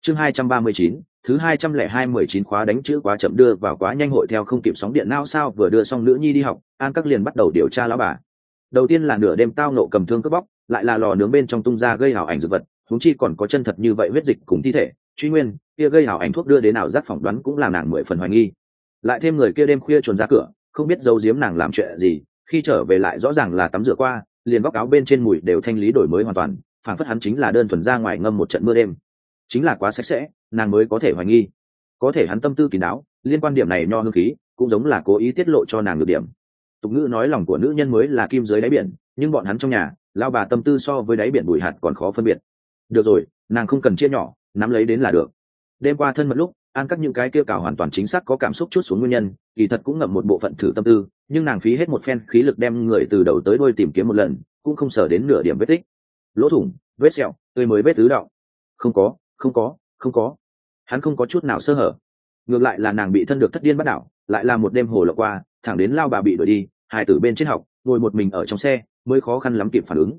Chương 239, thứ 202-19 khóa đánh chữ quá chậm đưa vào quá nhanh hội theo không kịp sóng điện não sao vừa đưa xong nữ nhi đi học, An Các liền bắt đầu điều tra lão bà. Đầu tiên là nửa đêm tao nộ cầm thương cướp bóc, lại là lò nướng bên trong tung ra gây hảo ảnh dược vật, huống chi còn có chân thật như vậy huyết dịch cùng thi thể, truy nguyên, kia gây hảo ảnh thuốc đưa đến nào giác phỏng đoán cũng làm nàng 10 phần hoài nghi. Lại thêm người kia đêm khuya chuồn ra cửa, không biết giấu giếm nàng làm chuyện gì, khi trở về lại rõ ràng là tắm rửa qua, liền góc áo bên trên mùi đều thanh lý đổi mới hoàn toàn, phảng phất hắn chính là đơn thuần ra ngoài ngâm một trận mưa đêm. Chính là quá sạch sẽ, nàng mới có thể hoài nghi. Có thể hắn tâm tư kín đáo, liên quan điểm này nho hương khí, cũng giống là cố ý tiết lộ cho nàng được điểm. Tục ngữ nói lòng của nữ nhân mới là kim dưới đáy biển, nhưng bọn hắn trong nhà, lao bà tâm tư so với đáy biển bụi hạt còn khó phân biệt. Được rồi, nàng không cần chia nhỏ, nắm lấy đến là được. Đêm qua thân mật lúc, An Các những cái kia cào hoàn toàn chính xác có cảm xúc chút xuống nguyên nhân, kỳ thật cũng ngậm một bộ phận thử tâm tư, nhưng nàng phí hết một phen khí lực đem người từ đầu tới đuôi tìm kiếm một lần, cũng không sở đến nửa điểm vết tích. Lỗ thủng, vết sẹo, tươi mới vết tứ đạo. Không có. Hắn không có chút nào sơ hở. Ngược lại là nàng bị thân được thất điên bắt đảo, lại là một đêm hồ lộng qua, thẳng đến lao bà bị đuổi đi, hai tử bên trên học, ngồi một mình ở trong xe, mới khó khăn lắm kịp phản ứng.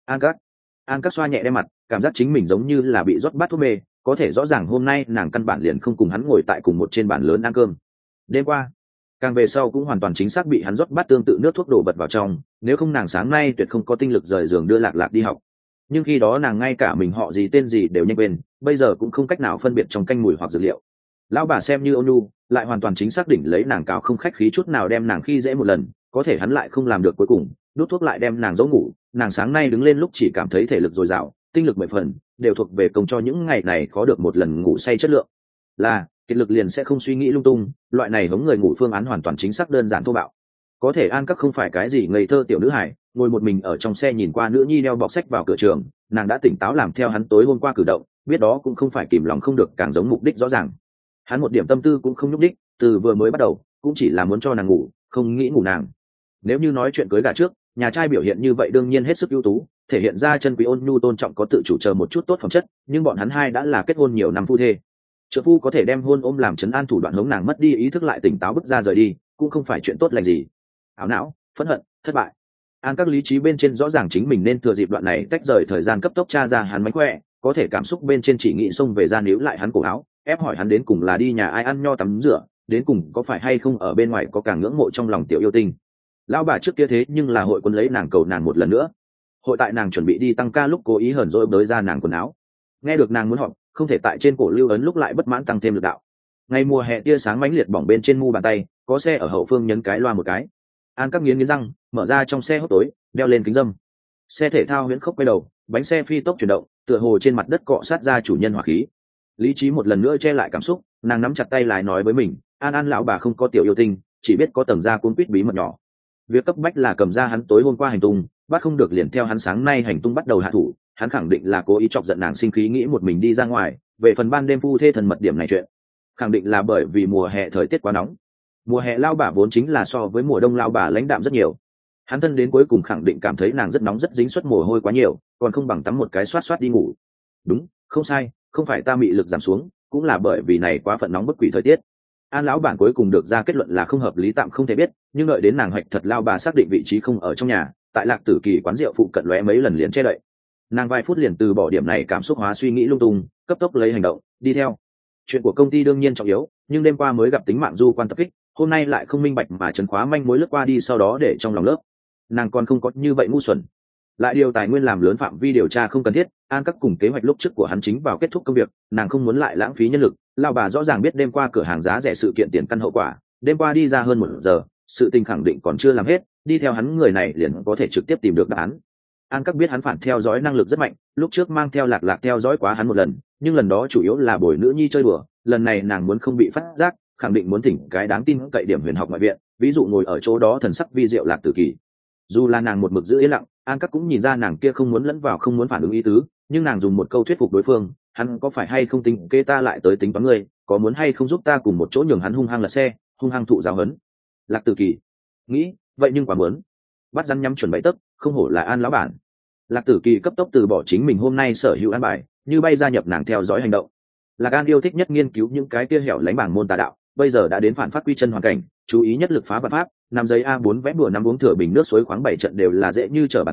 An Các xoa nhẹ đe mặt, cảm giác chính mình giống như là bị rót bát thuốc mê, có thể rõ ràng hôm nay nàng căn bản liền không cùng hắn ngồi tại cùng một trên bàn lớn ăn cơm. Đêm qua, càng về sau cũng hoàn toàn chính xác bị hắn rót bát tương tự nước thuốc đổ bật vào trong, nếu không nàng sáng nay tuyệt không có tinh lực rời giường đưa Lạc Lạc đi học. Nhưng khi đó nàng ngay cả mình họ gì tên gì đều nhanh quên, bây giờ cũng không cách nào phân biệt trong canh mùi hoặc dược liệu. Lão bà xem như ôn nhu, lại hoàn toàn chính xác đỉnh lấy nàng cào không khách khí chút nào đem nàng khi dễ một lần, có thể hắn lại không làm được cuối cùng, đút thuốc lại đem nàng dỗ ngủ, nàng sáng nay đứng lên lúc chỉ cảm thấy thể lực dồi dào, tinh lực 10 phần, đều thuộc về công cho những ngày này có được một lần ngủ say chất lượng. Là, kiệt lực liền sẽ không suy nghĩ lung tung, loại này hống người ngủ phương án hoàn toàn chính xác đơn giản thô bạo. Có thể An Các không phải cái gì ngây thơ tiểu nữ hải, ngồi một mình ở trong xe nhìn qua nữ nhi đeo bọc sách vào cửa trường, nàng đã tỉnh táo làm theo hắn tối hôm qua cử động, biết đó cũng không phải kìm lòng không được càng giống mục đích rõ ràng. Hắn một điểm tâm tư cũng không nhúc đích, từ vừa mới bắt đầu cũng chỉ là muốn cho nàng ngủ, không nghĩ ngủ nàng. Nếu như nói chuyện cưới gả trước, nhà trai biểu hiện như vậy đương nhiên hết sức ưu tú, thể hiện ra chân quý ôn nhu tôn trọng có tự chủ chờ một chút tốt phẩm chất, nhưng bọn hắn hai đã là kết hôn nhiều năm phu thê. Trợ phu có thể đem hôn ôm làm trấn an thủ đoạn hống nàng mất đi ý thức lại tỉnh táo bước ra rời đi, cũng không phải chuyện tốt lành gì. Ảo não, phẫn hận, thất bại. An Các lý trí bên trên rõ ràng chính mình nên thừa dịp đoạn này tách rời thời gian cấp tốc tra ra hắn mánh khỏe, có thể cảm xúc bên trên chỉ nghĩ xông về ra níu lại hắn cổ áo, ép hỏi hắn đến cùng là đi nhà ai ăn nho tắm rửa, đến cùng có phải hay không ở bên ngoài có càng ngưỡng mộ trong lòng tiểu yêu tinh. Lão bà trước kia thế nhưng là hội quân lấy nàng cầu nàng một lần nữa, hội tại nàng chuẩn bị đi tăng ca lúc cố ý hờn dỗi bới ra nàng quần áo, nghe được nàng muốn họp không thể tại trên cổ lưu ấn lúc lại bất mãn tăng thêm lực đạo. Ngày mùa hè tia sáng mãnh liệt bỏng bên trên mu bàn tay, có xe ở hậu phương nhấn cái loa một cái. An Các nghiến răng, mở ra trong xe hốc tối, đeo lên kính dâm. Xe thể thao huyễn khốc quay đầu, bánh xe phi tốc chuyển động, tựa hồ trên mặt đất cọ sát ra chủ nhân hỏa khí. Lý trí một lần nữa che lại cảm xúc, nàng nắm chặt tay lái nói với mình, An lão bà không có tiểu yêu tinh, chỉ biết có tầng da cuốn quýt bí mật nhỏ. Việc cấp bách là cầm ra hắn tối hôm qua hành tung, bắt không được liền theo hắn sáng nay hành tung bắt đầu hạ thủ, hắn khẳng định là cố ý chọc giận nàng sinh khí nghĩ một mình đi ra ngoài. Về phần ban đêm phu thê thần mật điểm này chuyện, khẳng định là bởi vì mùa hè thời tiết quá nóng. Mùa hè lao bà vốn chính là so với mùa đông lao bà lãnh đạm rất nhiều, hắn thân đến cuối cùng khẳng định cảm thấy nàng rất nóng rất dính suất mồ hôi quá nhiều, còn không bằng tắm một cái xoát xoát đi ngủ. Đúng, không sai, không phải ta mị lực giảm xuống, cũng là bởi vì này quá phận nóng bất quỷ thời tiết. An lão bản cuối cùng được ra kết luận là không hợp lý tạm không thể biết, nhưng đợi đến nàng hoạch thật lao bà xác định vị trí không ở trong nhà, tại Lạc Tử Kỳ quán rượu phụ cận lóe mấy lần liền che đậy. Nàng vài phút liền từ bỏ điểm này cảm xúc hóa suy nghĩ lung tung, cấp tốc lấy hành động đi theo. Chuyện của công ty đương nhiên trọng yếu, nhưng đêm qua mới gặp tính mạng du quan tập kích, hôm nay lại không minh bạch mà trấn khóa manh mối lướt qua đi sau đó để trong lòng lớp. Nàng còn không có như vậy ngu xuẩn. Lại điều tài nguyên làm lớn phạm vi điều tra không cần thiết, An Các cùng kế hoạch lúc trước của hắn chính vào kết thúc công việc, nàng không muốn lại lãng phí nhân lực. Lão bà rõ ràng biết đêm qua cửa hàng giá rẻ sự kiện tiền căn hậu quả, đêm qua đi ra hơn 1 giờ, sự tình khẳng định còn chưa làm hết, đi theo hắn người này liền có thể trực tiếp tìm được đáp án. An Các biết hắn phản theo dõi năng lực rất mạnh, lúc trước mang theo Lạc Lạc theo dõi quá hắn một lần, nhưng lần đó chủ yếu là bồi nữ nhi chơi đùa, lần này nàng muốn không bị phát giác, khẳng định muốn thỉnh cái đáng tin cậy điểm huyền học ngoại viện, ví dụ ngồi ở chỗ đó thần sắc vi diệu Lạc Tử Kỳ. Dù là nàng một mực giữ yên lặng, An Các cũng nhìn ra nàng kia không muốn lẫn vào không muốn phản ứng ý tứ, nhưng nàng dùng một câu thuyết phục đối phương, hắn có phải hay không tính kê ta lại tới tính toán ngươi, có muốn hay không giúp ta cùng một chỗ nhường hắn hung hăng lật xe, hung hăng thụ giáo huấn. Lạc Tử Kỳ nghĩ vậy nhưng quả muốn bắt rắn nhắm chuẩn bẫy tấc, không hổ là An lão bản. Lạc Tử Kỳ cấp tốc từ bỏ chính mình hôm nay sở hữu an bài, như bay gia nhập nàng theo dõi hành động. Lạc An yêu thích nhất nghiên cứu những cái kia hẻo lánh bảng môn tà đạo, bây giờ đã đến phản phát quy chân hoàn cảnh, chú ý nhất lực phá vật pháp, năm giấy A4 vẽ bùa năm uống thừa bình nước suối khoáng 7 trận đều là dễ như trở bàn tay,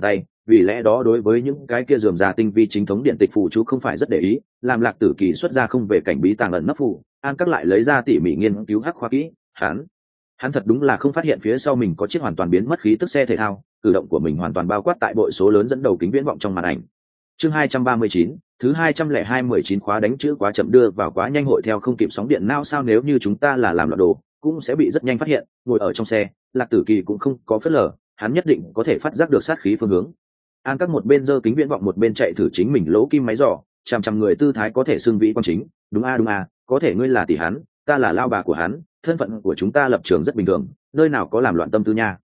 vì lẽ đó đối với những cái kia rườm rà tinh vi chính thống điện tịch phù chú không phải rất để ý. Làm Lạc Tử Kỳ xuất ra không về cảnh bí tàng ẩn nấp phù, An Các lại lấy ra tỉ mỉ nghiên cứu hắc khoa kỹ. Hắn thật đúng là không phát hiện phía sau mình có chiếc hoàn toàn biến mất khí tức xe thể thao, cử động của mình hoàn toàn bao quát tại bội số lớn dẫn đầu kính viễn vọng trong màn ảnh. Chương 239, thứ 202-19 khóa đánh chữ quá chậm đưa vào quá nhanh hội theo không kịp sóng điện não sao nếu như chúng ta là làm loạn đồ, cũng sẽ bị rất nhanh phát hiện. Ngồi ở trong xe, Lạc Tử Kỳ cũng không có phớt lờ, hắn nhất định có thể phát giác được sát khí phương hướng. An Các một bên giơ kính viễn vọng một bên chạy thử chính mình lỗ kim máy dò, chằm chằm người tư thái có thể xưng vĩ quan chính. Đúng a, có thể ngươi là tỷ hắn, ta là lao bà của hắn, thân phận của chúng ta lập trường rất bình thường, nơi nào có làm loạn tâm tư nha.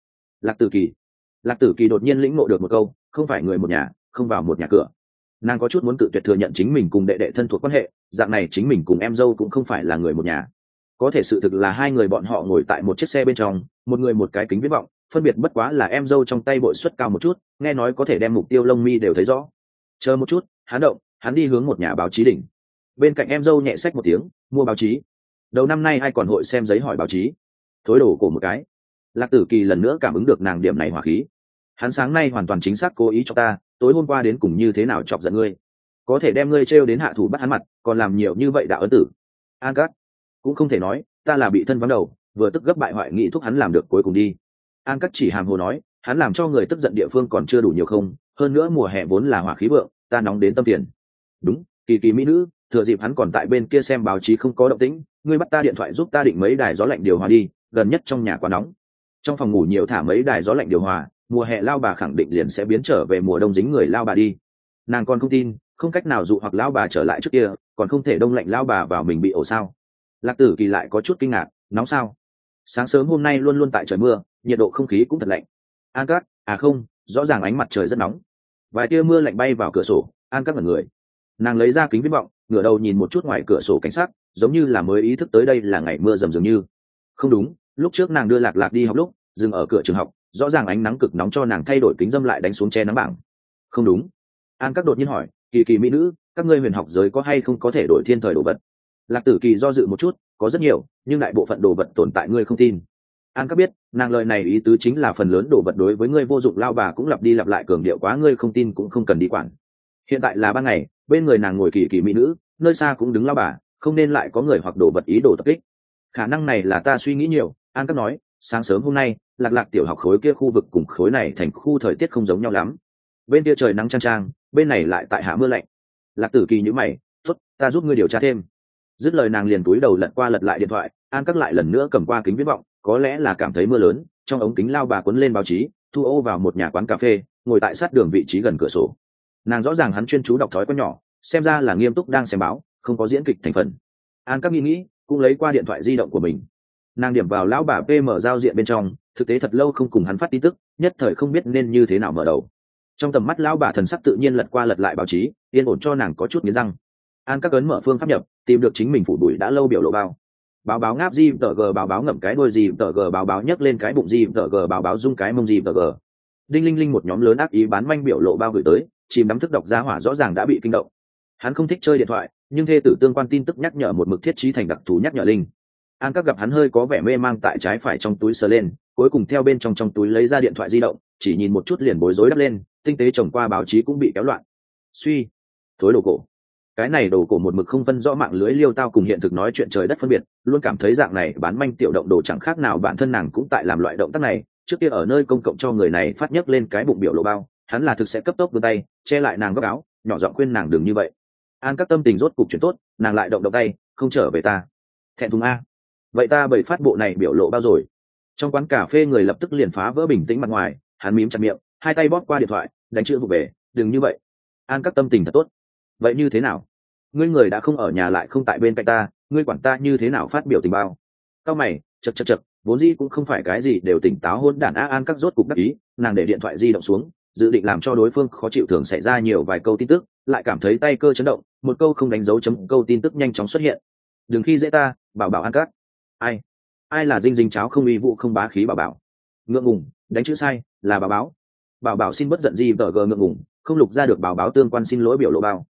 Lạc Tử Kỳ đột nhiên lĩnh ngộ được một câu, không phải người một nhà, không vào một nhà cửa. Nàng có chút muốn cự tuyệt thừa nhận chính mình cùng đệ đệ thân thuộc quan hệ, dạng này chính mình cùng em dâu cũng không phải là người một nhà. Có thể sự thực là hai người bọn họ ngồi tại một chiếc xe bên trong, một người một cái kính viễn vọng, phân biệt bất quá là em dâu trong tay bội suất cao một chút, nghe nói có thể đem mục tiêu lông mi đều thấy rõ. Chờ một chút, hắn đi hướng một nhà báo chí đỉnh. Bên cạnh em dâu nhẹ xách một tiếng, mua báo chí. Đầu năm nay ai còn hội xem giấy hỏi báo chí? Thối đổ cổ một cái. Lạc Tử Kỳ lần nữa cảm ứng được nàng điểm này hỏa khí. Hắn sáng nay hoàn toàn chính xác cố ý cho ta, tối hôm qua đến cùng như thế nào chọc giận ngươi, có thể đem ngươi trêu đến hạ thủ bắt hắn mặt, còn làm nhiều như vậy đạo ấn tử. An Cát cũng không thể nói ta là bị thân vắng đầu, vừa tức gấp bại hoại nghĩ thúc hắn làm được cuối cùng đi. An Cát chỉ hàm hồ nói, hắn làm cho người tức giận địa phương còn chưa đủ nhiều không, hơn nữa mùa hè vốn là hỏa khí vượng, ta nóng đến tâm tiền. Đúng, kỳ mỹ nữ, thừa dịp hắn còn tại bên kia xem báo chí không có động tĩnh, ngươi bắt ta điện thoại giúp ta định mấy đài gió lạnh điều hòa đi, gần nhất trong nhà quá nóng. Trong phòng ngủ nhiều thả mấy đài gió lạnh điều hòa, mùa hè lao bà khẳng định liền sẽ biến trở về mùa đông dính người lao bà đi. Nàng còn không tin, không cách nào dụ hoặc lao bà trở lại trước kia, còn không thể đông lạnh lao bà vào mình bị ổ sao. Lạc Tử Kỳ lại có chút kinh ngạc, nóng sao? Sáng sớm hôm nay luôn luôn tại trời mưa, nhiệt độ không khí cũng thật lạnh. An Cát, không, rõ ràng ánh mặt trời rất nóng. Vài tia mưa lạnh bay vào cửa sổ, An Cát ngẩn người. Nàng lấy ra kính viễn vọng, ngửa đầu nhìn một chút ngoài cửa sổ cảnh sát, giống như là mới ý thức tới đây là ngày mưa dầm dường như. Không đúng, lúc trước nàng đưa Lạc đi học lúc dừng ở cửa trường học, rõ ràng ánh nắng cực nóng cho nàng thay đổi kính dâm lại đánh xuống che nắng bảng. Không đúng. An Các đột nhiên hỏi, kỳ mỹ nữ, các ngươi huyền học giới có hay không có thể đổi thiên thời đồ vật? Lạc Tử Kỳ do dự một chút, có rất nhiều, nhưng đại bộ phận đồ vật tồn tại ngươi không tin. An Các biết, nàng lời này ý tứ chính là phần lớn đồ vật đối với ngươi vô dụng, lao bà cũng lặp đi lặp lại cường điệu quá, ngươi không tin cũng không cần đi quản. Hiện tại là ban ngày, bên người nàng ngồi kỳ mỹ nữ, nơi xa cũng đứng lao bà, không nên lại có người hoặc đồ vật ý đồ tập kích. Khả năng này là ta suy nghĩ nhiều. An Các nói, sáng sớm hôm nay lạc tiểu học khối kia khu vực cùng khối này thành khu thời tiết không giống nhau lắm, bên kia trời nắng chang chang, bên này lại tại hạ mưa lạnh. Lạc Tử Kỳ nhíu mày, tốt, ta giúp ngươi điều tra thêm. Dứt lời nàng liền túi đầu lật qua lật lại điện thoại. An Các lại lần nữa cầm qua kính viễn vọng, có lẽ là cảm thấy mưa lớn, trong ống kính lao bà quấn lên báo chí, thu ô vào một nhà quán cà phê, ngồi tại sát đường vị trí gần cửa sổ. Nàng rõ ràng hắn chuyên chú đọc thói quen nhỏ, xem ra là nghiêm túc đang xem báo, không có diễn kịch thành phần. An Các nghĩ cũng lấy qua điện thoại di động của mình, nàng điểm vào lão bà PM giao diện bên trong, thực tế thật lâu không cùng hắn phát tin tức, nhất thời không biết nên như thế nào mở đầu. Trong tầm mắt lão bà thần sắc tự nhiên lật qua lật lại báo chí, yên ổn cho nàng có chút nghiến răng. An Các ấn mở phương pháp nhập, tìm được chính mình phủ đuổi đã lâu biểu lộ bao. Báo ngáp GTG, báo ngậm cái đuôi GTG, báo nhấc lên cái bụng GTG, báo rung cái mông GTG. Đinh linh linh một nhóm lớn ác ý bán manh biểu lộ bao gửi tới, chìm đắm thức độc gia hỏa rõ ràng đã bị kinh động. Hắn không thích chơi điện thoại, nhưng thê tử tương quan tin tức nhắc nhở một mực thiết trí thành đặc thù nhắc nhở linh. An Các gặp hắn hơi có vẻ mê mang tại trái phải trong túi sờ lên, cuối cùng theo bên trong túi lấy ra điện thoại di động, chỉ nhìn một chút liền bối rối đắp lên, tinh tế trồng qua báo chí cũng bị kéo loạn. Suy, thối đồ cổ. Cái này đồ cổ một mực không phân rõ mạng lưới liêu tao cùng hiện thực nói chuyện trời đất phân biệt, luôn cảm thấy dạng này bán manh tiểu động đồ chẳng khác nào bản thân nàng cũng tại làm loại động tác này. Trước kia ở nơi công cộng cho người này phát nhấc lên cái bụng biểu lộ bao, hắn là thực sẽ cấp tốc vươn tay che lại nàng góc áo, nhỏ giọng khuyên nàng đừng như vậy. An Các tâm tình rốt cục chuyển tốt, nàng lại động tay, không trở về ta. Thẹn thùng a. Vậy ta bày phát bộ này biểu lộ bao rồi? Trong quán cà phê người lập tức liền phá vỡ bình tĩnh mặt ngoài, hắn mím chặt miệng, hai tay bóp qua điện thoại, đánh chữ vụ về, đừng như vậy. An Các tâm tình thật tốt. Vậy như thế nào? Ngươi người đã không ở nhà lại không tại bên cạnh ta, ngươi quản ta như thế nào phát biểu tình bao? Cao mày, chật, vốn dĩ cũng không phải cái gì đều tỉnh táo hôn đản. An Các rốt cục đắc ý, nàng để điện thoại di động xuống, dự định làm cho đối phương khó chịu thường xảy ra nhiều vài câu tin tức, lại cảm thấy tay cơ chấn động, một câu không đánh dấu chấm câu tin tức nhanh chóng xuất hiện. Đừng khi dễ ta, bảo An Các. Ai là dinh dính cháo không uy vũ không bá khí bảo. Ngượng ngùng, đánh chữ sai, là bảo xin bất giận gì tờ gờ ngượng ngùng, không lục ra được bảo tương quan xin lỗi biểu lộ bao.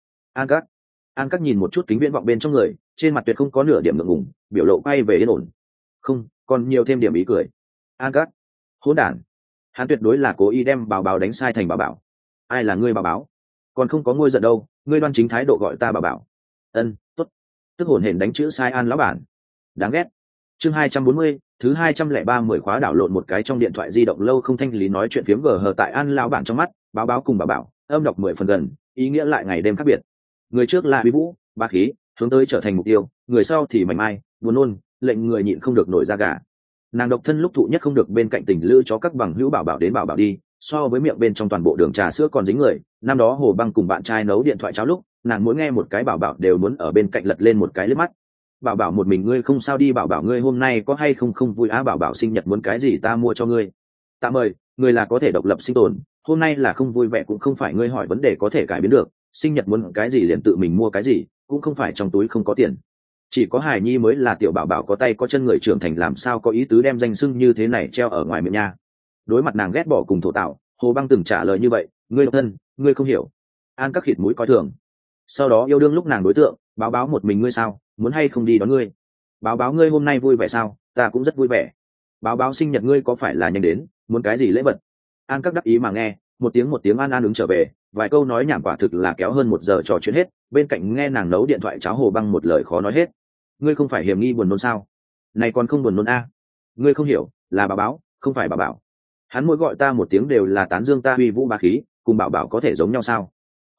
An Các nhìn một chút kính viễn vọng bên trong người, trên mặt tuyệt không có nửa điểm ngượng ngùng, biểu lộ quay về yên ổn. Không, còn nhiều thêm điểm ý cười. An Các, hỗn đản. Hắn tuyệt đối là cố ý đem bảo đánh sai thành bảo. ai là ngươi bảo báo? Còn không có ngôi giận đâu, ngươi đoan chính thái độ gọi ta bảo bảo. Ân, tốt. Tức hổn hển đánh chữ sai An lão bản. Đáng ghét. Chương 240, thứ 203 10 khóa đảo lộn một cái trong điện thoại di động lâu không thanh lý nói chuyện phiếm gờ hờ tại An lão bản trong mắt, báo báo cùng bảo bảo, âm đọc 10 phần gần, ý nghĩa lại ngày đêm khác biệt. Người trước là uy vũ, bá khí, hướng tới trở thành mục tiêu, người sau thì mảnh mai, buồn nôn, lệnh người nhịn không được nổi da gà. Nàng độc thân lúc thụ nhất không được bên cạnh tình lữ cho các bằng hữu bảo bảo đến bảo bảo đi, so với miệng bên trong toàn bộ đường trà sữa còn dính người. Năm đó Hồ Băng cùng bạn trai nấu điện thoại cháo lúc, nàng mỗi nghe một cái bảo bảo đều muốn ở bên cạnh lật lên một cái liếc mắt. Bảo bảo một mình ngươi không sao đi, bảo bảo ngươi hôm nay có hay không không vui á, bảo bảo sinh nhật muốn cái gì ta mua cho ngươi. Tạm mời, người là có thể độc lập sinh tồn, hôm nay là không vui vẻ cũng không phải ngươi hỏi vấn đề có thể cải biến được, sinh nhật muốn cái gì liền tự mình mua cái gì, cũng không phải trong túi không có tiền. Chỉ có hài nhi mới là tiểu bảo bảo có tay có chân người trưởng thành, làm sao có ý tứ đem danh xưng như thế này treo ở ngoài miệng nha. Đối mặt nàng ghét bỏ cùng thổ tạo, Hồ Băng từng trả lời như vậy, ngươi độc thân, ngươi không hiểu. An các khịt mũi coi thường. Sau đó yêu đương lúc nàng đối tượng, báo báo một mình ngươi sao, muốn hay không đi đón ngươi. Báo báo ngươi hôm nay vui vẻ sao, ta cũng rất vui vẻ. Báo báo sinh nhật ngươi có phải là nhanh đến, muốn cái gì lễ vật. An các đắc ý mà nghe, một tiếng an an ứng trở về, vài câu nói nhảm quả thực là kéo hơn 1 giờ trò chuyện hết. Bên cạnh nghe nàng nấu điện thoại cháo Hồ Băng một lời khó nói hết. Ngươi không phải hiểm nghi buồn nôn sao? Này còn không buồn nôn a? Ngươi không hiểu, là bà báo, không phải bà bảo. Hắn mỗi gọi ta một tiếng đều là tán dương ta uy vũ bá khí, cùng bảo bảo có thể giống nhau sao?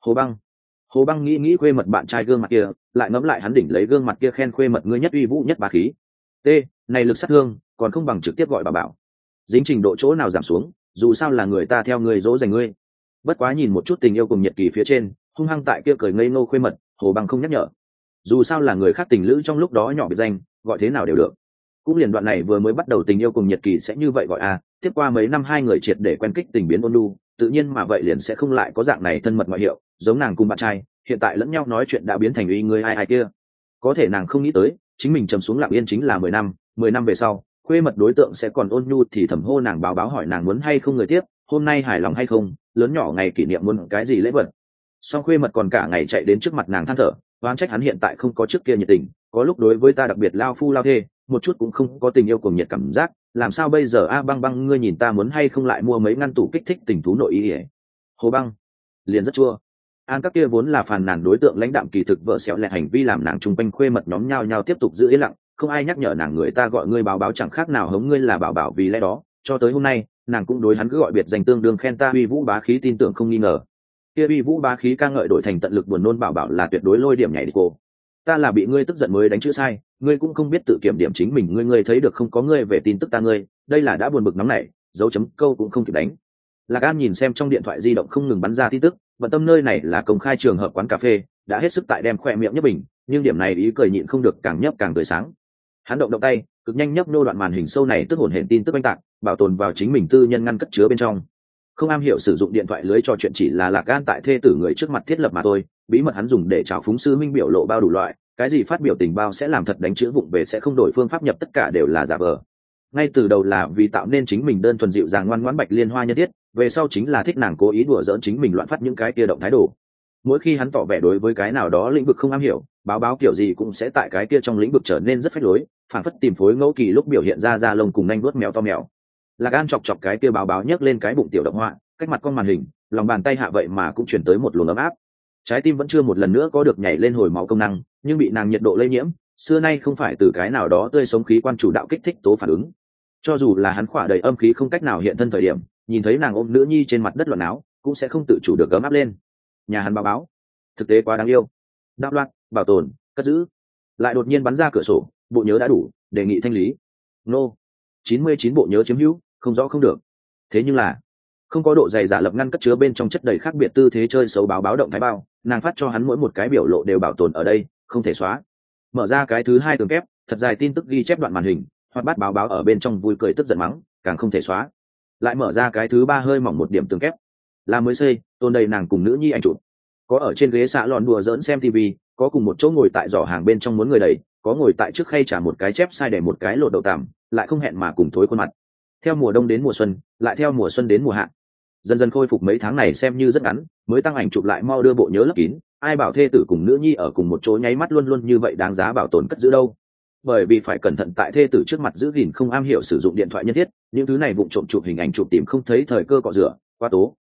Hồ Băng nghĩ khuê mật bạn trai gương mặt kia, lại ngẫm lại hắn đỉnh lấy gương mặt kia khen khuê mật ngươi nhất uy vũ nhất bá khí. T, này lực sát thương, còn không bằng trực tiếp gọi bà bảo. Dính trình độ chỗ nào giảm xuống, dù sao là người ta theo ngươi dỗ dành ngươi. Bất quá nhìn một chút tình yêu cùng nhiệt kỳ phía trên, hung hăng tại kia cười ngây ngô khuê mật, Hồ Băng không nhắc nhở. Dù sao là người khác tình lữ trong lúc đó nhỏ biệt danh, gọi thế nào đều được. Cũng liền đoạn này vừa mới bắt đầu tình yêu cùng nhiệt kỳ sẽ như vậy gọi à, tiếp qua mấy năm hai người triệt để quen kích tình biến ôn lu, tự nhiên mà vậy liền sẽ không lại có dạng này thân mật ngoại hiệu, giống nàng cùng bạn trai, hiện tại lẫn nhau nói chuyện đã biến thành uy người ai kia. Có thể nàng không nghĩ tới, chính mình trầm xuống lặng yên chính là 10 năm về sau, khuê mật đối tượng sẽ còn ôn nhu thì thầm hô nàng báo báo hỏi nàng muốn hay không người tiếp, hôm nay hài lòng hay không, lớn nhỏ ngày kỷ niệm muốn cái gì lễ vật. Song khuê mật còn cả ngày chạy đến trước mặt nàng than thở, oán trách hắn hiện tại không có trước kia nhiệt tình, có lúc đối với ta đặc biệt lao phu lao thê, một chút cũng không có tình yêu cùng nhiệt cảm giác, làm sao bây giờ a Băng Băng ngươi nhìn ta muốn hay không lại mua mấy ngăn tủ kích thích tình thú nội ý ỉa. Hồ Băng liền rất chua. An các kia vốn là phàn nàn đối tượng lãnh đạm kỳ thực vợ xẹo lẹ hành vi làm nàng chung quanh khuê mật nhóm nhau nhau tiếp tục giữ yên lặng, không ai nhắc nhở nàng người ta gọi ngươi báo báo chẳng khác nào hống ngươi là bảo bảo, vì lẽ đó cho tới hôm nay nàng cũng đối hắn cứ gọi biệt danh tương đương khen ta uy vũ bá khí, tin tưởng không nghi ngờ. Kia uy vũ bá khí ca ngợi đổi thành tận lực buồn nôn bảo bảo là tuyệt đối lôi điểm nhảy đi cô. Ta là bị ngươi tức giận mới đánh chữ sai, ngươi cũng không biết tự kiểm điểm chính mình, ngươi thấy được không có ngươi về tin tức ta ngươi, đây là đã buồn bực nóng này, dấu chấm câu cũng không kịp đánh. Lạc An nhìn xem trong điện thoại di động không ngừng bắn ra tin tức, bận tâm nơi này là công khai trường hợp quán cà phê, đã hết sức tại đem khoe miệng nhấp bình, nhưng điểm này ý cười nhịn không được càng nhấp càng tươi sáng. Hắn động tay, cực nhanh nhấp nô đoạn màn hình sâu này tức hồn hển tin tức oanh tạc, bảo tồn vào chính mình tư nhân ngăn cất chứa bên trong. Không am hiểu sử dụng điện thoại lưới trò chuyện chỉ là Lạc An tại thê tử người trước mặt thiết lập mà thôi, bí mật hắn dùng để trào phúng sư minh biểu lộ bao đủ loại, cái gì phát biểu tình bao sẽ làm thật, đánh chữ vụng về sẽ không đổi phương pháp nhập, tất cả đều là giả vờ. Ngay từ đầu là vì tạo nên chính mình đơn thuần dịu dàng ngoan ngoãn bạch liên hoa nhân thiết, về sau chính là thích nàng cố ý đùa giỡn chính mình loạn phát những cái kia động thái độ. Mỗi khi hắn tỏ vẻ đối với cái nào đó lĩnh vực không am hiểu, báo báo kiểu gì cũng sẽ tại cái kia trong lĩnh vực trở nên rất phách lối, phản phất tìm phối ngẫu kỳ lúc biểu hiện ra da lông cùng nanh vuốt mèo to mèo. Lạc An chọc cái kia báo báo nhấc lên cái bụng tiểu động họa, cách mặt con màn hình, lòng bàn tay hạ vậy mà cũng chuyển tới một luồng ấm áp. Trái tim vẫn chưa một lần nữa có được nhảy lên hồi máu công năng, nhưng bị nàng nhiệt độ lây nhiễm, xưa nay không phải từ cái nào đó tươi sống khí quan chủ đạo kích thích tố phản ứng. Cho dù là hắn khỏa đầy âm khí không cách nào hiện thân thời điểm, nhìn thấy nàng ôm nữ nhi trên mặt đất loạn áo, cũng sẽ không tự chủ được ấm áp lên. Nhà hắn báo báo, thực tế quá đáng yêu. Đạo loạn, bảo tồn, cất giữ, lại đột nhiên bắn ra cửa sổ, bộ nhớ đã đủ, đề nghị thanh lý. Nô, 99 bộ nhớ chiếm hữu, không rõ không được. Thế nhưng là không có độ dày giả lập ngăn cất chứa bên trong chất đầy khác biệt tư thế chơi xấu báo động thái bao, nàng phát cho hắn mỗi một cái biểu lộ đều bảo tồn ở đây, không thể xóa. Mở ra cái thứ hai tường kép, thật dài tin tức ghi chép đoạn màn hình, hoặc bắt báo ở bên trong vui cười tức giận mắng, càng không thể xóa. Lại mở ra cái thứ ba hơi mỏng một điểm tường kép, là mới xây, tôn đầy nàng cùng nữ nhi ảnh chụp. Có ở trên ghế xạ lòn đùa giỡn xem tivi, có cùng một chỗ ngồi tại giỏ hàng bên trong muốn người đầy, có ngồi tại trước khay trả một cái chép sai để một cái lột đậu tằm, lại không hẹn mà cùng thối khuôn mặt. Theo mùa đông đến mùa xuân, lại theo mùa xuân đến mùa hạ, dần dần khôi phục mấy tháng này xem như rất ngắn, mới tăng ảnh chụp lại mau đưa bộ nhớ lấp kín, ai bảo thê tử cùng nữ nhi ở cùng một chỗ nháy mắt luôn luôn như vậy đáng giá bảo tồn cất giữ đâu. Bởi vì phải cẩn thận tại thê tử trước mặt giữ gìn không am hiểu sử dụng điện thoại nhân thiết, những thứ này vụng trộm chụp hình ảnh chụp tìm không thấy thời cơ cọ rửa, quá tố,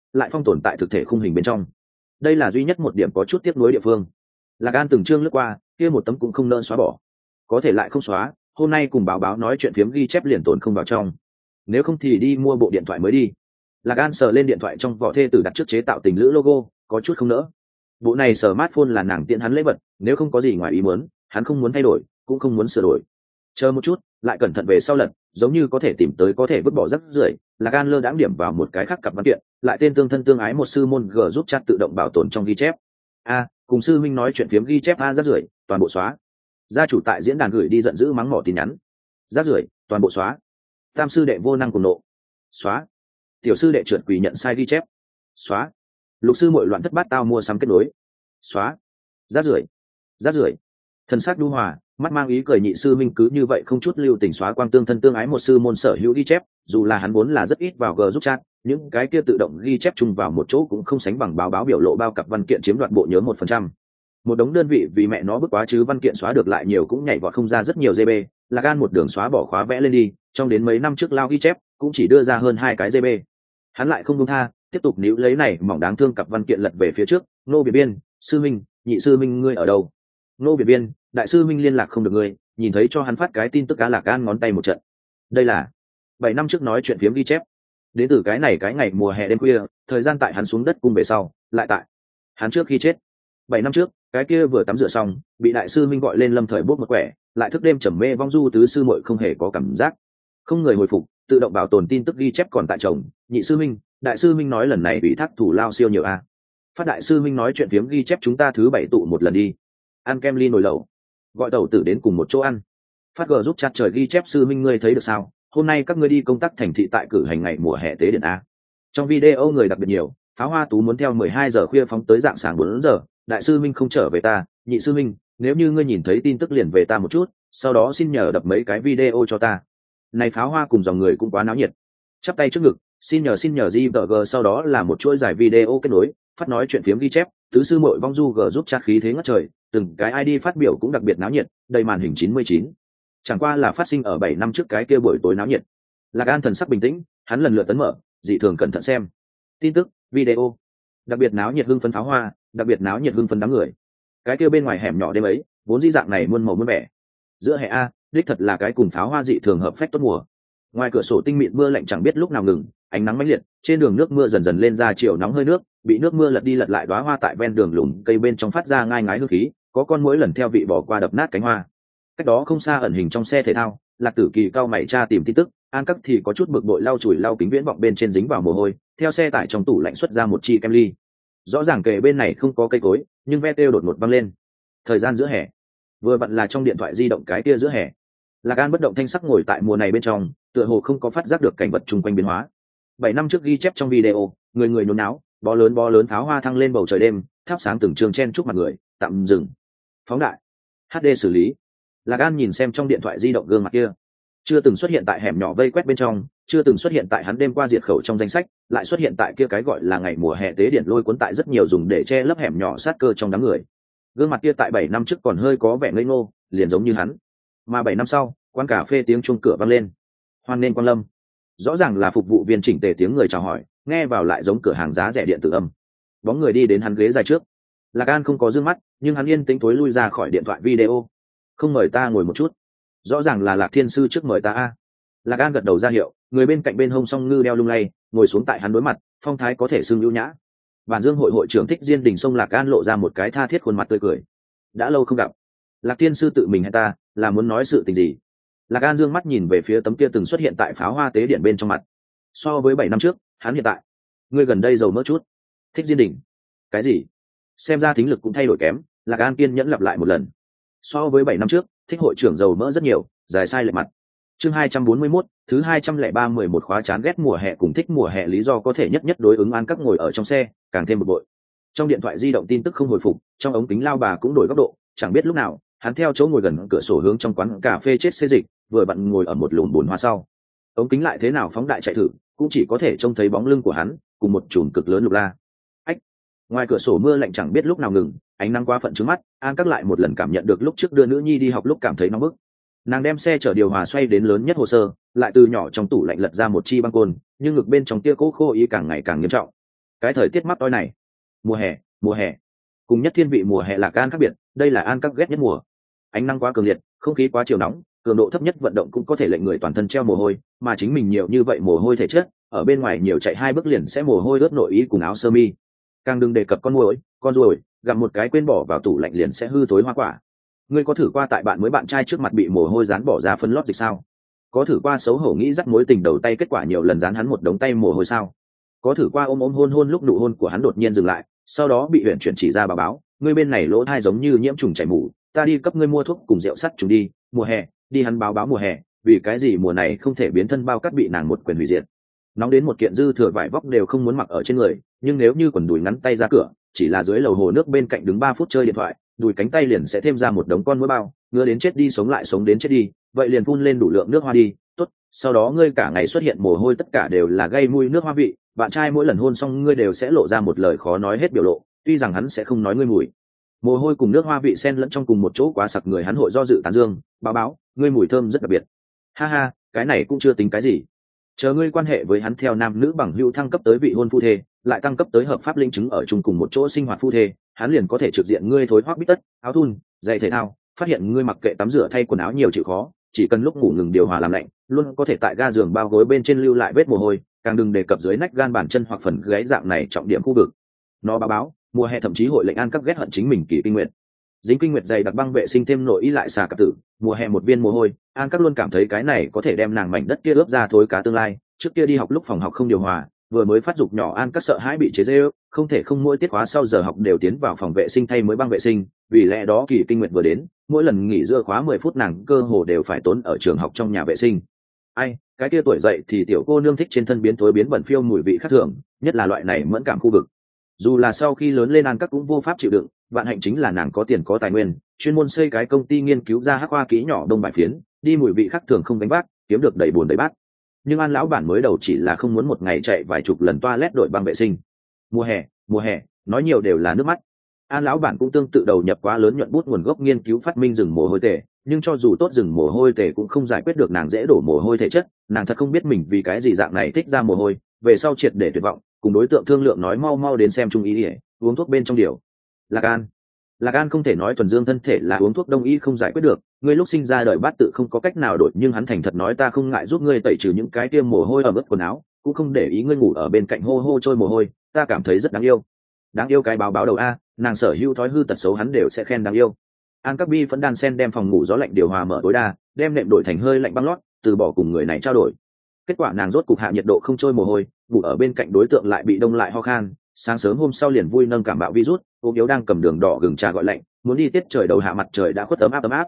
lại phong tồn tại thực thể khung hình bên trong. Đây là duy nhất một điểm có chút tiếc nuối địa phương. Lạc An từng chương lướt qua, kia một tấm cũng không nỡ xóa bỏ, có thể lại không xóa. Hôm nay cùng báo nói chuyện phiếm ghi chép liền tồn không vào trong, nếu không thì đi mua bộ điện thoại mới đi. Lạc An sờ lên điện thoại trong vỏ thê tử đặt trước chế tạo tình lữ logo, có chút không nỡ. Bộ này smartphone là nàng tiện hắn lễ vật, nếu không có gì ngoài ý muốn, hắn không muốn thay đổi, cũng không muốn sửa đổi. Chờ một chút, lại cẩn thận về sau lật, giống như có thể tìm tới có thể vứt bỏ rác rưởi. Lạc An lơ đãng điểm vào một cái khác cặp văn kiện, lại tên tương thân tương ái một sư môn g giúp chat tự động bảo tồn trong ghi chép. Cùng sư minh nói chuyện phiếm ghi chép rác rưởi, toàn bộ xóa. Gia chủ tại diễn đàn gửi đi giận dữ mắng mỏ tin nhắn, rác rưởi, toàn bộ xóa. Tam sư đệ vô năng cùng nộ, xóa. Tiểu sư đệ trượt quỷ nhận sai ghi chép, xóa. Lục sư muội loạn thất bát tao mua sắm kết nối, xóa. Rác rưởi, rác rưởi. Thần sắc nhu hòa, mắt mang ý cười nhị sư minh cứ như vậy không chút lưu tình xóa quang tương thân tương ái một sư môn sở hữu ghi chép. Dù là hắn vốn là rất ít vào g giúp chat, những cái kia tự động ghi chép chung vào một chỗ cũng không sánh bằng báo biểu lộ bao cặp văn kiện chiếm đoạt bộ nhớ 1%. Một đống đơn vị vì mẹ nó bức quá chứ văn kiện xóa được lại nhiều cũng nhảy vọt không ra rất nhiều GB. Lạc An một đường xóa bỏ khóa vẽ lên đi, trong đến mấy năm trước lao ghi chép cũng chỉ đưa ra hơn 2 cái GB. Hắn lại không buông tha, tiếp tục níu lấy này mỏng đáng thương cặp văn kiện lật về phía trước. Nô Biệt Biên, sư minh, nhị sư minh ngươi ở đâu? Nô Biệt Biên, đại sư minh liên lạc không được ngươi. Nhìn thấy cho hắn phát cái tin tức cá. Lạc An ngón tay một trận. Đây là 7 năm trước nói chuyện phiếm ghi chép. Đến từ cái ngày mùa hè đêm khuya, thời gian tại hắn xuống đất cung về sau, lại tại hắn trước khi chết. 7 năm trước, cái kia vừa tắm rửa xong, bị đại sư minh gọi lên lâm thời bốc một quẻ, lại thức đêm trầm mê vong du tứ sư muội không hề có cảm giác, không người hồi phục, tự động bảo tồn tin tức ghi chép còn tại chồng. Nhị sư minh, đại sư minh nói lần này bị thác thủ lao siêu nhiều phát đại sư minh nói chuyện phiếm ghi chép chúng ta thứ 7 tụ một lần đi, ăn kem ly nồi lẩu, gọi tẩu tử đến cùng một chỗ ăn. Phát g giúp chat trời ghi chép sư minh ngươi thấy được sao, hôm nay các ngươi đi công tác thành thị tại cử hành ngày mùa hè tế điện trong video người đặc biệt nhiều, pháo hoa tú muốn theo 12 giờ khuya phóng tới dạng sáng 4 giờ. Đại sư minh không trở về ta, nhị sư minh, nếu như ngươi nhìn thấy tin tức liền về ta một chút, sau đó xin nhờ đập mấy cái video cho ta. Này pháo hoa cùng dòng người cũng quá náo nhiệt. Chắp tay trước ngực, xin nhờ GVG, sau đó là một chuỗi dài video kết nối, phát nói chuyện phiếm ghi chép, tứ sư muội vong du g giúp chat khí thế ngất trời, từng cái ID phát biểu cũng đặc biệt náo nhiệt, đầy màn hình 99. Chẳng qua là phát sinh ở 7 năm trước cái kia buổi tối náo nhiệt. Lạc An thần sắc bình tĩnh, hắn lần lượt tấn mở, dị thường cẩn thận xem tin tức, video. Đặc biệt náo nhiệt hưng phấn pháo hoa, đặc biệt náo nhiệt hưng phấn đám người. Cái kia bên ngoài hẻm nhỏ đêm ấy, vốn dĩ dạng này muôn màu muôn vẻ. Giữa hè đích thật là cái cùng pháo hoa dị thường hợp phách tốt mùa. Ngoài cửa sổ tinh mịn mưa lạnh chẳng biết lúc nào ngừng, ánh nắng mãnh liệt, trên đường nước mưa dần dần lên ra chiều nóng hơi nước, bị nước mưa lật đi lật lại, đóa hoa tại ven đường lùm cây bên trong phát ra ngai ngái hương khí, có con muỗi lần theo vị bỏ qua đập nát cánh hoa. Cách đó không xa ẩn hình trong xe thể thao, Lạc Tử Kỳ cao mày tra tìm tin tức, An Cắt thì có chút bực bội lau chùi lau kính viễn vọng bên trên dính vào mồ hôi, theo xe tải trong tủ lạnh xuất ra một chi kem ly. Rõ ràng kề bên này không có cây cối, nhưng ve têu đột ngột văng lên. Thời gian giữa hè, vừa vặn là trong điện thoại di động cái kia giữa hè. Lạc An bất động thanh sắc ngồi tại mùa này bên trong, tựa hồ không có phát giác được cảnh vật chung quanh biến hóa. 7 năm trước ghi chép trong video, người người nhốn náo, bó lớn pháo hoa thăng lên bầu trời đêm, thắp sáng từng trường chen chúc mặt người, tạm dừng, phóng đại, HD xử lý. Lạc An nhìn xem trong điện thoại di động gương mặt kia, chưa từng xuất hiện tại hẻm nhỏ vây quét bên trong, chưa từng xuất hiện tại hắn đêm qua diệt khẩu trong danh sách, lại xuất hiện tại kia cái gọi là ngày mùa hè tế điện lôi cuốn tại rất nhiều dùng để che lấp hẻm nhỏ sát cơ trong đám người. Gương mặt kia tại 7 năm trước còn hơi có vẻ ngây ngô, liền giống như hắn. Mà 7 năm sau, quán cà phê tiếng chuông cửa vang lên. Hoan nên quang lâm. Rõ ràng là phục vụ viên chỉnh tề tiếng người chào hỏi, nghe vào lại giống cửa hàng giá rẻ điện tử âm. Bóng người đi đến hắn ghế dài trước. Lạc An không có dương mắt, nhưng hắn yên tĩnh thối lui ra khỏi điện thoại video. Không mời ta ngồi một chút. Rõ ràng là Lạc Thiên sư trước mời ta Lạc An gật đầu ra hiệu, người bên cạnh bên hông song ngư đeo lung lay, ngồi xuống tại hắn đối mặt, phong thái có thể xưng ưu nhã. Bản Dương hội hội trưởng Thích Diên Đình sông Lạc An lộ ra một cái tha thiết khuôn mặt tươi cười. Đã lâu không gặp. Lạc Thiên sư tự mình hay ta, là muốn nói sự tình gì? Lạc An dương mắt nhìn về phía tấm kia từng xuất hiện tại pháo hoa tế điện bên trong mặt. So với 7 năm trước, hắn hiện tại, ngươi gần đây giàu mỡ chút. Thích Diên Đình. Cái gì? Xem ra thính lực cũng thay đổi kém. Lạc An kiên nhẫn lặp lại một lần. So với 7 năm trước, Thích hội trưởng giàu mỡ rất nhiều, dài sai lệch mặt. Chương 241, thứ 203-11 khóa chán ghét mùa hè cùng thích mùa hè lý do có thể nhất đối ứng. An Các ngồi ở trong xe, càng thêm bực bội. Trong điện thoại di động tin tức không hồi phục, trong ống kính lao bà cũng đổi góc độ, chẳng biết lúc nào, hắn theo chỗ ngồi gần cửa sổ hướng trong quán cà phê chết xê dịch, vừa vặn ngồi ở một lùn bùn hoa sau. Ống kính lại thế nào phóng đại chạy thử, cũng chỉ có thể trông thấy bóng lưng của hắn, cùng một chùm cực lớn lục la. Ách! Ngoài cửa sổ mưa lạnh chẳng biết lúc nào ngừng, ánh nắng quá phận trước mắt, An Các lại một lần cảm nhận được lúc trước đưa nữ nhi đi học lúc cảm thấy nóng bức. Nàng đem xe chở điều hòa xoay đến lớn nhất hồ sơ, lại từ nhỏ trong tủ lạnh lật ra một chi băng côn, nhưng ngực bên trong tia cố khô ý càng ngày càng nghiêm trọng. cái thời tiết mắc toi này. Mùa hè cùng nhất thiên vị mùa hè là An khác biệt, đây là An các ghét nhất mùa. Ánh nắng quá cường liệt, không khí quá chiều nóng, cường độ thấp nhất vận động cũng có thể lệnh người toàn thân treo mồ hôi, mà chính mình nhiều như vậy mồ hôi thể chất, ở bên ngoài nhiều chạy 2 bước liền sẽ mồ hôi ướt nội y cùng áo sơ mi. Càng đừng đề cập con muỗi, con ruồi, gặm một cái quên bỏ vào tủ lạnh liền sẽ hư thối hoa quả. Ngươi có thử qua tại bạn mới bạn trai trước mặt bị mồ hôi dán bỏ ra phân lót dịch sao? Có thử qua xấu hổ nghĩ dắt mối tình đầu tay kết quả nhiều lần dán hắn một đống tay mồ hôi sao? Có thử qua ôm hôn lúc nụ hôn của hắn đột nhiên dừng lại, sau đó bị huyện chuyển chỉ ra bà báo, ngươi bên này lỗ thai giống như nhiễm trùng chảy mủ, ta đi cấp ngươi mua thuốc cùng rượu sắt trùng đi. Mùa hè đi, hắn báo mùa hè, vì cái gì mùa này không thể biến thân bao cát bị nàng một quyền hủy diệt. Nóng đến một kiện dư thừa vải vóc đều không muốn mặc ở trên người, nhưng nếu như quần đùi ngắn tay ra cửa, chỉ là dưới lầu hồ nước bên cạnh đứng 3 phút chơi điện thoại, đùi cánh tay liền sẽ thêm ra một đống con muỗi bao, ngứa đến chết đi sống lại sống đến chết đi, vậy liền phun lên đủ lượng nước hoa đi. Tốt, sau đó ngươi cả ngày xuất hiện mồ hôi tất cả đều là gây mùi nước hoa vị, bạn trai mỗi lần hôn xong ngươi đều sẽ lộ ra một lời khó nói hết biểu lộ, tuy rằng hắn sẽ không nói ngươi mùi mồ hôi cùng nước hoa vị xen lẫn trong cùng một chỗ quá sặc người, hắn hội do dự tán dương, báo ngươi mùi thơm rất đặc biệt. Ha ha, cái này cũng chưa tính cái gì, chờ ngươi quan hệ với hắn theo nam nữ bằng hữu thăng cấp tới vị hôn phu thê, lại tăng cấp tới hợp pháp linh chứng ở chung cùng một chỗ sinh hoạt phu thê, hắn liền có thể trực diện ngươi thối hoác bít tất, áo thun, giày thể thao, phát hiện ngươi mặc kệ tắm rửa thay quần áo nhiều chịu khó, chỉ cần lúc ngủ ngừng điều hòa làm lạnh, luôn có thể tại ga giường bao gối bên trên lưu lại vết mồ hôi, càng đừng đề cập dưới nách gan bàn chân hoặc phần gáy dạng này trọng điểm khu vực. Nó báo mùa hè thậm chí hội lệnh An các ghét hận chính mình kỳ kinh nguyệt. Dính kinh nguyệt dày đặc băng vệ sinh thêm nội y lại xà cặp tử, mùa hè một viên mồ hôi, An các luôn cảm thấy cái này có thể đem nàng mảnh đất kia ướp ra thối cá tương lai. Trước kia đi học lúc phòng học không điều hòa, vừa mới phát dục nhỏ An các sợ hãi bị chế giễu, không thể không mỗi tiết khóa sau giờ học đều tiến vào phòng vệ sinh thay mới băng vệ sinh, vì lẽ đó kỳ kinh nguyệt vừa đến, mỗi lần nghỉ giữa khóa 10 phút nàng cơ hồ đều phải tốn ở trường học trong nhà vệ sinh. Ai, cái kia tuổi dậy thì tiểu cô nương thích trên thân biến thối biến bẩn phiêu mùi vị khác thường, nhất là loại này mẫn cảm khu vực. Dù là sau khi lớn lên An các cũng vô pháp chịu đựng, vạn hạnh chính là nàng có tiền có tài nguyên, chuyên môn xây cái công ty nghiên cứu ra hắc hoa kỹ nhỏ đông bài phiến, đi mùi vị khác thường không đánh bác, kiếm được đầy buồn đầy bát. Nhưng An lão bản mới đầu chỉ là không muốn một ngày chạy vài chục lần toilet đổi băng vệ sinh. Mùa hè, nói nhiều đều là nước mắt. An lão bản cũng tương tự đầu nhập quá lớn nhuận bút nguồn gốc nghiên cứu phát minh rừng mồ hôi tề, nhưng cho dù tốt rừng mồ hôi tề cũng không giải quyết được nàng dễ đổ mồ hôi thể chất, nàng thật không biết mình vì cái gì dạng này thích ra mồ hôi, về sau triệt để tuyệt vọng, cùng đối tượng thương lượng nói mau đến xem trung ý ỉa, uống thuốc bên trong điều. Lạc An không thể nói thuần dương thân thể là uống thuốc đông y không giải quyết được, ngươi lúc sinh ra đời bát tự không có cách nào đổi, nhưng hắn thành thật nói ta không ngại giúp ngươi tẩy trừ những cái tiêm mồ hôi ở ướt quần áo, cũng không để ý ngươi ngủ ở bên cạnh hô trôi mồ hôi, ta cảm thấy rất đáng yêu cái báo đầu a, nàng sở hữu thói hư tật xấu hắn đều sẽ khen đáng yêu. An các bi vẫn đan sen đem phòng ngủ gió lạnh điều hòa mở tối đa, đem nệm đổi thành hơi lạnh băng lót, từ bỏ cùng người này trao đổi. Kết quả nàng rốt cục hạ nhiệt độ không trôi mồ hôi, ngủ ở bên cạnh đối tượng lại bị đông lại ho khan, sáng sớm hôm sau liền vui nâng cảm bạo virus, ốm yếu đang cầm đường đỏ gừng trà gọi lạnh, muốn đi tiết trời đầu hạ mặt trời đã khuất ấm áp.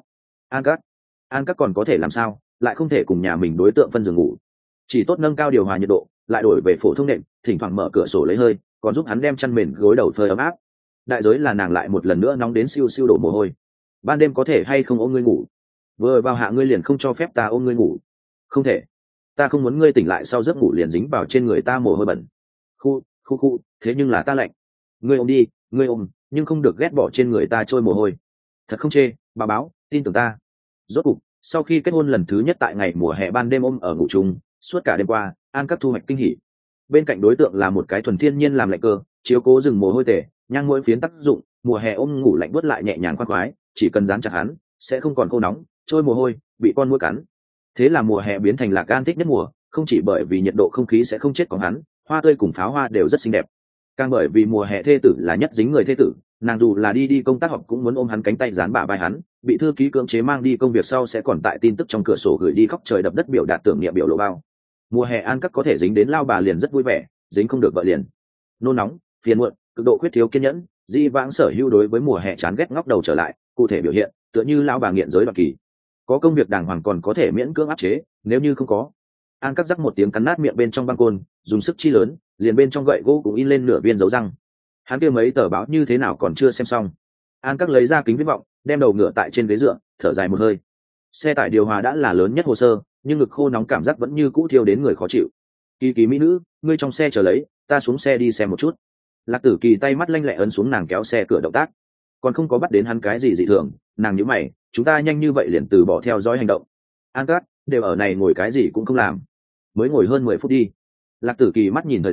An các còn có thể làm sao, lại không thể cùng nhà mình đối tượng phân giường ngủ, chỉ tốt nâng cao điều hòa nhiệt độ, lại đổi về phổ thông nệm, thỉnh thoảng mở cửa sổ lấy hơi, còn giúp hắn đem chăn mền gối đầu phơi ấm áp. Đại giới là nàng lại một lần nữa nóng đến siêu đổ mồ hôi. Ban đêm có thể hay không ôm ngươi ngủ? Vừa vào hạ ngươi liền không cho phép ta ôm ngươi ngủ. Không thể, ta không muốn ngươi tỉnh lại sau giấc ngủ liền dính vào trên người ta mồ hôi bẩn. Khu, thế nhưng là ta lạnh. Ngươi ôm đi, ngươi ôm, nhưng không được ghét bỏ trên người ta trôi mồ hôi. Thật không chê, bà báo, tin tưởng ta. Rốt cục, sau khi kết hôn lần thứ nhất tại ngày mùa hè ban đêm ôm ở ngủ chung, suốt cả đêm qua, An các thu hoạch kinh hỉ. Bên cạnh đối tượng là một cái thuần thiên nhiên làm lạnh cơ, chiếu cố rừng mồ hôi tề, nhang mỗi phiến tác dụng, mùa hè ôm ngủ lạnh bớt lại nhẹ nhàng khoan khoái, chỉ cần dán chặt hắn, sẽ không còn khô nóng, trôi mồ hôi, bị con muỗi cắn. Thế là mùa hè biến thành Lạc An thích nhất mùa, không chỉ bởi vì nhiệt độ không khí sẽ không chết còn hắn, hoa tươi cùng pháo hoa đều rất xinh đẹp. Càng bởi vì mùa hè thê tử là nhất dính người thê tử, nàng dù là đi công tác học cũng muốn ôm hắn cánh tay dán bả vai hắn, bị thư ký cưỡng chế mang đi công việc sau sẽ còn tại tin tức trong cửa sổ gửi đi khóc trời đập đất biểu đạt tưởng niệm biểu lộ bao. Mùa hè An các có thể dính đến lao bà liền rất vui vẻ, dính không được vợ liền nôn nóng, phiền muộn, cực độ khuyết thiếu kiên nhẫn, dĩ vãng sở hữu đối với mùa hè chán ghét ngóc đầu trở lại, cụ thể biểu hiện tựa như lao bà nghiện giới đoạn kỳ. Có công việc đàng hoàng còn có thể miễn cưỡng áp chế, nếu như không có, An các rắc một tiếng cắn nát miệng bên trong băng côn, dùng sức chi lớn, liền bên trong gậy gỗ cũng in lên nửa viên dấu răng. Hắn kia mấy tờ báo như thế nào còn chưa xem xong. An các lấy ra kính viễn vọng, đem đầu ngửa tại trên ghế dựa, thở dài một hơi. Xe tải điều hòa đã là lớn nhất hồ sơ, nhưng ngực khô nóng cảm giác vẫn như cũ thiêu đến người khó chịu. Kỳ mỹ nữ, ngươi trong xe chờ lấy, ta xuống xe đi xem một chút. Lạc Tử Kỳ tay mắt lanh lẹ ấn xuống nàng kéo xe cửa động tác, còn không có bắt đến hắn cái gì dị thường, nàng nhíu mày, chúng ta nhanh như vậy liền từ bỏ theo dõi hành động. An các đều ở này ngồi cái gì cũng không làm, mới ngồi hơn 10 phút đi. Lạc Tử Kỳ mắt nhìn thời gian,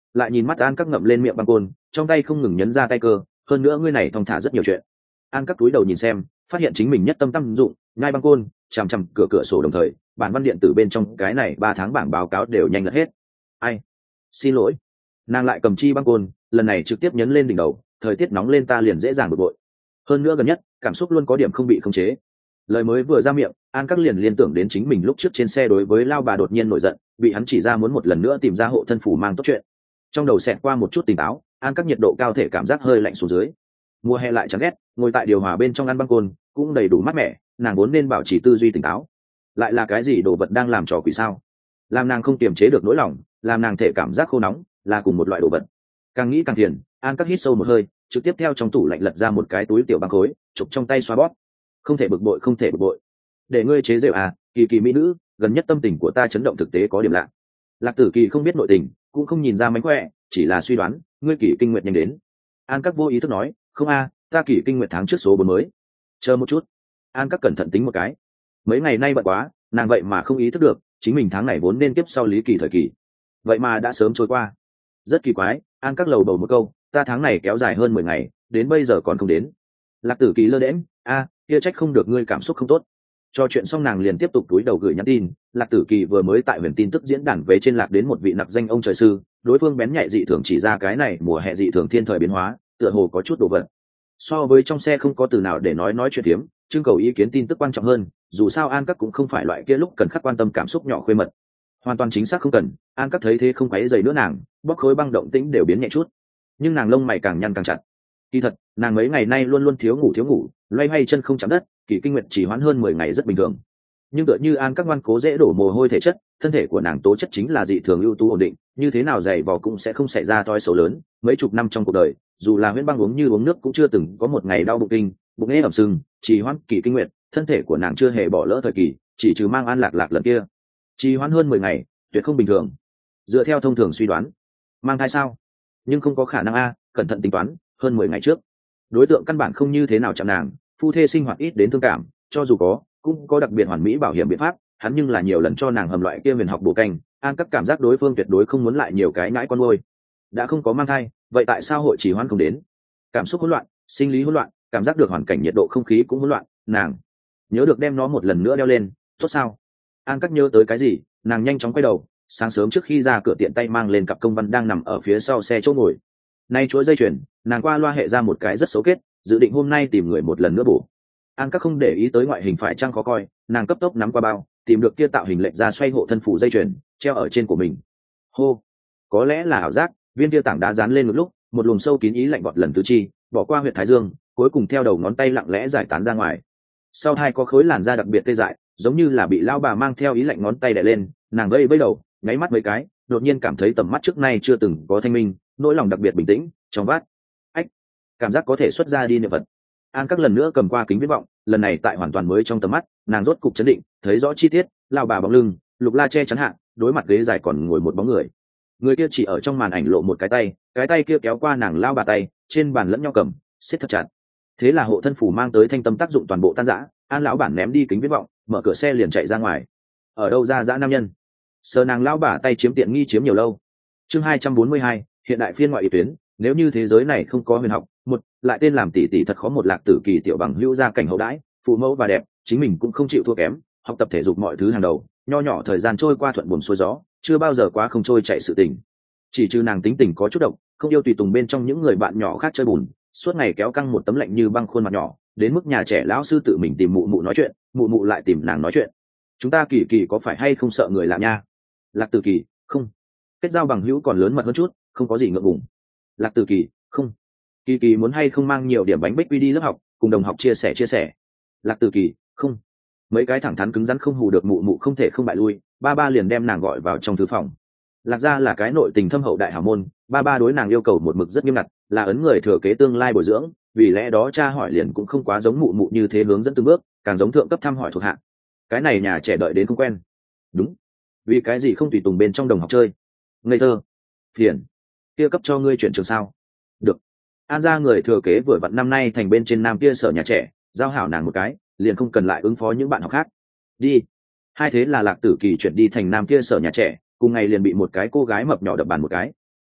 lại nhìn mắt An Các ngậm lên miệng băng côn, trong tay không ngừng nhấn ra tay cơ, hơn nữa ngươi này thong thả rất nhiều chuyện. An Các túi đầu nhìn xem, phát hiện chính mình nhất tâm tâm dụng, nhai băng côn, chằm chằm cửa sổ đồng thời, bản văn điện tử bên trong cái này 3 tháng bảng báo cáo đều nhanh lật hết. Ai? Xin lỗi. Nàng lại cầm chi băng côn, lần này trực tiếp nhấn lên đỉnh đầu, thời tiết nóng lên ta liền dễ dàng bực bội. Hơn nữa gần nhất, cảm xúc luôn có điểm không bị khống chế. Lời mới vừa ra miệng, An Các liền liên tưởng đến chính mình lúc trước trên xe đối với lao bà đột nhiên nổi giận, bị hắn chỉ ra muốn một lần nữa tìm ra hộ thân phủ mang tốt chuyện. Trong đầu xẹt qua một chút tỉnh táo, An Các nhiệt độ cao thể cảm giác hơi lạnh xuống dưới. Mùa hè lại chán ghét, ngồi tại điều hòa bên trong ăn băng côn cũng đầy đủ mát mẻ, nàng vốn nên bảo trì tư duy tỉnh táo. Lại là cái gì đồ vật đang làm trò quỷ sao? Làm nàng không kiềm chế được nỗi lòng, làm nàng thể cảm giác khô nóng, là cùng một loại đồ vật. Càng nghĩ càng phiền, An Các hít sâu một hơi, trực tiếp theo trong tủ lạnh lật ra một cái túi tiểu băng khối, chụp trong tay xoa bóp. Không thể bực bội, không thể bực bội. Để ngươi chế giễu à, Kỳ Kỳ mỹ nữ, gần nhất tâm tình của ta chấn động thực tế có điểm lạ. Lạc Tử Kỳ không biết nội tình, cũng không nhìn ra mánh khỏe, chỉ là suy đoán, ngươi Kỳ kinh nguyệt nhanh đến. An Các vô ý thức nói, không a, ta Kỳ kinh nguyệt tháng trước số 4 mới. Chờ một chút. An Các cẩn thận tính một cái. Mấy ngày nay bận quá, nàng vậy mà không ý thức được, chính mình tháng này vốn nên tiếp sau Lý Kỳ thời kỳ. Vậy mà đã sớm trôi qua. Rất kỳ quái, An Các lầu bầu một câu, ta tháng này kéo dài hơn 10 ngày, đến bây giờ còn không đến. Lạc Tử Kỳ lơ đễnh, kia trách không được ngươi cảm xúc không tốt. Cho chuyện xong nàng liền tiếp tục túi đầu gửi nhắn tin. Lạc Tử Kỳ vừa mới tại huyền tin tức diễn đàn về trên lạc đến một vị nặc danh ông trời sư, đối phương bén nhạy dị thường chỉ ra cái này mùa hè dị thường thiên thời biến hóa, tựa hồ có chút đồ vật. So với trong xe không có từ nào để nói chuyện phiếm, trưng cầu ý kiến tin tức quan trọng hơn, dù sao An Các cũng không phải loại kia lúc cần khắc quan tâm cảm xúc nhỏ khuê mật. Hoàn toàn chính xác không cần. An Các thấy thế không quấy dày nữa nàng, bóc khối băng động tĩnh đều biến nhẹ chút, nhưng nàng lông mày càng nhăn càng chặt. Kỳ thật nàng mấy ngày nay luôn luôn thiếu ngủ, loay hoay chân không chạm đất, Kỳ kinh nguyệt chỉ hoãn hơn 10 ngày rất bình thường. Nhưng tựa như An Các ngoan cố dễ đổ mồ hôi thể chất, thân thể của nàng tố chất chính là dị thường ưu tú ổn định, như thế nào dày vò cũng sẽ không xảy ra toi xấu lớn. Mấy chục năm trong cuộc đời, dù là huyễn băng uống như uống nước cũng chưa từng có một ngày đau bụng kinh, bụng ê ẩm sưng, chỉ hoãn Kỳ kinh nguyệt, thân thể của nàng chưa hề bỏ lỡ thời kỳ, chỉ trừ mang An Lạc lần kia, chỉ hoãn hơn 10 ngày, tuyệt không bình thường. Dựa theo thông thường suy đoán, mang thai sao? Nhưng không có khả năng a, cẩn thận tính toán, hơn 10 ngày trước, đối tượng căn bản không như thế nào chạm nàng, phu thê sinh hoạt ít đến thương cảm, cho dù có, cũng có đặc biệt hoàn mỹ bảo hiểm biện pháp, hắn nhưng là nhiều lần cho nàng hầm loại kia huyền học bổ canh. An Các cảm giác đối phương tuyệt đối không muốn lại nhiều cái ngãi con nuôi. Đã không có mang thai, vậy tại sao hội chỉ hoan không đến? Cảm xúc hỗn loạn, sinh lý hỗn loạn, cảm giác được hoàn cảnh nhiệt độ không khí cũng hỗn loạn, nàng nhớ được đem nó một lần nữa đeo lên, tốt sao? An Các nhớ tới cái gì, nàng nhanh chóng quay đầu, sáng sớm trước khi ra cửa tiện tay mang lên cặp công văn đang nằm ở phía sau xe chỗ ngồi. Nay chuỗi dây chuyền, nàng qua loa hệ ra một cái rất xấu kết, dự định hôm nay tìm người một lần nữa bổ. An Các không để ý tới ngoại hình phải chăng khó coi, nàng cấp tốc nắm qua bao, tìm được kia tạo hình lệnh ra xoay hộ thân phủ dây chuyền, treo ở trên của mình. Hô, có lẽ là ảo giác, viên kia tảng đá dán lên một lúc, một luồng sâu kín ý lạnh bọt lần tứ chi, bỏ qua huyệt thái dương, cuối cùng theo đầu ngón tay lặng lẽ giải tán ra ngoài. Sau hai có khối làn da đặc biệt tê dại, giống như là bị lao bà mang theo ý lạnh ngón tay đè lên, nàng vây đầu, nháy mắt mấy cái, đột nhiên cảm thấy tầm mắt trước nay chưa từng có thanh minh, nỗi lòng đặc biệt bình tĩnh, trong vát. Ách, cảm giác có thể xuất ra đi niệm vật. An Các lần nữa cầm qua kính viễn vọng, lần này tại hoàn toàn mới trong tầm mắt, nàng rốt cục chấn định, thấy rõ chi tiết, lao bà bóng lưng, lục la che chắn hạ, đối mặt ghế dài còn ngồi một bóng người. Người kia chỉ ở trong màn ảnh lộ một cái tay kia kéo qua nàng lao bà tay, trên bàn lẫn nhau cầm, siết thật chặt. Thế là hộ thân phủ mang tới thanh tâm tác dụng toàn bộ tan rã, An lão bản ném đi kính viễn vọng, mở cửa xe liền chạy ra ngoài. Ở đâu ra dã nam nhân? Sờ nàng lao bà tay chiếm tiện nghi chiếm nhiều lâu. Chương 242, hiện đại phiên ngoại ý tuyến, nếu như thế giới này không có huyền học, một lại tên làm tỷ tỷ thật khó một Lạc Tử Kỳ tiểu bằng hữu gia cảnh hậu đãi, phụ mẫu và đẹp, chính mình cũng không chịu thua kém, học tập thể dục mọi thứ hàng đầu, nho nhỏ thời gian trôi qua thuận buồm xuôi gió, chưa bao giờ quá không trôi chạy sự tình. Chỉ trừ nàng tính tình có chút độc, không yêu tùy tùng bên trong những người bạn nhỏ khác chơi bùn, suốt ngày kéo căng một tấm lạnh như băng khuôn mặt nhỏ, đến mức nhà trẻ lão sư tự mình tìm mụ mụ nói chuyện, mụ mụ lại tìm nàng nói chuyện. Chúng ta Kỳ Kỳ có phải hay không sợ người lạ nha? Lạc Tử Kỳ, không. Kết giao bằng hữu còn lớn mật hơn chút, không có gì ngượng ngùng. Lạc Tử Kỳ, không. Kỳ Kỳ muốn hay không mang nhiều điểm bánh bích quy đi lớp học, cùng đồng học chia sẻ. Lạc Tử Kỳ, không. Mấy cái thẳng thắn cứng rắn không hù được mụ mụ không thể không bại lui, ba liền đem nàng gọi vào trong thư phòng. Lạc gia là cái nội tình thâm hậu đại hảo môn, ba đối nàng yêu cầu một mực rất nghiêm ngặt, là ấn người thừa kế tương lai bồi dưỡng, vì lẽ đó cha hỏi liền cũng không quá giống mụ mụ như thế hướng dẫn từng bước, càng giống thượng cấp thăm hỏi thuộc hạ. Cái này nhà trẻ đợi đến không quen. Đúng. Vì cái gì không tùy tùng bên trong đồng học chơi? Ngây thơ. Phiền. Kia cấp cho ngươi chuyển trường sao? Được. An gia người thừa kế vừa vặn năm nay thành bên trên nam kia sở nhà trẻ, giao hảo nàng một cái, liền không cần lại ứng phó những bạn học khác. Đi. Hai thế là Lạc Tử Kỳ chuyển đi thành nam kia sở nhà trẻ, cùng ngày liền bị một cái cô gái mập nhỏ đập bàn một cái.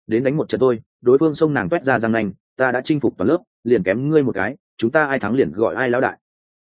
đến đánh một trận thôi, đối phương xông nàng toét ra răng nanh, ta đã chinh phục toàn lớp, liền kém ngươi một cái, chúng ta ai thắng liền gọi ai lão đại.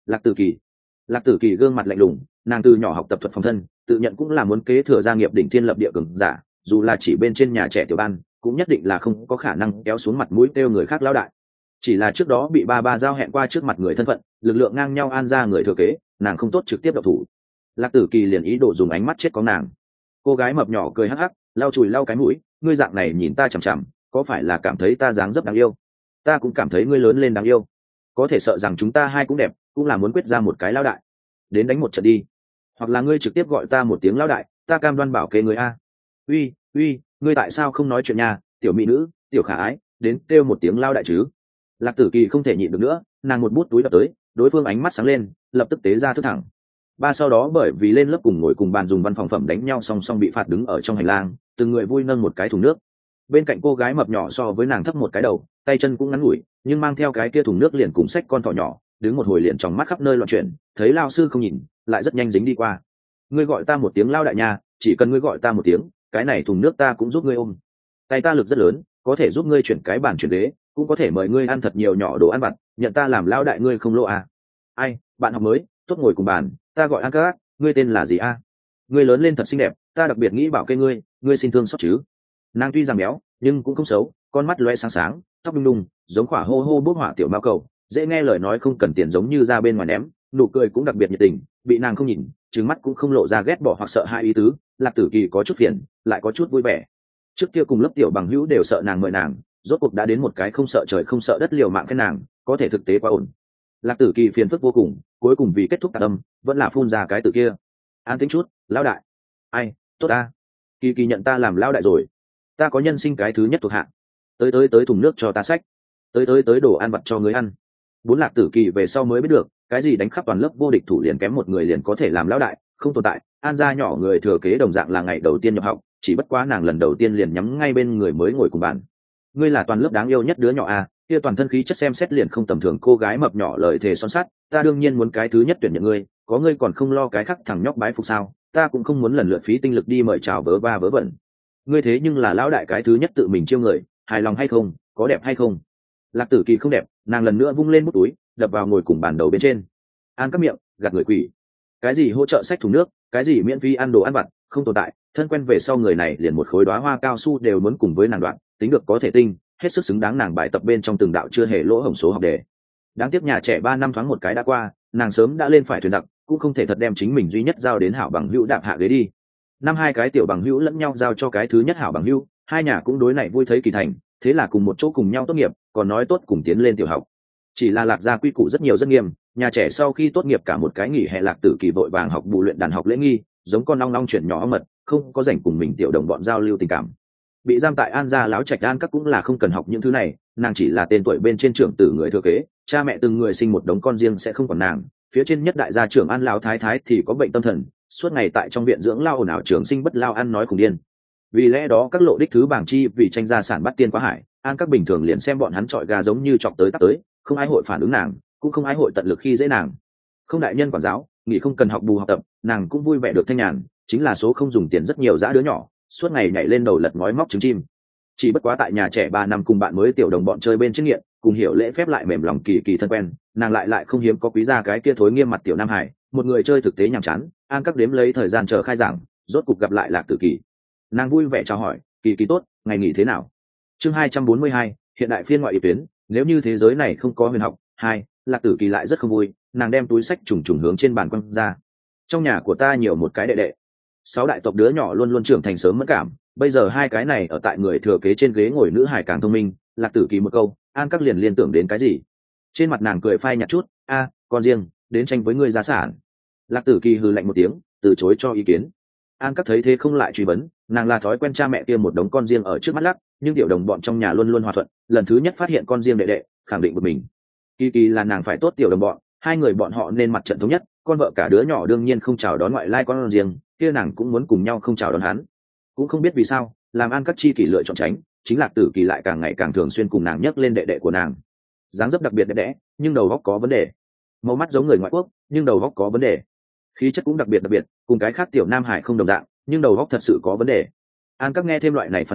Lạc tử kỳ gương mặt lạnh lùng, nàng từ nhỏ học tập thuật phòng thân, tự nhận cũng là muốn kế thừa gia nghiệp đỉnh thiên lập địa cường giả, dù là chỉ bên trên nhà trẻ tiểu ban cũng nhất định là không có khả năng kéo xuống mặt mũi kêu người khác lão đại. Chỉ là trước đó bị ba giao hẹn qua trước mặt người thân phận, lực lượng ngang nhau an ra người thừa kế, nàng không tốt trực tiếp độc thủ. Lạc tử kỳ liền ý đồ dùng ánh mắt chết có nàng. Cô gái mập nhỏ cười hắc hắc, lau chùi lau cái mũi, ngươi dạng này nhìn ta chằm chằm, có phải là cảm thấy ta dáng dấp đáng yêu? Ta cũng cảm thấy ngươi lớn lên đáng yêu, có thể sợ rằng chúng ta hai cũng đẹp, cũng là muốn quyết ra một cái lão đại. Đến đánh một trận đi, hoặc là ngươi trực tiếp gọi ta một tiếng lão đại, ta cam đoan bảo kê người a. Uy, ngươi tại sao không nói chuyện nha, tiểu mỹ nữ, tiểu khả ái, đến kêu một tiếng lão đại chứ. Lạc tử kỳ không thể nhịn được nữa, nàng một bút túi đập tới, đối phương ánh mắt sáng lên, lập tức tế ra thức thẳng. Ba sau đó bởi vì lên lớp cùng ngồi cùng bàn dùng văn phòng phẩm đánh nhau song song bị phạt đứng ở trong hành lang, từng người vui nâng một cái thùng nước. Bên cạnh cô gái mập nhỏ so với nàng thấp một cái đầu, tay chân cũng ngắn ngủi, nhưng mang theo cái kia thùng nước liền cùng xách con thỏ nhỏ, đứng một hồi liền trong mắt khắp nơi loạn chuyển, thấy lao sư không nhìn, lại rất nhanh dính đi qua. Ngươi gọi ta một tiếng lao đại nha, chỉ cần ngươi gọi ta một tiếng, cái này thùng nước ta cũng giúp ngươi ôm. Tay ta lực rất lớn, có thể giúp ngươi chuyển cái bàn chuyển ghế, cũng có thể mời ngươi ăn thật nhiều nhỏ đồ ăn vặt, nhận ta làm lao đại ngươi không lỗ à. Ai, bạn học mới, tốt ngồi cùng bàn, ta gọi An Các, ngươi tên là gì a? Ngươi lớn lên thật xinh đẹp, ta đặc biệt nghĩ bảo kê ngươi xin thương xót chứ. Nàng tuy rằng béo, nhưng cũng không xấu, con mắt loe sáng sáng, tóc đung đung, giống quả hô hô bốc hỏa tiểu mao cầu, dễ nghe lời nói không cần tiền giống như ra bên ngoài ném, nụ cười cũng đặc biệt nhiệt tình, bị nàng không nhìn, trừng mắt cũng không lộ ra ghét bỏ hoặc sợ hãi ý tứ. Lạc Tử Kỳ có chút phiền, lại có chút vui vẻ. Trước kia cùng lớp tiểu bằng hữu đều sợ nàng mời nàng, rốt cuộc đã đến một cái không sợ trời không sợ đất liều mạng cái nàng, có thể thực tế quá ổn. Lạc Tử Kỳ phiền phức vô cùng, cuối cùng vì kết thúc tạc âm, vẫn là phun ra cái từ kia. An tính chút, lão đại. Ai, tốt ta. Kỳ nhận ta làm lão đại rồi. Ta có nhân sinh cái thứ nhất thuộc hạng. Tới thùng nước cho ta xách. Tới đồ ăn vặt cho người ăn. Bốn Lạc Tử Kỳ về sau mới biết được, cái gì đánh khắp toàn lớp vô địch thủ liền kém một người liền có thể làm lão đại, không tồn tại. An gia nhỏ người thừa kế đồng dạng là ngày đầu tiên nhập học, chỉ bất quá nàng lần đầu tiên liền nhắm ngay bên người mới ngồi cùng bàn. Ngươi là toàn lớp đáng yêu nhất đứa nhỏ à, kia toàn thân khí chất xem xét liền không tầm thường. Cô gái mập nhỏ lời thề son sắt, ta đương nhiên muốn cái thứ nhất tuyển nhận ngươi, có ngươi còn không lo cái khắc thằng nhóc bái phục sao, ta cũng không muốn lần lượt phí tinh lực đi mời chào vớ va vớ vẩn. Ngươi thế nhưng là lão đại cái thứ nhất tự mình chiêu người, hài lòng hay không, có đẹp hay không? Lạc Tử Kỳ không đẹp, nàng lần nữa vung lên bút túi, đập vào ngồi cùng bàn đầu bên trên. An các miệng, gạt người quỷ. Cái gì hỗ trợ xách thùng nước, cái gì miễn phí ăn đồ ăn vặt, không tồn tại. Thân quen về sau người này liền một khối đóa hoa cao su đều muốn cùng với nàng đoạn, tính được có thể tinh, hết sức xứng đáng nàng bài tập bên trong từng đạo chưa hề lỗ hổng số học đề. Đáng tiếc nhà trẻ 3 năm thoáng một cái đã qua, nàng sớm đã lên phải thuyền giặc, cũng không thể thật đem chính mình duy nhất giao đến hảo bằng hữu đạp hạ ghế đi. Năm hai cái tiểu bằng hữu lẫn nhau giao cho cái thứ nhất hảo bằng hữu, hai nhà cũng đối này vui thấy kỳ thành, thế là cùng một chỗ cùng nhau tốt nghiệp, còn nói tốt cùng tiến lên tiểu học. Chỉ là Lạc gia quy củ rất nhiều rất nghiêm, nhà trẻ sau khi tốt nghiệp cả một cái nghỉ hè Lạc Tử Kỳ vội vàng học bù luyện đàn học lễ nghi, giống con ong ong chuyển nhỏ ong mật, không có rảnh cùng mình tiểu đồng bọn giao lưu tình cảm. Bị giam tại An gia láo trạch An các cũng là không cần học những thứ này, nàng chỉ là tên tuổi bên trên trưởng tử người thừa kế, cha mẹ từng người sinh một đống con riêng sẽ không còn nàng. Phía trên nhất đại gia trưởng An lão thái thái thì có bệnh tâm thần, suốt ngày tại trong viện dưỡng lao ồn ào, trường sinh bất lao, ăn nói cùng điên. Vì lẽ đó các lộ đích thứ bảng chi vì tranh gia sản bắt tiên quá hải, An các bình thường liền xem bọn hắn trọi gà giống như chọc tới tắt tới, không ai hội phản ứng nàng, cũng không ai hội tận lực khi dễ nàng. Không đại nhân quản giáo, nghỉ không cần học bù học tập, nàng cũng vui vẻ được thanh nhàn, chính là số không dùng tiền rất nhiều dã đứa nhỏ, suốt ngày nhảy lên đầu lật ngói móc trứng chim. Chỉ bất quá tại nhà trẻ 3 năm cùng bạn mới tiểu đồng bọn chơi bên trên nghiện, cùng hiểu lễ phép lại mềm lòng kỳ thân quen, nàng lại không hiếm có quý gia cái kia thối nghiêm mặt tiểu Nam Hải, một người chơi thực tế nhàm chán. An các đếm lấy thời gian chờ khai giảng, rốt cục gặp lại Lạc Tử Kỳ. Nàng vui vẻ chào hỏi, kỳ tốt, ngày nghỉ thế nào? Chương 242, hiện đại phiên ngoại ý tuyến, nếu như thế giới này không có huyền học. Hai, Lạc Tử Kỳ lại rất không vui, nàng đem túi sách trùng hướng trên bàn quăng ra. Trong nhà của ta nhiều một cái đệ đệ. 6 đại tộc đứa nhỏ luôn luôn trưởng thành sớm mẫn cảm, bây giờ hai cái này ở tại người thừa kế trên ghế ngồi nữ hải càng thông minh. Lạc Tử Kỳ một câu, An các liền liên tưởng đến cái gì? Trên mặt nàng cười phai nhạt chút, con riêng đến tranh với ngươi gia sản. Lạc Tử Kỳ hừ lạnh một tiếng, từ chối cho ý kiến. An các thấy thế không lại truy vấn, nàng là thói quen cha mẹ kia một đống con riêng ở trước mắt lắc, nhưng tiểu đồng bọn trong nhà luôn luôn hòa thuận, lần thứ nhất phát hiện con riêng đệ đệ, khẳng định của mình. Kỳ là nàng phải tốt tiểu đồng bọn, hai người bọn họ nên mặt trận thống nhất, con vợ cả đứa nhỏ đương nhiên không chào đón ngoại lai con riêng, kia nàng cũng muốn cùng nhau không chào đón hắn. Cũng không biết vì sao, làm An các chi kỷ lựa chọn tránh, chính Lạc Tử Kỳ lại càng ngày càng thường xuyên cùng nàng nhắc lên đệ đệ của nàng. Dáng dấp đặc biệt đẹp đẽ, nhưng đầu óc có vấn đề. Màu mắt giống người ngoại quốc, nhưng đầu óc có vấn đề. Khí chất cũng đặc biệt, cùng cái khác tiểu Nam Hải không đồng dạng, nhưng đầu óc thật sự có vấn đề. An các nghe thêm loại này phàn nàn,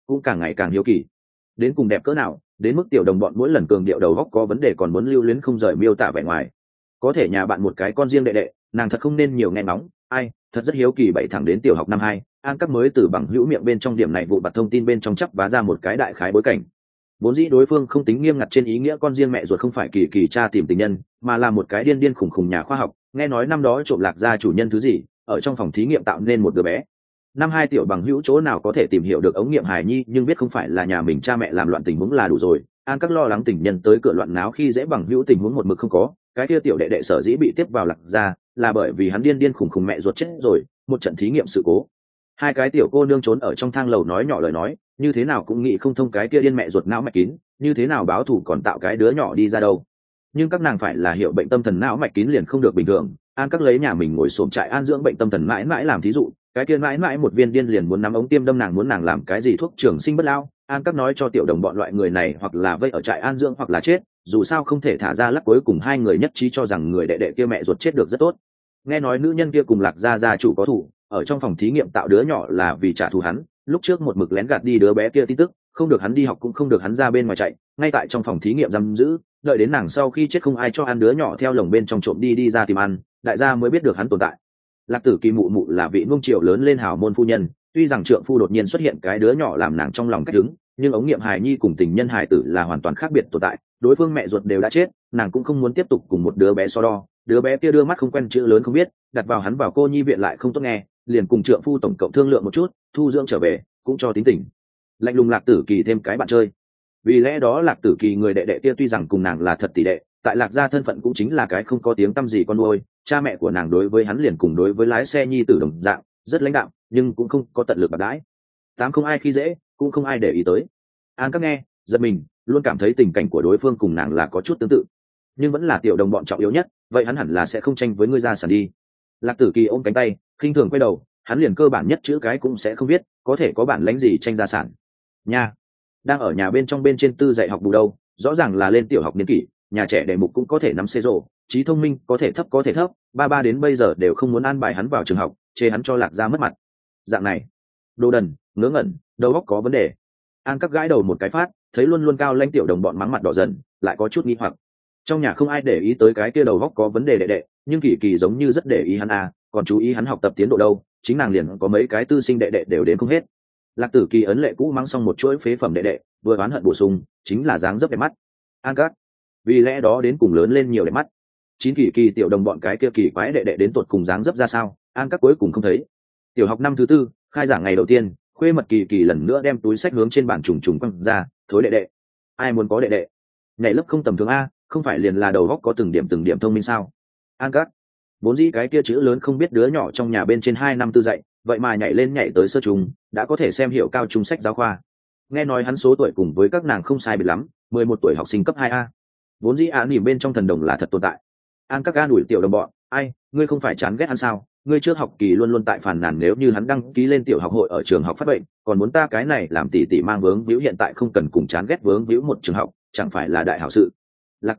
cũng càng ngày càng hiếu kỳ. Đến cùng đẹp cỡ nào, đến mức tiểu đồng bọn mỗi lần cường điệu đầu góc có vấn đề còn muốn lưu luyến không rời miêu tả vẻ ngoài. Có thể nhà bạn một cái con riêng đệ đệ, nàng thật không nên nhiều nghe ngóng. Ai, thật rất hiếu kỳ. Bảy thẳng đến tiểu học năm 2, An Các mới từ bằng hữu miệng bên trong điểm này vụ bặt thông tin bên trong chắp vá ra một cái đại khái bối cảnh. Vốn dĩ đối phương không tính nghiêm ngặt trên ý nghĩa con riêng mẹ ruột không phải Kỳ Kỳ cha tìm tình nhân, mà là một cái điên điên khủng khủng nhà khoa học. Nghe nói năm đó trộm lạc gia chủ nhân thứ gì, ở trong phòng thí nghiệm tạo nên một đứa bé. Năm 2 tiểu bằng hữu chỗ nào có thể tìm hiểu được ống nghiệm hài nhi, nhưng biết không phải là nhà mình cha mẹ làm loạn tình huống là đủ rồi. An Các lo lắng tình nhân tới cửa loạn náo khi dễ bằng hữu tình huống một mực không có. Cái kia tiểu đệ đệ sở dĩ bị tiếp vào lạc gia là bởi vì hắn điên điên khủng khủng mẹ ruột chết rồi, một trận thí nghiệm sự cố. Hai cái tiểu cô nương trốn ở trong thang lầu nói nhỏ lời nói, như thế nào cũng nghĩ không thông cái kia điên mẹ ruột não mạch kín, như thế nào báo thù còn tạo cái đứa nhỏ đi ra đâu. Nhưng các nàng phải là hiệu bệnh tâm thần não mạch kín liền không được bình thường. An Các lấy nhà mình ngồi xổm trại an dưỡng bệnh tâm thần mãi mãi làm thí dụ, cái kia mãi mãi một viên điên liền muốn nắm ống tiêm đâm nàng, muốn nàng làm cái gì thuốc trường sinh bất lao. An Các nói cho tiểu đồng bọn loại người này hoặc là vây ở trại an dưỡng hoặc là chết, dù sao không thể thả ra lắc. Cuối cùng hai người nhất trí cho rằng người đệ đệ kia mẹ ruột chết được rất tốt. Nghe nói nữ nhân kia cùng lạc gia chủ có thủ, ở trong phòng thí nghiệm tạo đứa nhỏ là vì trả thù hắn. Lúc trước một mực lén gạt đi đứa bé kia tin tức, không được hắn đi học cũng không được hắn ra bên ngoài chạy, ngay tại trong phòng thí nghiệm giam giữ, đợi đến nàng sau khi chết không ai cho ăn đứa nhỏ theo lồng bên trong trộm đi ra tìm ăn, đại gia mới biết được hắn tồn tại. Lạc Tử Kỳ mụ mụ là vị nuông chiều lớn lên hào môn phu nhân, tuy rằng trượng phu đột nhiên xuất hiện cái đứa nhỏ làm nàng trong lòng cách đứng, nhưng ống nghiệm hài nhi cùng tình nhân hài tử là hoàn toàn khác biệt tồn tại. Đối phương mẹ ruột đều đã chết, nàng cũng không muốn tiếp tục cùng một đứa bé so đo. Đứa bé kia đưa mắt không quen chữ lớn không biết, đặt vào hắn vào cô nhi viện lại không tốt nghe, liền cùng trượng phu tổng cộng thương lượng một chút, thu dưỡng trở về, cũng cho tính tình. Lạnh lùng Lạc Tử Kỳ thêm cái bạn chơi. Vì lẽ đó Lạc Tử Kỳ người đệ đệ kia tuy rằng cùng nàng là thật tỷ đệ, tại Lạc gia thân phận cũng chính là cái không có tiếng tăm gì con nuôi. Cha mẹ của nàng đối với hắn liền cùng đối với lái xe nhi tử đồng dạng, rất lãnh đạm, nhưng cũng không có tận lực bạc đãi. Tám không ai khi dễ, cũng không ai để ý tới. An Các nghe giật mình, luôn cảm thấy tình cảnh của đối phương cùng nàng là có chút tương tự, nhưng vẫn là tiểu đồng bọn trọng yếu nhất, vậy hắn hẳn là sẽ không tranh với ngươi gia sản đi. Lạc Tử Kỳ ôm cánh tay khinh thường quay đầu, hắn liền cơ bản nhất chữ cái cũng sẽ không biết, có thể có bản lãnh gì tranh gia sản nha. Đang ở nhà bên trong bên trên tư dạy học bù đâu, rõ ràng là lên tiểu học niên kỷ, nhà trẻ đề mục cũng có thể nắm xê rổ, trí thông minh có thể thấp, ba đến bây giờ đều không muốn an bài hắn vào trường học, chê hắn cho Lạc gia mất mặt. Dạng này đồ đần, ngớ ngẩn, đầu óc có vấn đề. An Các gãi đầu một cái phát, thấy luôn luôn cao lãnh tiểu đồng bọn mắng mặt đỏ dần, lại có chút nghi hoặc. Trong nhà không ai để ý tới cái kia đầu óc có vấn đề đệ đệ, nhưng Kỳ Kỳ giống như rất để ý hắn à, còn chú ý hắn học tập tiến độ đâu, chính nàng liền có mấy cái tư sinh đệ đệ đều đến không hết. Lạc Tử Kỳ ấn lệ cũ mắng xong một chuỗi phế phẩm đệ đệ, vừa oán hận bổ sung, chính là dáng dấp đẹp mắt. An Các vì lẽ đó đến cùng lớn lên nhiều đẹp mắt. Chín Kỳ Kỳ tiểu đồng bọn cái kia kỳ quái đệ đệ đến tột cùng dáng dấp ra sao, An Các cuối cùng không thấy. Tiểu học năm thứ 4, khai giảng ngày đầu tiên, khuê mật Kỳ Kỳ lần nữa đem túi sách hướng trên bàn trùng trùng quăng ra, thối đệ đệ, ai muốn có đệ đệ? Nhảy lớp không tầm thường a, không phải liền là đầu óc có từng điểm thông minh sao? An Các vốn dĩ cái kia chữ lớn không biết đứa nhỏ trong nhà bên trên 2 năm tư dạy, vậy mà nhảy tới sơ trung, đã có thể xem hiểu cao trung sách giáo khoa. Nghe nói hắn số tuổi cùng với các nàng không sai biệt lắm, 11 tuổi học sinh cấp 2A. Vốn dĩ án nỉm bên trong thần đồng là thật tồn tại. An Các ga đuổi tiểu đồng bọn, ai, ngươi không phải chán ghét hắn sao? Ngươi trước học kỳ luôn luôn tại phàn nàn nếu như hắn đăng ký lên tiểu học hội ở trường học phát bệnh, còn muốn ta cái này làm tỷ tỷ mang vướng víu, hiện tại không cần cùng chán ghét vướng víu một trường học, chẳng phải là đại hảo sự. Lạc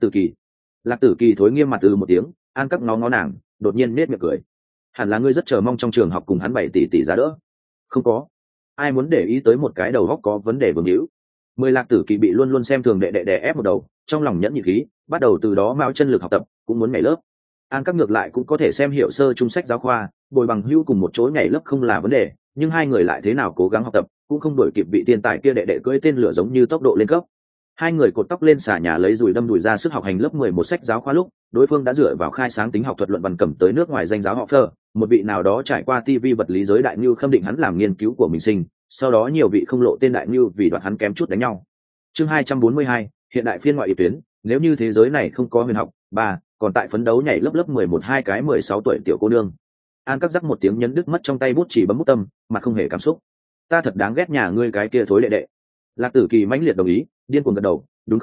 Tử Kỳ thối nghiêm mặt một tiếng. An Các ngó nàng, đột nhiên nết miệng cười. Hẳn là ngươi rất chờ mong trong trường học cùng hắn 7 tỷ giá đỡ. Không có, ai muốn để ý tới một cái đầu óc có vấn đề vướng víu. 10 Lạc Tử Kỳ bị luôn luôn xem thường đệ đệ đè ép một đầu, trong lòng nhẫn nhịn khí, bắt đầu từ đó mao chân lực học tập, cũng muốn nhảy lớp. An Các ngược lại cũng có thể xem hiểu sơ trung sách giáo khoa, bồi bằng hữu cùng một chỗ nhảy lớp không là vấn đề, nhưng hai người lại thế nào cố gắng học tập, cũng không đuổi kịp vị tiên tài kia đệ đệ cưỡi tên lửa giống như tốc độ lên cấp. Hai người cột tóc lên xà nhà lấy dùi đâm đùi ra sức học hành lớp 11 sách giáo khoa lúc, đối phương đã dựa vào khai sáng tính học thuật luận văn cầm tới nước ngoài danh giáo họ Fleur, một vị nào đó trải qua TV vật lý giới đại nhu khâm định hắn làm nghiên cứu của mình sinh, sau đó nhiều vị không lộ tên đại nhu vì đoạt hắn kém chút đánh nhau. Chương 242, hiện đại phiên ngoại ý tuyến, nếu như thế giới này không có huyền học, còn tại phấn đấu nhảy lớp 11 hai cái 16 tuổi tiểu cô nương. An Các rắc một tiếng nhấn đứt mất trong tay bút chỉ bấm bút tâm, mà không hề cảm xúc. Ta thật đáng ghét nhà ngươi cái kia thối đệ đệ. Lạc Tử Kỳ mãnh liệt đồng ý, điên cuồng gật đầu, đúng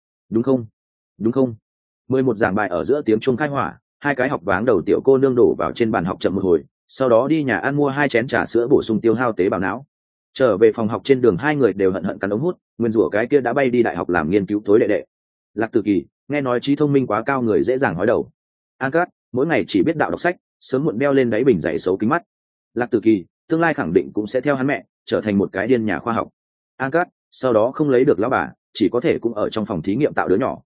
không? 11 giảng bài ở giữa tiếng chuông khai hỏa, hai cái học váng đầu tiểu cô nương đổ vào trên bàn học chậm một hồi, sau đó đi nhà ăn mua 2 chén trà sữa bổ sung tiêu hao tế bào não. Trở về phòng học trên đường hai người đều hận hận cắn ống hút, nguyên rủa cái kia đã bay đi đại học làm nghiên cứu thối đệ đệ. Lạc Tử Kỳ nghe nói trí thông minh quá cao người dễ dàng hói đầu. An Các mỗi ngày chỉ biết đạo đọc sách, sớm muộn đeo lên đáy bình dày xấu kính mắt. Lạc Tử Kỳ tương lai khẳng định cũng sẽ theo hắn mẹ trở thành một cái điên nhà khoa học. An Cát sau đó không lấy được lão bà, chỉ có thể cũng ở trong phòng thí nghiệm tạo đứa nhỏ.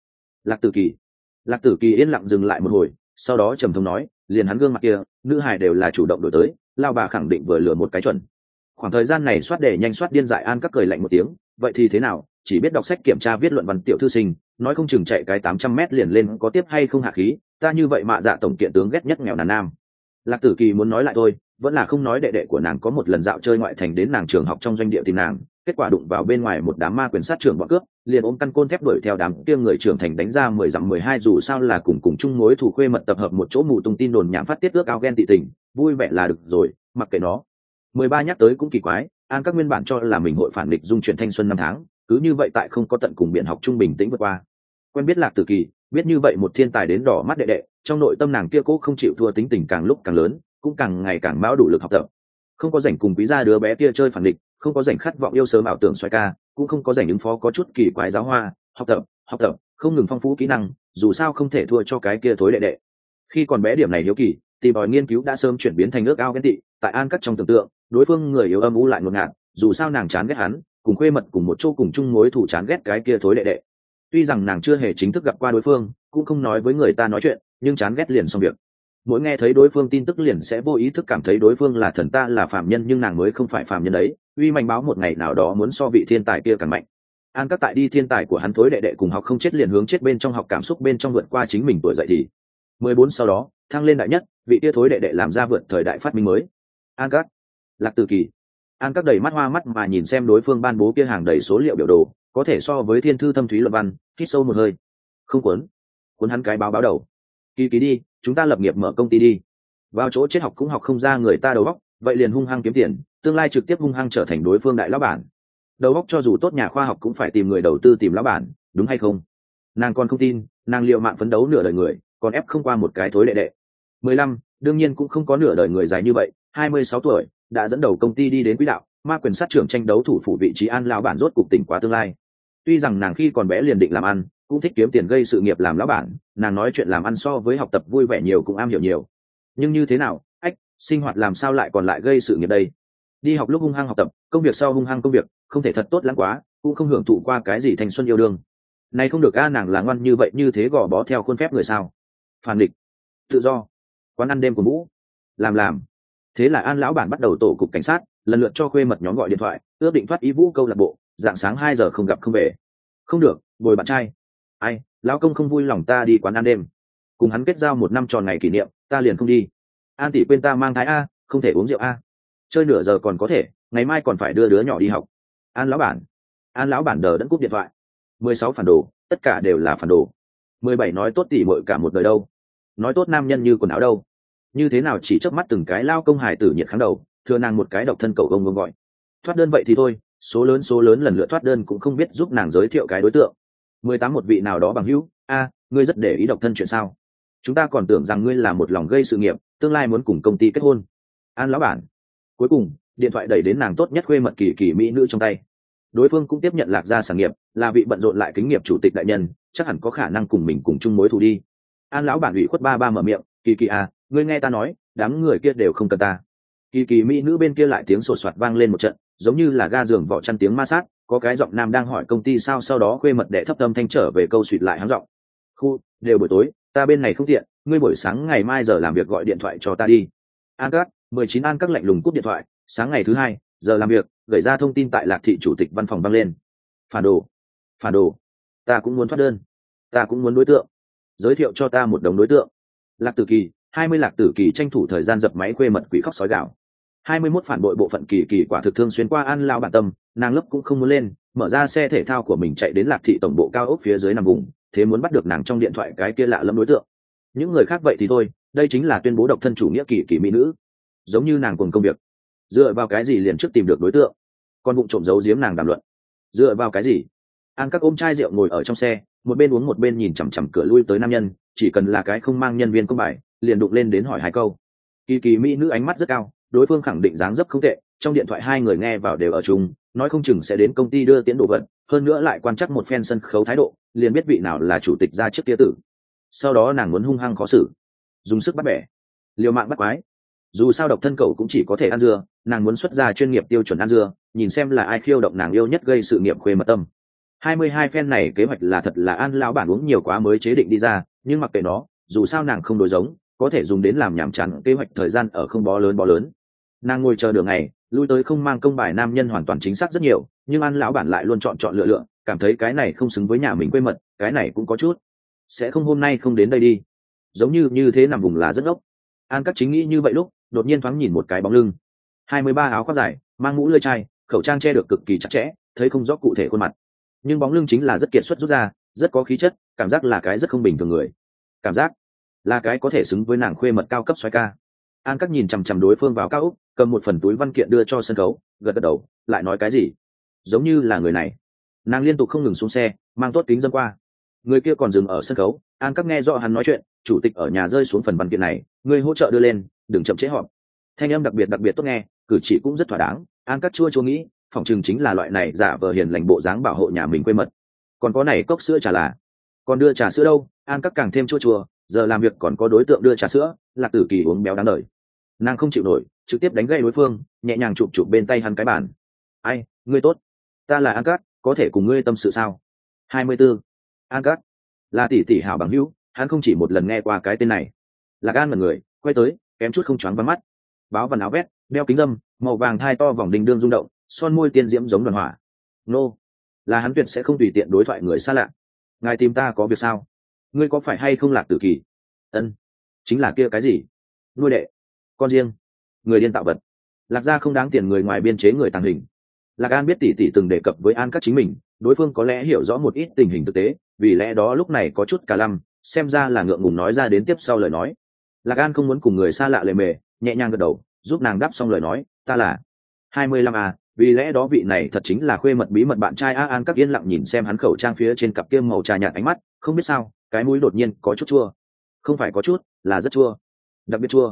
Lạc Tử Kỳ yên lặng dừng lại một hồi, sau đó trầm thống nói, liền hắn gương mặt kia, nữ hài đều là chủ động đổi tới, lao bà khẳng định vừa lừa một cái chuẩn. Khoảng thời gian này soát để nhanh soát điên dại. An Cát cười lạnh một tiếng, vậy thì thế nào, chỉ biết đọc sách kiểm tra viết luận văn tiểu thư sinh, nói không chừng chạy cái 800 mét liền lên có tiếp hay không hạ khí, ta như vậy mạ dạ tổng kiện tướng ghét nhất nghèo nàn nam. Lạc Tử Kỳ muốn nói lại thôi, vẫn là không nói. Đệ đệ của nàng có một lần dạo chơi ngoại thành đến nàng trường học trong doanh địa tìm nàng, kết quả đụng vào bên ngoài một đám ma quyền sát trưởng bọn cướp, liền ôm căn côn thép đuổi theo đám kia người trưởng thành đánh ra 10 dặm 12, dù sao là cùng chung mối thù khuê mật tập hợp một chỗ mù tung tin đồn nhảm phát tiết ước ao ghen tị tình, vui vẻ là được rồi, mặc kệ nó. 13 nhắc tới cũng kỳ quái, An các nguyên bản cho là mình hội phản địch dung chuyển thanh xuân năm tháng, cứ như vậy tại không có tận cùng biện học trung bình tĩnh vượt qua. Quen biết Lạc Tử Kỳ, biết như vậy một thiên tài đến đỏ mắt đệ đệ, trong nội tâm nàng kia cố không chịu thua tính tình càng lúc càng lớn, cũng càng ngày càng mão đủ lực học tập. Không có rảnh cùng quý gia đứa bé kia chơi phản địch, không có rảnh khát vọng yêu sớm ảo tưởng xoay ca, cũng không có rảnh ứng phó có chút kỳ quái giáo hoa, học tập, không ngừng phong phú kỹ năng, dù sao không thể thua cho cái kia thối đệ đệ. Khi còn bé điểm này hiếu kỳ, tìm tòi nghiên cứu đã sớm chuyển biến thành ước ao ghen tị, tại An Cắt trong tưởng tượng, đối phương người yếu âm u lại ngột ngạt, dù sao nàng chán ghét hắn, cùng khuê mật cùng một chỗ cùng chung mối thù chán ghét cái kia thối đệ đệ. Tuy rằng nàng chưa hề chính thức gặp qua đối phương, cũng không nói với người ta nói chuyện, nhưng chán ghét liền xong việc. Mỗi nghe thấy đối phương tin tức liền sẽ vô ý thức cảm thấy đối phương là thần, ta là phàm nhân nhưng nàng mới không phải phàm nhân đấy, uy mạnh báo một ngày nào đó muốn so vị thiên tài kia càng mạnh. An Cát tại đi thiên tài của hắn thối đệ đệ cùng học không chết liền hướng chết bên trong học cảm xúc bên trong vượt qua chính mình tuổi dậy thì 14 sau đó thăng lên đại nhất, vị kia thối đệ đệ làm ra vượt thời đại phát minh mới. An Cát, Lạc Tử Kỳ. An Cát đầy mắt hoa mắt mà nhìn xem đối phương ban bố kia hàng đầy số liệu biểu đồ, có thể so với thiên thư thâm thúy luận văn, hít sâu một hơi. Không cuốn hắn cái báo đầu. Kỳ Kỳ đi, chúng ta lập nghiệp mở công ty đi. Vào chỗ chết học cũng học không ra người ta đầu óc, vậy liền hung hăng kiếm tiền, tương lai trực tiếp hung hăng trở thành đối phương đại lão bản. Đầu óc cho dù tốt nhà khoa học cũng phải tìm người đầu tư tìm lão bản, đúng hay không? Nàng còn không tin, nàng liệu mạng phấn đấu nửa đời người, còn ép không qua một cái thối đệ đệ. 15, đương nhiên cũng không có nửa đời người dài như vậy, 26 tuổi đã dẫn đầu công ty đi đến quỹ đạo, ma quyền sát trưởng tranh đấu thủ phủ vị trí An lão bản rốt cục tỉnh quá tương lai. Tuy rằng nàng khi còn bé liền định làm ăn, cũng thích kiếm tiền gây sự nghiệp làm lão bản, nàng nói chuyện làm ăn so với học tập vui vẻ nhiều, cũng am hiểu nhiều. Nhưng như thế nào, sinh hoạt làm sao lại còn lại gây sự nghiệp đây? Đi học lúc hung hăng học tập, công việc sau hung hăng công việc, không thể thật tốt lắm quá, cũng không hưởng thụ qua cái gì thanh xuân yêu đương. Này không được a, nàng là ngoan như vậy như thế gò bó theo khuôn phép người sao? Phản địch, tự do, quán ăn đêm của mũ, làm. Thế là An lão bản bắt đầu tổ cục cảnh sát, lần lượt cho khuê mật nhóm gọi điện thoại, ước định thoát ý vũ câu lạc bộ, dạng sáng 2 giờ không gặp không về. Không được, bồi bạn trai. Ai, lão công không vui lòng ta đi quán ăn đêm. Cùng hắn kết giao 1 năm tròn ngày kỷ niệm, ta liền không đi. An tỷ quên ta mang thai a, không thể uống rượu a. Chơi nửa giờ còn có thể, ngày mai còn phải đưa đứa nhỏ đi học. An lão bản đờ đẫn cúp điện thoại. 16 phản đồ, tất cả đều là phản đồ. 17 nói tốt tỉ muội cả một đời đâu, nói tốt nam nhân như quần áo đâu, như thế nào chỉ chớp mắt từng cái lao công hài tử nhiệt kháng đầu, thừa nàng một cái độc thân cầu ông gọi. Thoát đơn vậy thì thôi, số lớn lần lượt thoát đơn cũng không biết giúp nàng giới thiệu cái đối tượng. 18 một vị nào đó bằng hữu, ngươi rất để ý độc thân chuyện sao? Chúng ta còn tưởng rằng ngươi là một lòng gây sự nghiệp, tương lai muốn cùng công ty kết hôn. An lão bản. Cuối cùng điện thoại đẩy đến nàng tốt nhất khuê mật kỳ mỹ nữ trong tay. Đối phương cũng tiếp nhận Lạc gia sản nghiệp, là vị bận rộn lại kính nghiệp chủ tịch đại nhân, chắc hẳn có khả năng cùng mình cùng chung mối thù đi. An lão bản ủy khuất ba mở miệng, Kỳ ngươi nghe ta nói, đám người kia đều không cần ta. Kỳ mỹ nữ bên kia lại tiếng sột soạt vang lên một trận, giống như là ga giường vỏ chăn tiếng ma sát, có cái giọng nam đang hỏi công ty sao, sau đó khuê mật đệ thấp âm thanh trở về câu suýt lại háng giọng. Đều buổi tối, ta bên này không tiện, ngươi buổi sáng ngày mai giờ làm việc gọi điện thoại cho ta đi. An Cát, 19 An Cát lạnh lùng cúp điện thoại, sáng ngày thứ 2, giờ làm việc, gửi ra thông tin tại Lạc thị chủ tịch văn phòng vang lên. Phản đồ, ta cũng muốn thoát đơn, ta cũng muốn đối tượng, giới thiệu cho ta một đống đối tượng. Lạc Tử Kỳ, 20 Lạc Tử Kỳ tranh thủ thời gian dập máy khuê mật quỷ khóc sói gào. 21 phản bội bộ phận Kỳ quả thực thương xuyên qua An lao bản tâm, nàng lớp cũng không muốn lên, mở ra xe thể thao của mình chạy đến Lạc thị tổng bộ cao ốc phía dưới nằm vùng, thế muốn bắt được nàng trong điện thoại cái kia lạ lẫm đối tượng. Những người khác vậy thì thôi, đây chính là tuyên bố độc thân chủ nghĩa kỳ mỹ nữ, giống như nàng cùng công việc, dựa vào cái gì liền trước tìm được đối tượng, còn bụng trộm giấu giếm nàng đàm luận, dựa vào cái gì? An Các ôm chai rượu ngồi ở trong xe, một bên uống một bên nhìn chằm chằm cửa lui tới nam nhân, chỉ cần là cái không mang nhân viên công bài, liền đụng lên đến hỏi 2 câu. Kỳ mỹ nữ ánh mắt rất cao, đối phương khẳng định dáng dấp không tệ, trong điện thoại 2 người nghe vào đều ở chung, nói không chừng sẽ đến công ty đưa tiến đồ vật, hơn nữa lại quan chắc một phen sân khấu thái độ, liền biết vị nào là chủ tịch ra trước kia tử. Sau đó nàng muốn hung hăng khó xử, dùng sức bắt bẻ, liều mạng bắt quái. dù sao độc thân cậu cũng chỉ có thể ăn dưa, nàng muốn xuất ra chuyên nghiệp tiêu chuẩn ăn dưa, nhìn xem là ai khiêu động nàng yêu nhất gây sự nghiệp khuê mật tâm. 22 phen này kế hoạch là thật là An lão bản uống nhiều quá mới chế định đi ra, nhưng mặc kệ nó, dù sao nàng không đối giống, có thể dùng đến làm nhảm chán kế hoạch thời gian ở không bó lớn. Nàng ngồi chờ đường ngày, lui tới không mang công bài nam nhân hoàn toàn chính xác rất nhiều, nhưng An lão bản lại luôn chọn lựa, cảm thấy cái này không xứng với nhà mình quê mật, cái này cũng có chút. Sẽ không hôm nay không đến đây đi. Giống như thế nằm vùng là rất ốc. An các chính nghĩ như vậy lúc, đột nhiên thoáng nhìn một cái bóng lưng. 23 áo khoác dài, mang mũ lưỡi chai, khẩu trang che được cực kỳ chặt chẽ, thấy không rõ cụ thể khuôn mặt. Nhưng bóng lưng chính là rất kiệt xuất rút ra, rất có khí chất, cảm giác là cái rất không bình thường người. Cảm giác là cái có thể xứng với nàng khuê mật cao cấp soái ca. An các nhìn chằm chằm đối phương vào cao úc, cầm một phần túi văn kiện đưa cho sân khấu, gật đầu, lại nói cái gì? Giống như là người này. Nàng liên tục không ngừng xuống xe, mang tốt kính dâm qua. Người kia còn dừng ở sân khấu, An các nghe rõ hắn nói chuyện, chủ tịch ở nhà rơi xuống phần văn kiện này, người hỗ trợ đưa lên, đừng chậm trễ họp. Thanh âm đặc biệt tốt nghe, cử chỉ cũng rất thỏa đáng. An các chua nghĩ, phỏng chừng chính là loại này giả vờ hiền lành bộ dáng bảo hộ nhà mình quê mật. Còn có này cốc sữa trà là, còn đưa trà sữa đâu? An các càng thêm chua, giờ làm việc còn có đối tượng đưa trà sữa, Lạc Tử Kỳ uống béo đáng đời. Nàng không chịu nổi, trực tiếp đánh gậy đối phương, nhẹ nhàng chụp bên tay hắn cái bàn. Ai, ngươi tốt, ta là An Cát, có thể cùng ngươi tâm sự sao? 24. An Cát là tỷ hảo bằng hữu, hắn không chỉ một lần nghe qua cái tên này. Lạc An mật người, quay tới, kém chút không choáng váng mắt. Báo vần áo vét, đeo kính dâm, màu vàng thai to vòng đình đương rung động, son môi tiên diễm giống đoàn hỏa. Nô, là hắn tuyệt sẽ không tùy tiện đối thoại người xa lạ. Ngài tìm ta có việc sao? Ngươi có phải hay không Lạc Tử Kỳ? Ân, chính là kia cái gì? Nuôi đệ, con riêng, người điên tạo vật. Lạc gia không đáng tiền người ngoài biên chế người tàng hình. Lạc An biết tỷ từng đề cập với An các chính mình, đối phương có lẽ hiểu rõ một ít tình hình thực tế, vì lẽ đó lúc này có chút cả lăm, xem ra là ngượng ngùng nói ra đến tiếp sau lời nói. Lạc An không muốn cùng người xa lạ lề mề, nhẹ nhàng gật đầu, giúp nàng đáp xong lời nói, ta là 25 à, vì lẽ đó vị này thật chính là khuê mật bí mật bạn trai A. An các yên lặng nhìn xem hắn khẩu trang phía trên cặp kia màu trà nhạt ánh mắt, không biết sao, cái mũi đột nhiên có chút chua. Không phải có chút, là rất chua, đặc biệt chua.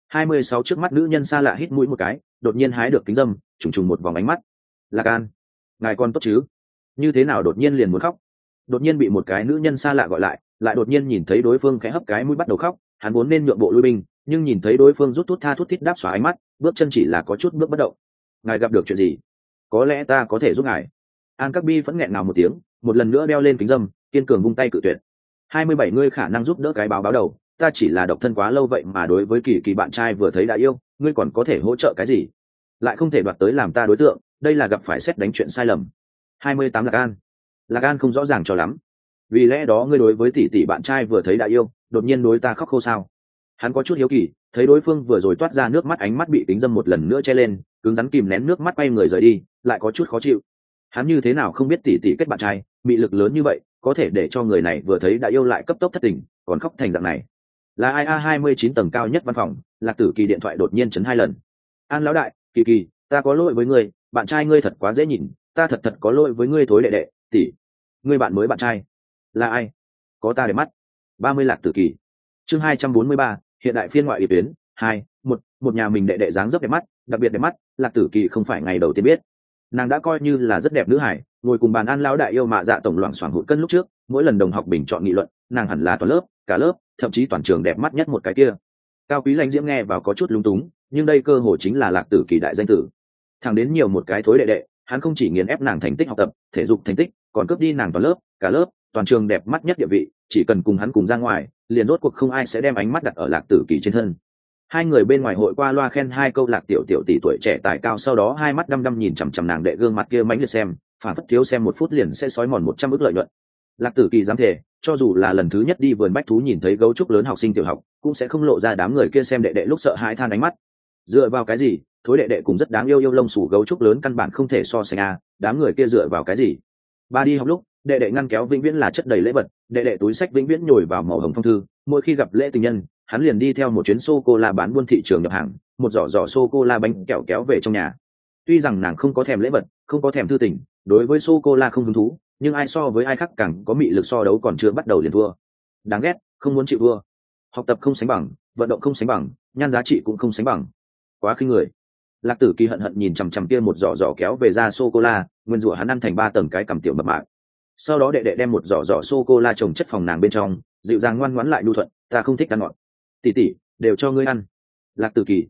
26 trước mắt nữ nhân xa lạ hít mũi một cái, đột nhiên hái được kính dâm, trùng một vòng ánh mắt. Lạc An, ngài con tốt chứ? Như thế nào đột nhiên liền muốn khóc? Đột nhiên bị một cái nữ nhân xa lạ gọi lại đột nhiên nhìn thấy đối phương khẽ hấp cái mũi bắt đầu khóc, hắn vốn nên nhượng bộ lui binh, nhưng nhìn thấy đối phương rút thút tha thút thít đáp xóa ánh mắt, bước chân chỉ là có chút bước bất động. Ngài gặp được chuyện gì? Có lẽ ta có thể giúp ngài. An các bi vẫn nghẹn nào một tiếng, một lần nữa đeo lên kính dâm, kiên cường vung tay cự tuyệt. 27 ngươi khả năng giúp đỡ cái báo đầu, ta chỉ là độc thân quá lâu vậy mà đối với kỳ bạn trai vừa thấy đã yêu, ngươi còn có thể hỗ trợ cái gì? Lại không thể đoạt tới làm ta đối tượng, đây là gặp phải xét đánh chuyện sai lầm. 28 Lạc An không rõ ràng cho lắm. Vì lẽ đó ngươi đối với tỷ bạn trai vừa thấy đã yêu, đột nhiên đối ta khóc khô sao? Hắn có chút hiếu kỳ, thấy đối phương vừa rồi toát ra nước mắt, ánh mắt bị kính dâm một lần nữa che lên, cứng rắn kìm nén nước mắt quay người rời đi, lại có chút khó chịu. Hắn như thế nào không biết tỷ kết bạn trai, bị lực lớn như vậy, có thể để cho người này vừa thấy đã yêu lại cấp tốc thất tình, còn khóc thành dạng này. Là ai a? 29 tầng cao nhất văn phòng, Lạc Tử Kỳ điện thoại đột nhiên chấn 2 lần. An lão đại, Kỳ, ta có lỗi với ngươi, bạn trai ngươi thật quá dễ nhìn, ta thật có lỗi với ngươi thối đệ, tỷ. Ngươi bạn mới bạn trai là ai? Có ta để mắt. 30 Lạc Tử Kỳ. Chương 243, hiện đại phiên ngoại điệp tuyến 2, một nhà mình đệ dáng dấp đẹp mắt, đặc biệt đẹp mắt, Lạc Tử Kỳ không phải ngày đầu tiên biết. Nàng đã coi như là rất đẹp nữ hải, ngồi cùng bàn An lão đại yêu mạ dạ tổng loảng xoảng hụt cân lúc trước, mỗi lần đồng học bình chọn nghị luận, nàng hẳn là toàn lớp, cả lớp, thậm chí toàn trường đẹp mắt nhất một cái kia. Cao Quý Lãnh Diễm nghe vào có chút lúng túng, nhưng đây cơ hồ chính là Lạc Tử Kỳ đại danh tử. Thằng đến nhiều một cái thối đệ, hắn không chỉ nghiền ép nàng thành tích học tập, thể dục thành tích, còn cướp đi nàng toàn lớp, cả lớp, toàn trường đẹp mắt nhất địa vị, chỉ cần cùng hắn cùng ra ngoài, liền rốt cuộc không ai sẽ đem ánh mắt đặt ở Lạc Tử Kỳ trên thân. Hai người bên ngoài hội qua loa khen hai câu Lạc tiểu tỷ tuổi trẻ tài cao, sau đó hai mắt đăm nhìn chằm nàng đệ gương mặt kia mãnh liệt xem, phản phất thiếu xem 1 phút liền sẽ sói mòn 100 ức lợi nhuận. Lạc Tử Kỳ dám thề, cho dù là lần thứ nhất đi vườn bách thú nhìn thấy gấu trúc lớn học sinh tiểu học, cũng sẽ không lộ ra đám người kia xem đệ lúc sợ hãi than ánh mắt. Dựa vào cái gì? Thối đệ cùng rất đáng yêu lông xù gấu trúc lớn căn bản không thể so sánh à, đám người kia dựa vào cái gì? Ba đi học lúc, đệ ngăn kéo vĩnh viễn là chất đầy lễ vật, đệ túi sách vĩnh viễn nhồi vào màu hồng phong thư, mỗi khi gặp lễ tình nhân, hắn liền đi theo một chuyến sô cô la bán buôn thị trường nhập hàng, một giỏ sô cô la bánh kẹo kéo về trong nhà. Tuy rằng nàng không có thèm lễ vật, không có thèm thư tình, đối với sô cô la không hứng thú, nhưng ai so với ai khác càng có mị lực so đấu còn chưa bắt đầu liền thua. Đáng ghét, không muốn chịu thua. Học tập không sánh bằng, vận động không sánh bằng, nhan giá trị cũng không sánh bằng. Quá khinh người. Lạc Tử Kỳ hận nhìn chằm kia một giỏ kéo về ra sô cô la, nguyên rủa hắn ăn thành 3 tầng cái cằm tiểu mập mạp. Sau đó đệ đem một giỏ sô cô la trồng chất phòng nàng bên trong, dịu dàng ngoan ngoãn lại nhu thuận, ta không thích ăn ngọt. Tỷ đều cho ngươi ăn. Lạc Tử Kỳ,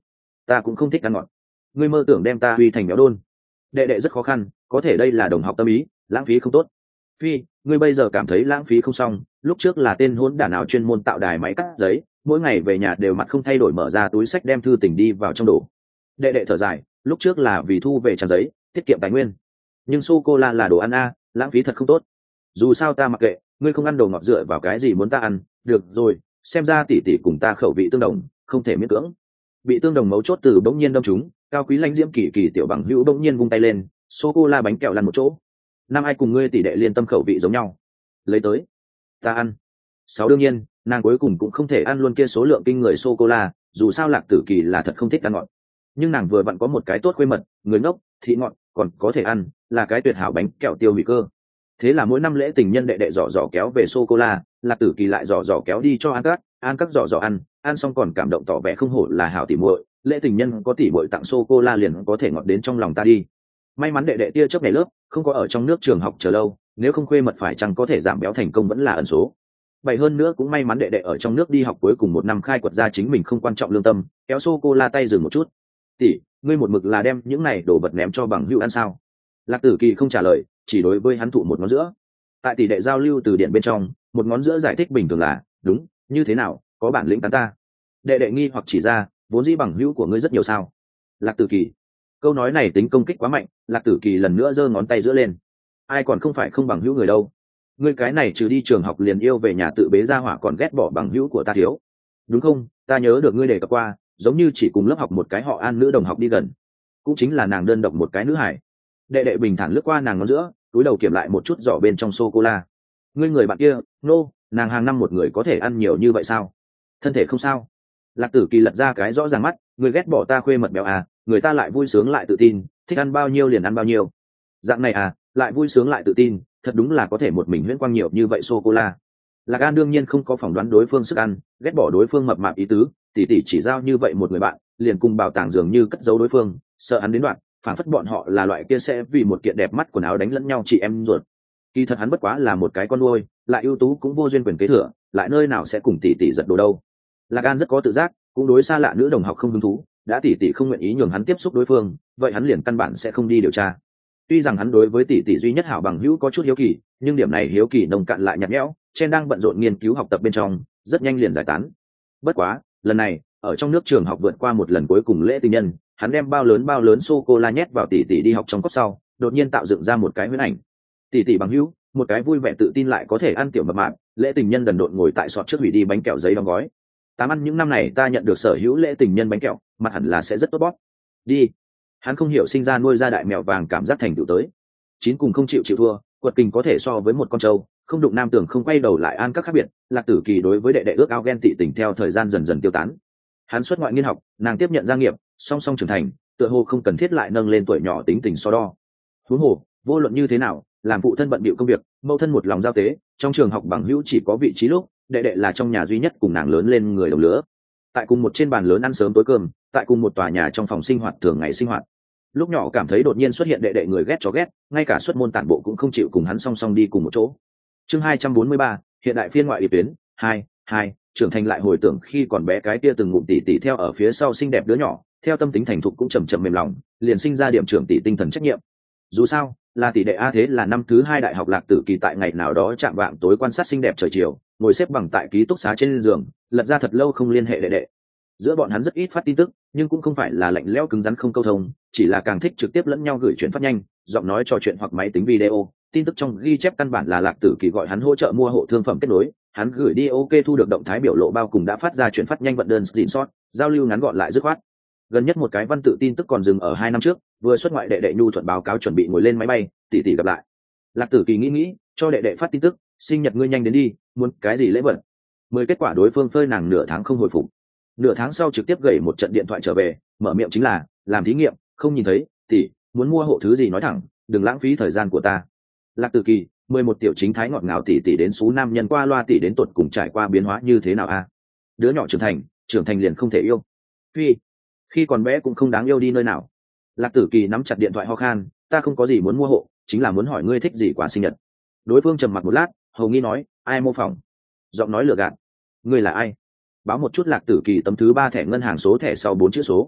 ta cũng không thích ăn ngọt. Ngươi mơ tưởng đem ta huy thành béo đôn. Đệ đệ rất khó khăn, có thể đây là đồng học tâm ý, lãng phí không tốt. Phi, ngươi bây giờ cảm thấy lãng phí không xong, lúc trước là tên hỗn đản nào chuyên môn tạo đài máy cắt giấy, mỗi ngày về nhà đều mặt không thay đổi mở ra túi sách đem thư tình đi vào trong đồ. Đệ đệ thở dài, lúc trước là vì thu về trang giấy, tiết kiệm tài nguyên. Nhưng sô cô la là đồ ăn a, lãng phí thật không tốt. Dù sao ta mặc kệ, ngươi không ăn đồ ngọt dựa vào cái gì muốn ta ăn, được rồi, xem ra tỷ tỷ cùng ta khẩu vị tương đồng, không thể miễn cưỡng. Bị tương đồng mấu chốt từ bỗng nhiên đâm trúng, cao quý lãnh diễm kỳ kỳ tiểu bằng hữu bỗng nhiên vung tay lên, sô cô la bánh kẹo lăn một chỗ. Năm ai cùng ngươi tỷ đệ liên tâm khẩu vị giống nhau, lấy tới, ta ăn. Sáu đương nhiên, nàng cuối cùng cũng không thể ăn luôn kia số lượng kinh người sô cô la, dù sao Lạc Tử Kỳ là thật không thích ăn ngọt. Nhưng nàng vừa vặn có một cái tốt khuê mật, người ngốc, thị ngọt, còn có thể ăn, là cái tuyệt hảo bánh kẹo tiêu hủy cơ. Thế là mỗi năm lễ tình nhân đệ đệ giỏ kéo về sô cô la, Lạc Tử Kỳ lại giỏ kéo đi cho An các giỏ ăn xong còn cảm động tỏ vẻ không hổ là hảo tỉ muội, lễ tình nhân có tỉ muội tặng sô cô la liền có thể ngọt đến trong lòng ta đi. May mắn đệ đệ tia chớp ngày lớp, không có ở trong nước trường học chờ lâu, nếu không khuê mật phải chăng có thể giảm béo thành công vẫn là ẩn số. Vậy hơn nữa cũng may mắn đệ đệ ở trong nước đi học cuối cùng một năm khai quật ra chính mình không quan trọng lương tâm, kéo sô cô la tay dừng một chút. Tỷ, ngươi một mực là đem những này đồ vật ném cho bằng hữu ăn sao? Lạc Tử Kỳ không trả lời, chỉ đối với hắn thụ một ngón giữa. Tại tỷ đệ giao lưu từ điện bên trong, một ngón giữa giải thích bình thường là đúng, như thế nào, có bản lĩnh tán ta. Đệ đệ nghi hoặc chỉ ra, vốn dĩ bằng hữu của ngươi rất nhiều sao? Lạc Tử Kỳ, câu nói này tính công kích quá mạnh, Lạc Tử Kỳ lần nữa giơ ngón tay giữa lên. Ai còn không phải không bằng hữu người đâu? Ngươi cái này trừ đi trường học liền yêu về nhà tự bế ra hỏa còn ghét bỏ bằng hữu của ta thiếu, đúng không? Ta nhớ được ngươi đề cập qua, giống như chỉ cùng lớp học một cái họ An nữ đồng học đi gần, cũng chính là nàng đơn độc một cái nữ hải. Đệ đệ bình thản lướt qua nàng ngón giữa, túi đầu kiểm lại một chút giỏ bên trong sô cô la. Ngươi người bạn kia, nàng hàng năm một người có thể ăn nhiều như vậy sao? Thân thể không sao? Lạc Tử Kỳ lật ra cái rõ ràng mắt, người ghét bỏ ta khuê mật béo à, người ta lại vui sướng lại tự tin, thích ăn bao nhiêu liền ăn bao nhiêu. Dạng này à, lại vui sướng lại tự tin, thật đúng là có thể một mình huyễn quang nhiều như vậy sô cô la. Lạc An đương nhiên không có phỏng đoán đối phương sức ăn, ghét bỏ đối phương mập mạp ý tứ, tỉ chỉ giao như vậy một người bạn, liền cùng bảo tàng dường như cất giấu đối phương, sợ hắn đến đoạn, phản phất bọn họ là loại kia sẽ vì một kiện đẹp mắt quần áo đánh lẫn nhau chị em ruột. Kỳ thật hắn bất quá là một cái con nuôi, lại ưu tú cũng vô duyên quyền kế thừa, lại nơi nào sẽ cùng tỷ giật đồ đâu. Lạc An rất có tự giác, cũng đối xa lạ nữ đồng học không hứng thú, đã tỷ không nguyện ý nhường hắn tiếp xúc đối phương, vậy hắn liền căn bản sẽ không đi điều tra. Tuy rằng hắn đối với tỷ duy nhất hảo bằng hữu có chút hiếu kỳ, nhưng điểm này hiếu kỳ nồng cạn lại nhạt nhẽo, Chen đang bận rộn nghiên cứu học tập bên trong, rất nhanh liền giải tán. Bất quá, lần này, ở trong nước trường học vượt qua một lần cuối cùng lễ tình nhân, hắn đem bao lớn sô cô la nhét vào tỷ đi học trong cốc sau, đột nhiên tạo dựng ra một cái huyễn ảnh. Tỷ bằng hữu, một cái vui vẻ tự tin lại có thể ăn tiểu mập mạp, lễ tình nhân đần độn ngồi tại sọt trước hủy đi bánh kẹo giấy đóng gói. Tám ăn những năm này ta nhận được sở hữu lễ tình nhân bánh kẹo, mặt hẳn là sẽ rất tốt bóp. Đi. Hắn không hiểu sinh ra nuôi ra đại mèo vàng cảm giác thành tựu tới. Chín cùng không chịu thua, quật kình có thể so với một con trâu, không đụng nam tưởng không quay đầu lại an các khác biệt. Lạc Tử Kỳ đối với đệ đệ ước ao ghen tị tình theo thời gian dần dần tiêu tán. Hắn xuất ngoại nghiên học, nàng tiếp nhận gia nghiệp, song song trưởng thành, tựa hồ không cần thiết lại nâng lên tuổi nhỏ tính tình so đo. Huống hồ, vô luận như thế nào, làm phụ thân bận bịu công việc, mẫu thân một lòng giao tế, trong trường học bằng hữu chỉ có vị trí lúc, đệ đệ là trong nhà duy nhất cùng nàng lớn lên người đồng lứa. Tại cùng một trên bàn lớn ăn sớm tối cơm, tại cùng một tòa nhà trong phòng sinh hoạt thường ngày sinh hoạt. Lúc nhỏ cảm thấy đột nhiên xuất hiện đệ đệ người ghét chó ghét, ngay cả xuất môn tản bộ cũng không chịu cùng hắn song song đi cùng một chỗ. Chương 243, hiện đại phiên ngoại điệp tuyến 2, trưởng thành lại hồi tưởng khi còn bé cái kia từng ngụm tỷ theo ở phía sau xinh đẹp đứa nhỏ, theo tâm tính thành thục cũng chậm mềm lòng, liền sinh ra điểm trưởng tỷ tinh thần trách nhiệm. Dù sao, là tỷ đệ a, thế là năm thứ 2 đại học Lạc Tử Kỳ tại ngày nào đó chạm vạng tối quan sát xinh đẹp trời chiều, ngồi xếp bằng tại ký túc xá trên giường, lật ra thật lâu không liên hệ đệ đệ. Giữa bọn hắn rất ít phát tin tức, nhưng cũng không phải là lạnh lẽo cứng rắn không câu thông, chỉ là càng thích trực tiếp lẫn nhau gửi chuyển phát nhanh, giọng nói trò chuyện hoặc máy tính video. Tin tức trong ghi chép căn bản là Lạc Tử Kỳ gọi hắn hỗ trợ mua hộ thương phẩm kết nối, hắn gửi đi ok thu được động thái biểu lộ bao cùng đã phát ra chuyển phát nhanh vận đơn screenshot, giao lưu ngắn gọn lại dứt khoát. Gần nhất một cái văn tự tin tức còn dừng ở 2 năm trước, vừa xuất ngoại đệ đệ nhu thuận báo cáo chuẩn bị ngồi lên máy bay, tỷ gặp lại. Lạc Tử Kỳ nghĩ, cho đệ đệ phát tin tức, sinh nhật ngươi nhanh đến đi, muốn cái gì lễ vật. 10 kết quả đối phương phơi nàng nửa tháng không hồi phục. Nửa tháng sau trực tiếp gửi một trận điện thoại trở về, mở miệng chính là làm thí nghiệm, không nhìn thấy tỷ, muốn mua hộ thứ gì nói thẳng, đừng lãng phí thời gian của ta. Lạc Tử Kỳ, 11 tiểu chính thái ngọt ngào tỷ đến số nam nhân qua loa tỷ đến tột cùng trải qua biến hóa như thế nào a? Đứa nhỏ trưởng thành liền không thể yêu. Phi, khi còn bé cũng không đáng yêu đi nơi nào. Lạc Tử Kỳ nắm chặt điện thoại ho khan, ta không có gì muốn mua hộ, chính là muốn hỏi ngươi thích gì quà sinh nhật. Đối phương trầm mặc một lát, hầu nghi nói, ai mô phỏng. Giọng nói lừa gạt. Ngươi là ai? Báo một chút Lạc Tử Kỳ tấm thứ 3 thẻ ngân hàng số thẻ sau 4 chữ số.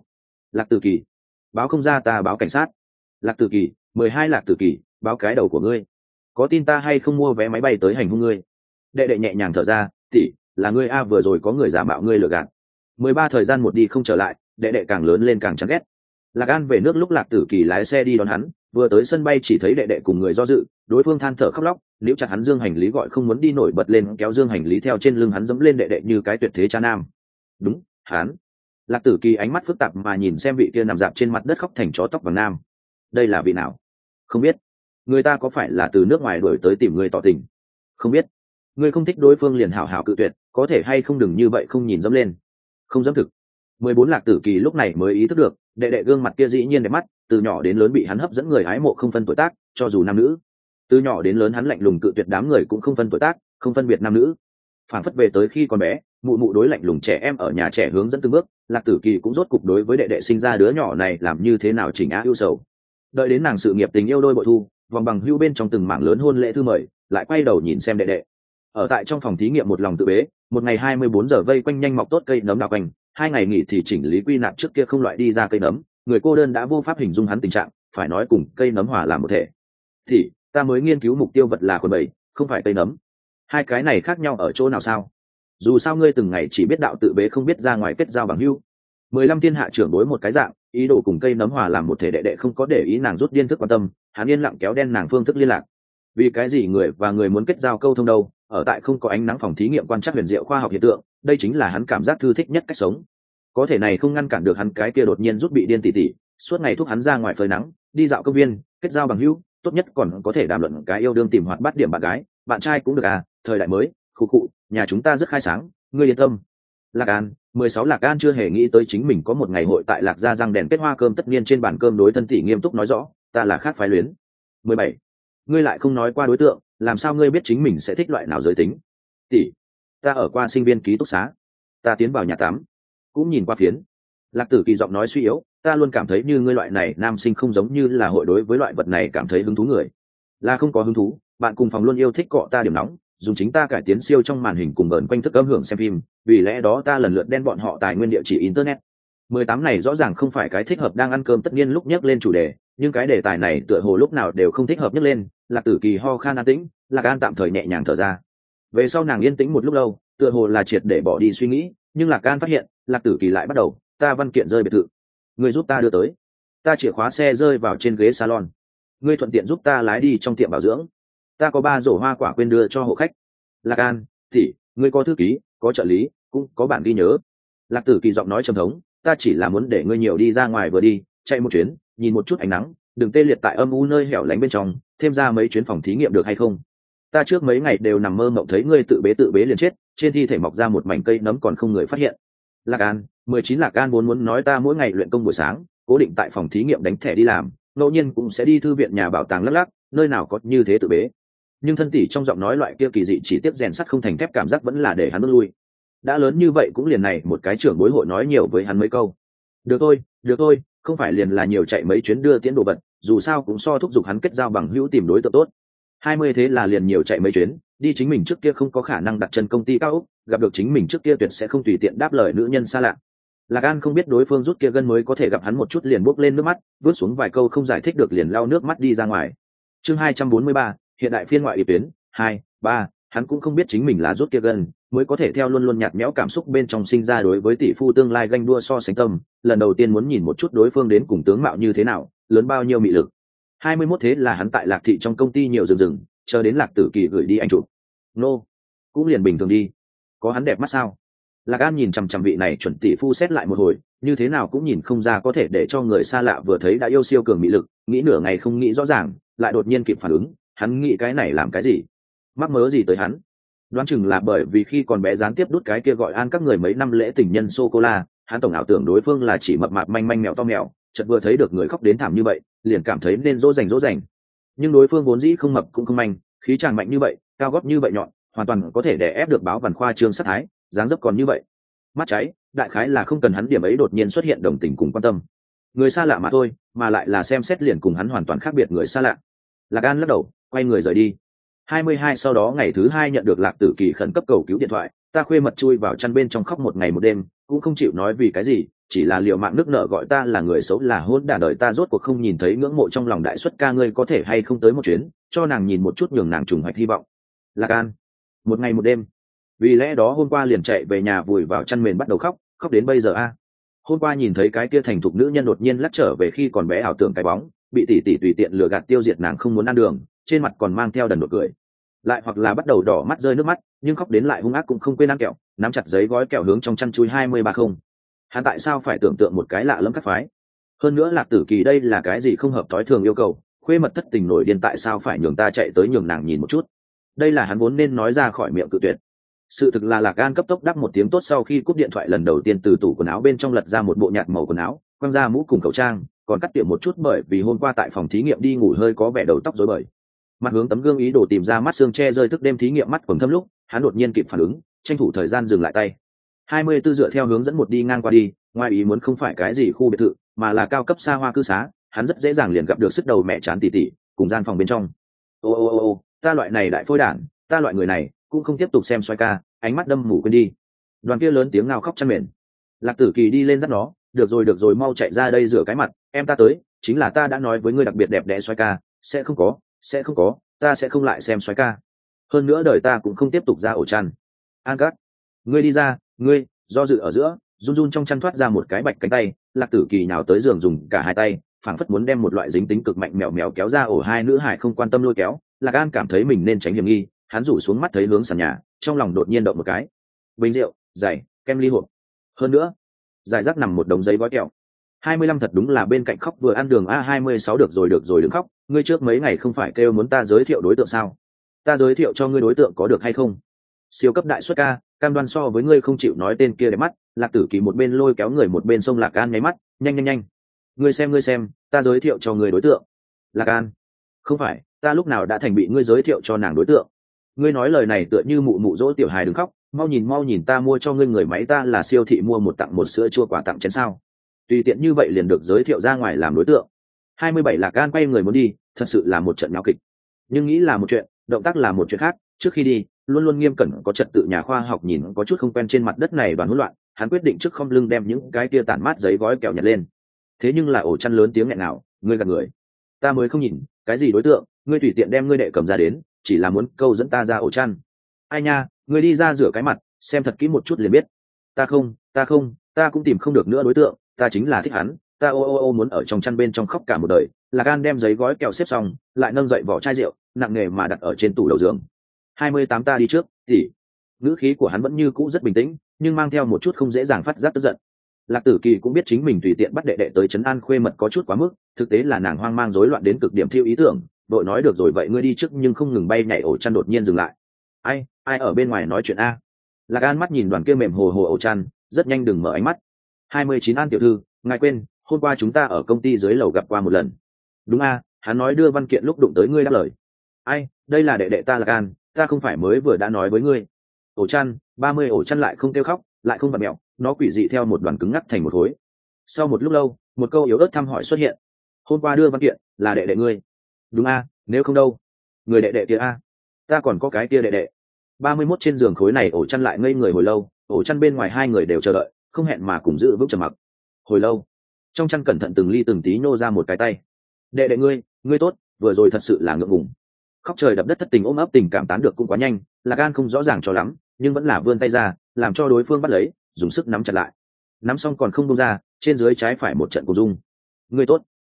Lạc Tử Kỳ, báo không ra ta báo cảnh sát. Lạc Tử Kỳ, 12 Lạc Tử Kỳ, báo cái đầu của ngươi, có tin ta hay không mua vé máy bay tới hành hung ngươi. Đệ đệ nhẹ nhàng thở ra, tỷ, là ngươi a, vừa rồi có người giả mạo ngươi lừa gạt. 13 thời gian một đi không trở lại, đệ đệ càng lớn lên càng chán ghét. Lạc An về nước lúc Lạc Tử Kỳ lái xe đi đón hắn, vừa tới sân bay chỉ thấy đệ đệ cùng người do dự, đối phương than thở khóc lóc, níu chặt hắn dương hành lý gọi không muốn đi nổi bật lên kéo dương hành lý theo trên lưng hắn dẫm lên đệ đệ như cái tuyệt thế cha nam. Đúng, hắn. Lạc Tử Kỳ ánh mắt phức tạp mà nhìn xem vị kia nằm dạp trên mặt đất khóc thành chó tóc vàng nam. Đây là vị nào? Không biết. Người ta có phải là từ nước ngoài đuổi tới tìm người tỏ tình? Không biết. Người không thích đối phương liền hảo hảo cự tuyệt, có thể hay không đừng như vậy không nhìn dẫm lên. Không dám thực. 14 Lạc Tử Kỳ lúc này mới ý thức được, đệ đệ gương mặt kia dĩ nhiên đẹp mắt, từ nhỏ đến lớn bị hắn hấp dẫn người hái mộ không phân tuổi tác, cho dù nam nữ. Từ nhỏ đến lớn hắn lạnh lùng cự tuyệt đám người cũng không phân tuổi tác, không phân biệt nam nữ. Phản phất về tới khi còn bé, mụ mụ đối lạnh lùng trẻ em ở nhà trẻ hướng dẫn từng bước, Lạc Tử Kỳ cũng rốt cục đối với đệ đệ sinh ra đứa nhỏ này làm như thế nào chỉnh á ưu sầu. Đợi đến nàng sự nghiệp tình yêu đôi bội thu, vòng bằng hưu bên trong từng mảng lớn hôn lễ thư mời, lại quay đầu nhìn xem đệ đệ. Ở tại trong phòng thí nghiệm một lòng tự bế, một ngày 24 giờ vây quanh nhanh mọc tốt cây nấm đào quanh, 2 ngày nghỉ thì chỉnh lý quy nạp trước kia không loại đi ra cây nấm, người cô đơn đã vô pháp hình dung hắn tình trạng, phải nói cùng cây nấm hòa làm một thể. Thì ta mới nghiên cứu mục tiêu vật là quần bầy, không phải cây nấm. Hai cái này khác nhau ở chỗ nào sao? Dù sao ngươi từng ngày chỉ biết đạo tự bế không biết ra ngoài kết giao bằng hữu. 15 thiên hạ trưởng đối một cái dạng, ý đồ cùng cây nấm hòa làm một thể, đệ đệ không có để ý nàng rút điên thức quan tâm, hắn yên lặng kéo đen nàng phương thức liên lạc. Vì cái gì người và người muốn kết giao câu thông đâu? Ở tại không có ánh nắng phòng thí nghiệm quan trắc huyền diệu khoa học hiện tượng, đây chính là hắn cảm giác thư thích nhất cách sống. Có thể này không ngăn cản được hắn cái kia đột nhiên rút bị điên tỉ tỉ, suốt ngày thúc hắn ra ngoài phơi nắng, đi dạo công viên, kết giao bằng hữu, tốt nhất còn có thể đàm luận cái yêu đương tìm hoạt bát điểm bạn gái, bạn trai cũng được à, thời đại mới, khụ khụ, nhà chúng ta rất khai sáng, ngươi yên tâm. Lạc An, 16 Lạc An chưa hề nghĩ tới chính mình có một ngày hội tại Lạc gia răng đèn kết hoa cơm tất niên trên bàn cơm đối thân tỷ nghiêm túc nói rõ, ta là khác phái luyến. 17. Ngươi lại không nói qua đối tượng, làm sao ngươi biết chính mình sẽ thích loại nào giới tính? Tỷ, ta ở qua sinh viên ký túc xá, ta tiến vào nhà tắm, cũng nhìn qua phiến. Lạc Tử Kỳ giọng nói suy yếu, ta luôn cảm thấy như ngươi loại này nam sinh không giống như là hội đối với loại vật này cảm thấy hứng thú người. Là không có hứng thú, bạn cùng phòng luôn yêu thích cọ ta điểm nóng, dùng chính ta cải tiến siêu trong màn hình cùng vờn quanh thức âm hưởng xem phim, vì lẽ đó ta lần lượt đen bọn họ tài nguyên địa chỉ internet. 18 này rõ ràng không phải cái thích hợp đang ăn cơm tất nhiên lúc nhắc lên chủ đề, nhưng cái đề tài này tựa hồ lúc nào đều không thích hợp nhắc lên. Lạc Tử Kỳ ho khan an tĩnh, Lạc An tạm thời nhẹ nhàng thở ra. Về sau nàng yên tĩnh một lúc lâu, tựa hồ là triệt để bỏ đi suy nghĩ, nhưng Lạc An phát hiện, Lạc Tử Kỳ lại bắt đầu, ta văn kiện rơi biệt thự, ngươi giúp ta đưa tới, ta chìa khóa xe rơi vào trên ghế salon, ngươi thuận tiện giúp ta lái đi trong tiệm bảo dưỡng, ta có 3 rổ hoa quả quên đưa cho hộ khách. Lạc An, thì ngươi có thư ký, có trợ lý, cũng có bản ghi nhớ. Lạc Tử Kỳ giọng nói trầm thống, ta chỉ là muốn để ngươi nhiều đi ra ngoài vừa đi, chạy một chuyến, nhìn một chút ánh nắng, đừng tê liệt tại âm u nơi hẻo lánh bên trong, thêm ra mấy chuyến phòng thí nghiệm được hay không? Ta trước mấy ngày đều nằm mơ mộng thấy ngươi tự bế liền chết, trên thi thể mọc ra một mảnh cây nấm còn không người phát hiện. Lạc An, 19 Lạc An muốn nói ta mỗi ngày luyện công buổi sáng, cố định tại phòng thí nghiệm đánh thẻ đi làm, ngẫu nhiên cũng sẽ đi thư viện nhà bảo tàng lắc lắc, nơi nào có như thế tự bế. Nhưng thân tỷ trong giọng nói loại kia kỳ dị chỉ tiếp rèn sắt không thành thép cảm giác vẫn là để hắn bước lui. Đã lớn như vậy cũng liền này một cái trưởng bối hội nói nhiều với hắn mấy câu. Được thôi, không phải liền là nhiều chạy mấy chuyến đưa tiễn đồ vật, dù sao cũng so thúc giục hắn kết giao bằng hữu tìm đối tượng tốt. 20 thế là liền nhiều chạy mấy chuyến, đi chính mình trước kia không có khả năng đặt chân công ty cao ốc, gặp được chính mình trước kia tuyệt sẽ không tùy tiện đáp lời nữ nhân xa lạ. Lạc An không biết đối phương rút kia gân mới có thể gặp hắn một chút liền bốc lên nước mắt, bước xuống vài câu không giải thích được liền lau nước mắt đi ra ngoài. Chương 243, hiện đại phiên ngoại ý tuyến 2, 3, hắn cũng không biết chính mình là rút kia gân mới có thể theo luôn luôn nhạt nhẽo cảm xúc bên trong sinh ra đối với tỷ phu tương lai ganh đua so sánh tâm, lần đầu tiên muốn nhìn một chút đối phương đến cùng tướng mạo như thế nào, lớn bao nhiêu mị lực. 21 thế là hắn tại Lạc thị trong công ty nhiều rừng chờ đến Lạc Tử Kỳ gửi đi anh chụp. Cũng liền bình thường đi. Có hắn đẹp mắt sao? Lạc An nhìn chằm chằm vị này chuẩn tỷ phu xét lại một hồi, như thế nào cũng nhìn không ra có thể để cho người xa lạ vừa thấy đã yêu siêu cường mị lực, nghĩ nửa ngày không nghĩ rõ ràng, lại đột nhiên kịp phản ứng, hắn nghĩ cái này làm cái gì? Mắc mớ gì tới hắn? Đoán chừng là bởi vì khi còn bé gián tiếp đút cái kia gọi An các người mấy năm lễ tình nhân sô cô la, hắn tổng ảo tưởng đối phương là chỉ mập mạp manh manh mèo to mèo, chợt vừa thấy được người khóc đến thảm như vậy, liền cảm thấy nên dỗ dành. Nhưng đối phương vốn dĩ không mập cũng không manh, khí chàng mạnh như vậy, cao gót như vậy nhọn, hoàn toàn có thể đè ép được báo văn khoa trương sát thái, dáng dấp còn như vậy. Mắt cháy, đại khái là không cần hắn điểm ấy đột nhiên xuất hiện đồng tình cùng quan tâm. Người xa lạ mà thôi, mà lại là xem xét liền cùng hắn hoàn toàn khác biệt người xa lạ. Lạc An lắc đầu, quay người rời đi. 22 sau đó ngày thứ 2 nhận được Lạc Tử Kỳ khẩn cấp cầu cứu điện thoại, ta khuê mật chui vào chăn bên trong khóc một ngày một đêm, cũng không chịu nói vì cái gì, chỉ là liều mạng nước nợ gọi ta là người xấu là hôn đản, đời ta rốt cuộc không nhìn thấy ngưỡng mộ trong lòng đại xuất ca, ngươi có thể hay không tới một chuyến cho nàng nhìn một chút, nhường nàng trùng hoạch hy vọng. Lạc An một ngày một đêm, vì lẽ đó hôm qua liền chạy về nhà vùi vào chăn mền bắt đầu khóc, khóc đến bây giờ a. Hôm qua nhìn thấy cái kia thành thục nữ nhân đột nhiên lắc trở về khi còn bé ảo tưởng cái bóng, bị tỷ tỷ tùy tiện lừa gạt tiêu diệt nàng không muốn ăn đường, trên mặt còn mang theo đần đột cười, lại hoặc là bắt đầu đỏ mắt rơi nước mắt, nhưng khóc đến lại hung ác cũng không quên ăn kẹo, nắm chặt giấy gói kẹo hướng trong chăn chui 20-30. Hắn tại sao phải tưởng tượng một cái lạ lẫm các phái? Hơn nữa Lạc Tử Kỳ đây là cái gì không hợp thói thường yêu cầu, khuê mật thất tình nổi điên tại sao phải nhường ta chạy tới nhường nàng nhìn một chút? Đây là hắn vốn nên nói ra khỏi miệng cự tuyệt. Sự thực là Lạc An cấp tốc đáp một tiếng tốt sau khi cúp điện thoại, lần đầu tiên từ tủ quần áo bên trong lật ra một bộ nhạt màu quần áo, quăng ra mũ cùng khẩu trang, còn cắt tiệm một chút bởi vì hôm qua tại phòng thí nghiệm đi ngủ hơi có vẻ đầu tóc rối bời. Mặt hướng tấm gương ý đồ tìm ra mắt xương che rơi thức đêm thí nghiệm mắt quầng thâm lúc, hắn đột nhiên kịp phản ứng, tranh thủ thời gian dừng lại tay. 24 dựa theo hướng dẫn một đi ngang qua đi, ngoài ý muốn không phải cái gì khu biệt thự, mà là cao cấp xa hoa cư xá, hắn rất dễ dàng liền gặp được sức đầu mẹ chán tỷ tỷ, cùng gian phòng bên trong. Ô, ta loại này đại phôi đản, ta loại người này, cũng không tiếp tục xem xoay ca, ánh mắt đâm mù quên đi. Đoàn kia lớn tiếng ngao khóc chăn mền. Lạc Tử Kỳ đi lên dắt nó, được rồi mau chạy ra đây rửa cái mặt, em ta tới, chính là ta đã nói với ngươi đặc biệt đẹp đẽ xoay ca, sẽ không có, ta sẽ không lại xem xoay ca. Hơn nữa đời ta cũng không tiếp tục ra ổ chăn. An Cát, ngươi đi ra, ngươi, do dự ở giữa, run trong chăn thoát ra một cái bạch cánh tay, Lạc Tử Kỳ nào tới giường dùng cả hai tay, phảng phất muốn đem một loại dính tính cực mạnh mèo mèo kéo ra ổ. Hai nữ hải không quan tâm lôi kéo, Lạc An cảm thấy mình nên tránh hiểm nghi, hắn rủ xuống mắt thấy hướng sàn nhà, trong lòng đột nhiên động một cái. Bình rượu, giày, kem ly hộp. Hơn nữa, giải rác nằm một đống giấy gói kẹo. 25 thật đúng là bên cạnh khóc vừa ăn đường a. 26 được rồi đừng khóc, ngươi trước mấy ngày không phải kêu muốn ta giới thiệu đối tượng sao? Ta giới thiệu cho ngươi đối tượng có được hay không? Siêu cấp đại xuất ca, cam đoan so với ngươi không chịu nói tên kia đẹp mắt. Lạc Tử Kỳ một bên lôi kéo người một bên xông Lạc An nháy mắt, nhanh, ngươi xem, ta giới thiệu cho ngươi đối tượng. Lạc An, không phải, ta lúc nào đã thành bị ngươi giới thiệu cho nàng đối tượng? Ngươi nói lời này tựa như mụ mụ dỗ tiểu hài, đừng khóc, mau nhìn ta mua cho ngươi người máy, ta là siêu thị mua một tặng một sữa chua quà tặng chén sao? Tùy tiện như vậy liền được giới thiệu ra ngoài làm đối tượng. 27 Lạc An quay người muốn đi, thật sự là một trận nháo kịch. Nhưng nghĩ là một chuyện, động tác là một chuyện khác. Trước khi đi, luôn nghiêm cẩn có trật tự nhà khoa học nhìn có chút không quen trên mặt đất này đoàn hỗn loạn, hắn quyết định trước không lưng đem những cái kia tản mát giấy gói kẹo nhặt lên. Thế nhưng là ổ chăn lớn tiếng nghẹn nào, ngươi gạt người. Ta mới không nhìn, cái gì đối tượng, ngươi tùy tiện đem ngươi đệ cầm ra đến, chỉ là muốn câu dẫn ta ra ổ chăn. Ai nha, ngươi đi ra rửa cái mặt, xem thật kỹ một chút liền biết. Ta không, ta cũng tìm không được nữa đối tượng, ta chính là thích hắn, ta muốn ở trong chăn bên trong khóc cả một đời. Lạc An đem giấy gói kẹo xếp xong, lại nâng dậy vỏ chai rượu nặng nề mà đặt ở trên tủ đầu giường. 28 ta đi trước thì ngữ khí của hắn vẫn như cũ rất bình tĩnh, nhưng mang theo một chút không dễ dàng phát giác tức giận. Lạc Tử Kỳ cũng biết chính mình tùy tiện bắt đệ đệ tới trấn an khuê mật có chút quá mức, thực tế là nàng hoang mang rối loạn đến cực điểm, thiêu ý tưởng đội nói được rồi vậy ngươi đi trước, nhưng không ngừng bay nhảy ổ chăn đột nhiên dừng lại. Ai ở bên ngoài nói chuyện a? Lạc An mắt nhìn đoàn kia mềm hồ ổ chăn, rất nhanh đừng mở ánh mắt. 29 An tiểu thư, ngài quên hôm qua chúng ta ở công ty dưới lầu gặp qua một lần. Đúng a, hắn nói đưa văn kiện lúc đụng tới ngươi đáp lời. Ai, đây là đệ đệ ta Lạc An, ta không phải mới vừa đã nói với ngươi. Ổ chăn 30 ổ chăn lại không kêu khóc, lại không vặn mẹo, nó quỷ dị theo một đoàn cứng ngắc thành một khối. Sau một lúc lâu, một câu yếu ớt thăm hỏi xuất hiện. Hôm qua đưa văn kiện là đệ đệ ngươi? Đúng a, nếu không đâu? Người đệ đệ kia a? Ta còn có cái kia đệ đệ. 31 trên giường khối này ổ chăn lại ngây người hồi lâu, ổ chăn bên ngoài hai người đều chờ đợi, không hẹn mà cùng giữ vững trầm mặc. Hồi lâu, trong chăn cẩn thận từng ly từng tí nhô ra một cái tay. Đệ đệ ngươi tốt, vừa rồi thật sự là ngượng ngùng. Khóc trời đập đất thất tình ôm ấp tình cảm tán được cũng quá nhanh, Lạc An không rõ ràng cho lắm, nhưng vẫn là vươn tay ra, làm cho đối phương bắt lấy, dùng sức nắm chặt lại. Nắm xong còn không buông ra, trên dưới trái phải một trận cùng rung. Ngươi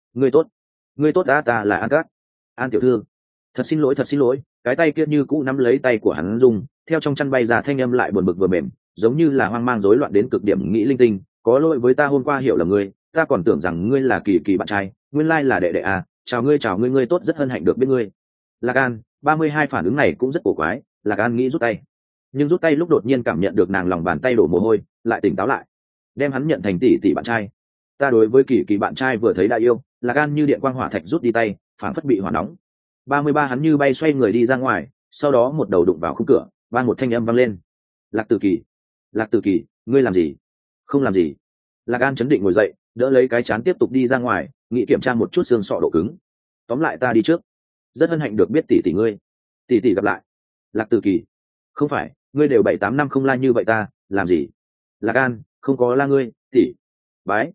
tốt, ta là An Cát. An tiểu thư, thật xin lỗi, cái tay kia như cũ nắm lấy tay của hắn rung, theo trong chăn bay ra thanh âm lại buồn bực vừa mềm, giống như là hoang mang rối loạn đến cực điểm, nghĩ linh tinh, có lỗi với ta hôm qua hiểu lầm ngươi, ta còn tưởng rằng ngươi là Kỳ bạn trai, nguyên lai là đệ đệ à, chào ngươi tốt, rất hân hạnh được biết ngươi. Lạc An 32 phản ứng này cũng rất cổ quái, Lạc An nghĩ rút tay, nhưng rút tay lúc đột nhiên cảm nhận được nàng lòng bàn tay đổ mồ hôi, lại tỉnh táo lại, đem hắn nhận thành tỷ bạn trai. Ta đối với Kỳ bạn trai vừa thấy đã yêu. Lạc An như điện quang hỏa thạch rút đi tay, phản phất bị hỏa nóng. 33 hắn như bay xoay người đi ra ngoài, sau đó một đầu đụng vào khung cửa, vang một thanh âm vang lên. Lạc Tử Kỳ, ngươi làm gì? Không làm gì. Lạc An chấn định ngồi dậy, đỡ lấy cái chán tiếp tục đi ra ngoài, nghĩ kiểm tra một chút xương sọ độ cứng. Tóm lại ta đi trước, rất hân hạnh được biết tỷ tỷ ngươi. Tỷ tỷ gặp lại. Lạc Tử Kỳ, không phải, ngươi đều 7-8 năm không la như vậy ta làm gì? Lạc An, không có la ngươi tỷ. Bái.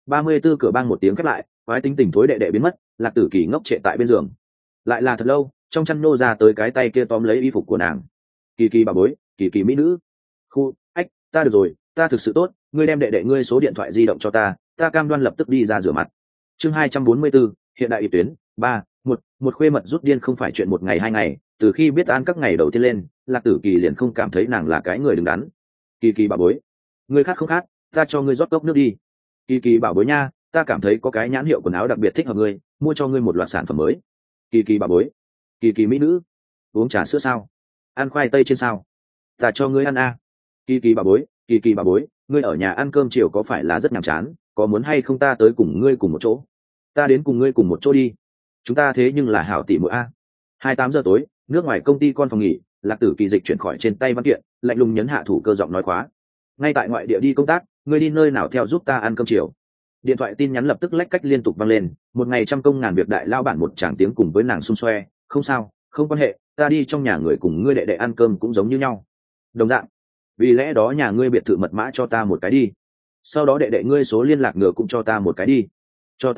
34 cửa bang một tiếng khép lại, quái tính tình thối đệ đệ biến mất. Lạc Tử Kỳ ngốc trệ tại bên giường, lại là thật lâu, trong chăn nô ra tới cái tay kia tóm lấy y phục của nàng. Kỳ Kỳ bà bối, Kỳ Kỳ mỹ nữ. Khu, ách, ta được rồi, ta thực sự tốt, ngươi đem đệ đệ ngươi số điện thoại di động cho ta cam đoan lập tức đi ra rửa mặt. Chương 244, hiện đại y tuyến 3, một khuê mật rút điên không phải chuyện một ngày hai ngày, từ khi biết An các ngày đầu tiên lên, Lạc Tử Kỳ liền không cảm thấy nàng là cái người đứng đắn. Kỳ Kỳ bà bối, ngươi khát không khát, ta cho ngươi rót cốc nước đi. Kỳ Kỳ bảo bối nha, ta cảm thấy có cái nhãn hiệu quần áo đặc biệt thích hợp ngươi, mua cho ngươi một loạt sản phẩm mới. Kỳ Kỳ bảo bối, Kỳ Kỳ mỹ nữ, uống trà sữa sao? Ăn khoai tây trên sao? Ta cho ngươi ăn a. Kỳ Kỳ bảo bối, Kỳ Kỳ bà bối, ngươi ở nhà ăn cơm chiều có phải là rất nhàm chán, có muốn hay không ta tới cùng ngươi cùng một chỗ? Ta đến cùng ngươi cùng một chỗ đi, chúng ta thế nhưng là hảo tỷ muội a. 28 giờ tối, nước ngoài công ty con phòng nghỉ, Lạc Tử Kỳ dịch chuyển khỏi trên tay văn kiện, lạnh lùng nhấn hạ thủ cơ giọng nói khóa. Ngay tại ngoại địa đi công tác, ngươi đi nơi nào theo giúp ta ăn cơm chiều? Điện thoại tin nhắn lập tức lách cách liên tục vang lên, một ngày trăm công ngàn việc đại lao bản một tràng tiếng cùng với nàng xung xoe, không sao, không quan hệ, ta đi trong nhà người cùng ngươi đệ đệ ăn cơm cũng giống như nhau. Đồng dạng, vì lẽ đó nhà ngươi biệt thự mật mã cho ta một cái đi, sau đó đệ đệ ngươi số liên lạc ngựa cũng cho ta một cái đi. Cho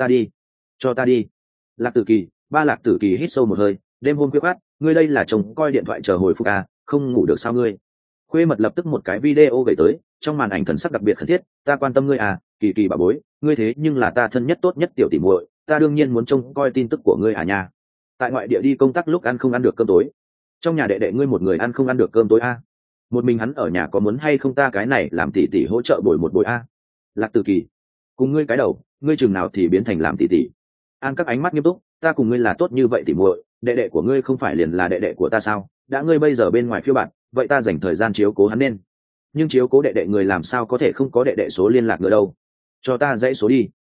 ta đi. Lạc Tử Kỳ hít sâu một hơi, đêm hôm khuya khoắt, ngươi đây là chồng coi điện thoại chờ hồi phục à, không ngủ được sao ngươi? Khuê mật lập tức một cái video gửi tới, trong màn ảnh thần sắc đặc biệt khẩn thiết, ta quan tâm ngươi à, Kỳ Kỳ bà bối, ngươi thế nhưng là ta thân nhất tốt nhất tiểu tỷ muội, ta đương nhiên muốn trông coi tin tức của ngươi à nha. Tại ngoại địa đi công tác lúc ăn không ăn được cơm tối, trong nhà đệ đệ ngươi một người ăn không ăn được cơm tối à? Một mình hắn ở nhà có muốn hay không ta cái này làm tỷ tỷ hỗ trợ bồi một bồi à? Lạc Tử Kỳ, cùng ngươi cái đầu, ngươi chừng nào thì biến thành làm tỷ tỷ? An các ánh mắt nghiêm túc, ta cùng ngươi là tốt như vậy tỷ muội, đệ đệ của ngươi không phải liền là đệ đệ của ta sao? Đã ngươi bây giờ bên ngoài phiêu bạt, vậy ta dành thời gian chiếu cố hắn nên. Nhưng chiếu cố đệ đệ người làm sao có thể không có đệ đệ số liên lạc nữa đâu? Cho ta dãy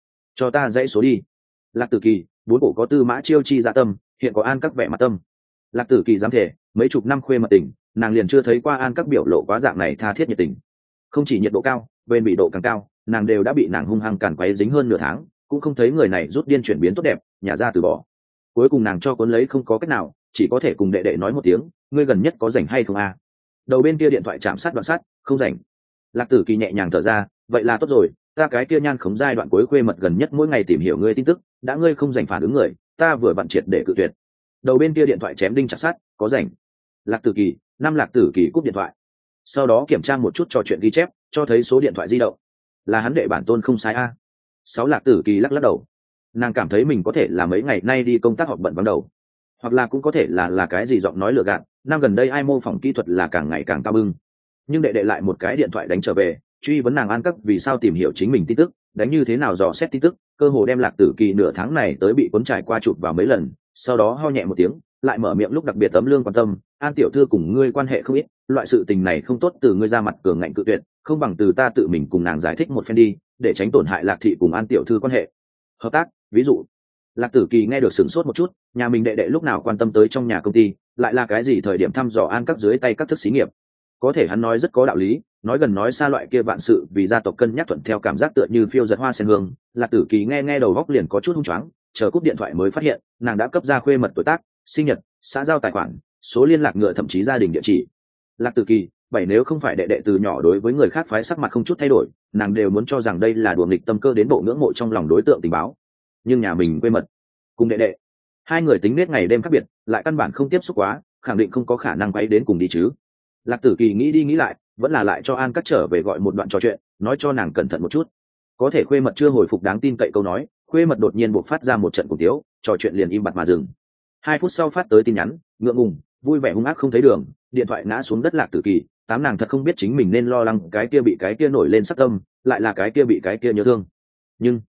số đi. Lạc Tử Kỳ, bốn bộ có tư mã chiêu chi dạ tâm, hiện có An các vẻ mặt tâm. Lạc Tử Kỳ dám thể, mấy chục năm khuê mật tình, nàng liền chưa thấy qua An các biểu lộ quá dạng này tha thiết nhiệt tình. Không chỉ nhiệt độ cao, bên bị độ càng cao, nàng đều đã bị nàng hung hăng càn quấy dính hơn nửa tháng, cũng không thấy người này rút điên chuyển biến tốt đẹp, nhả ra từ bỏ. Cuối cùng nàng cho cuốn lấy không có cách nào, chỉ có thể cùng đệ đệ nói một tiếng, ngươi gần nhất có rảnh hay không a? Đầu bên kia điện thoại chạm sát đoạn sát, không rảnh. Lạc Tử Kỳ nhẹ nhàng thở ra, vậy là tốt rồi, ta cái kia nhan khống giai đoạn cuối khuê mật gần nhất mỗi ngày tìm hiểu ngươi tin tức, đã ngươi không rảnh phản ứng người, ta vừa vặn triệt để cự tuyệt. Đầu bên kia điện thoại chém đinh chặt sắt, có rảnh. Lạc Tử Kỳ, Lạc Tử Kỳ cúp điện thoại. Sau đó kiểm tra một chút trò chuyện ghi chép, cho thấy số điện thoại di động. Là hắn đệ bản tôn không sai a. 6 Lạc Tử Kỳ lắc đầu. Nàng cảm thấy mình có thể là mấy ngày nay đi công tác họp bận vắng đầu, hoặc là cũng có thể là cái gì giọng nói lừa gạt. Năm gần đây ai mô phỏng kỹ thuật là càng ngày càng cao bưng, nhưng đệ đệ lại một cái điện thoại đánh trở về, truy vấn nàng An các vì sao tìm hiểu chính mình tin tức, đánh như thế nào dò xét tin tức, cơ hồ đem Lạc Tử Kỳ nửa tháng này tới bị cuốn trải qua chụp vào mấy lần. Sau đó ho nhẹ một tiếng, lại mở miệng lúc đặc biệt tấm lương quan tâm, An tiểu thư cùng ngươi quan hệ không ít, loại sự tình này không tốt từ ngươi ra mặt cường ngạnh cự tuyệt, không bằng từ ta tự mình cùng nàng giải thích một phen đi, để tránh tổn hại Lạc thị cùng An tiểu thư quan hệ hợp tác. Ví dụ, Lạc Tử Kỳ nghe được sửng sốt một chút, nhà mình đệ đệ lúc nào quan tâm tới trong nhà công ty, lại là cái gì thời điểm thăm dò An các dưới tay các thức xí nghiệp. Có thể hắn nói rất có đạo lý, nói gần nói xa loại kia vạn sự vì gia tộc cân nhắc thuận theo cảm giác tựa như phiêu giật hoa sen hương. Lạc Tử Kỳ nghe đầu góc liền có chút hung choáng, chờ cúp điện thoại mới phát hiện nàng đã cấp ra khuê mật tuổi tác, sinh nhật, xã giao tài khoản, số liên lạc ngựa, thậm chí gia đình địa chỉ. Lạc Tử Kỳ, nếu không phải đệ đệ từ nhỏ đối với người khác phái sắc mặt không chút thay đổi, nàng đều muốn cho rằng đây là đùa nghịch tâm cơ đến bộ ngưỡng mộ trong lòng đối tượng tình báo. Nhưng nhà mình quê mật cùng đệ đệ, hai người tính nết ngày đêm khác biệt, lại căn bản không tiếp xúc quá, khẳng định không có khả năng quay đến cùng đi chứ. Lạc Tử Kỳ nghĩ đi nghĩ lại, vẫn là lại cho An cắt trở về gọi một đoạn trò chuyện, nói cho nàng cẩn thận một chút. Có thể khuê mật chưa hồi phục đáng tin cậy câu nói, khuê mật đột nhiên buộc phát ra một trận cùng tiếu, trò chuyện liền im bặt mà dừng. 2 phút sau phát tới tin nhắn, ngượng ngùng, vui vẻ hung ác không thấy đường, điện thoại ngã xuống đất. Lạc Tử Kỳ, nàng thật không biết chính mình nên lo lắng cái kia bị cái kia nổi lên sát tâm, lại là cái kia bị cái kia nhớ thương. Nhưng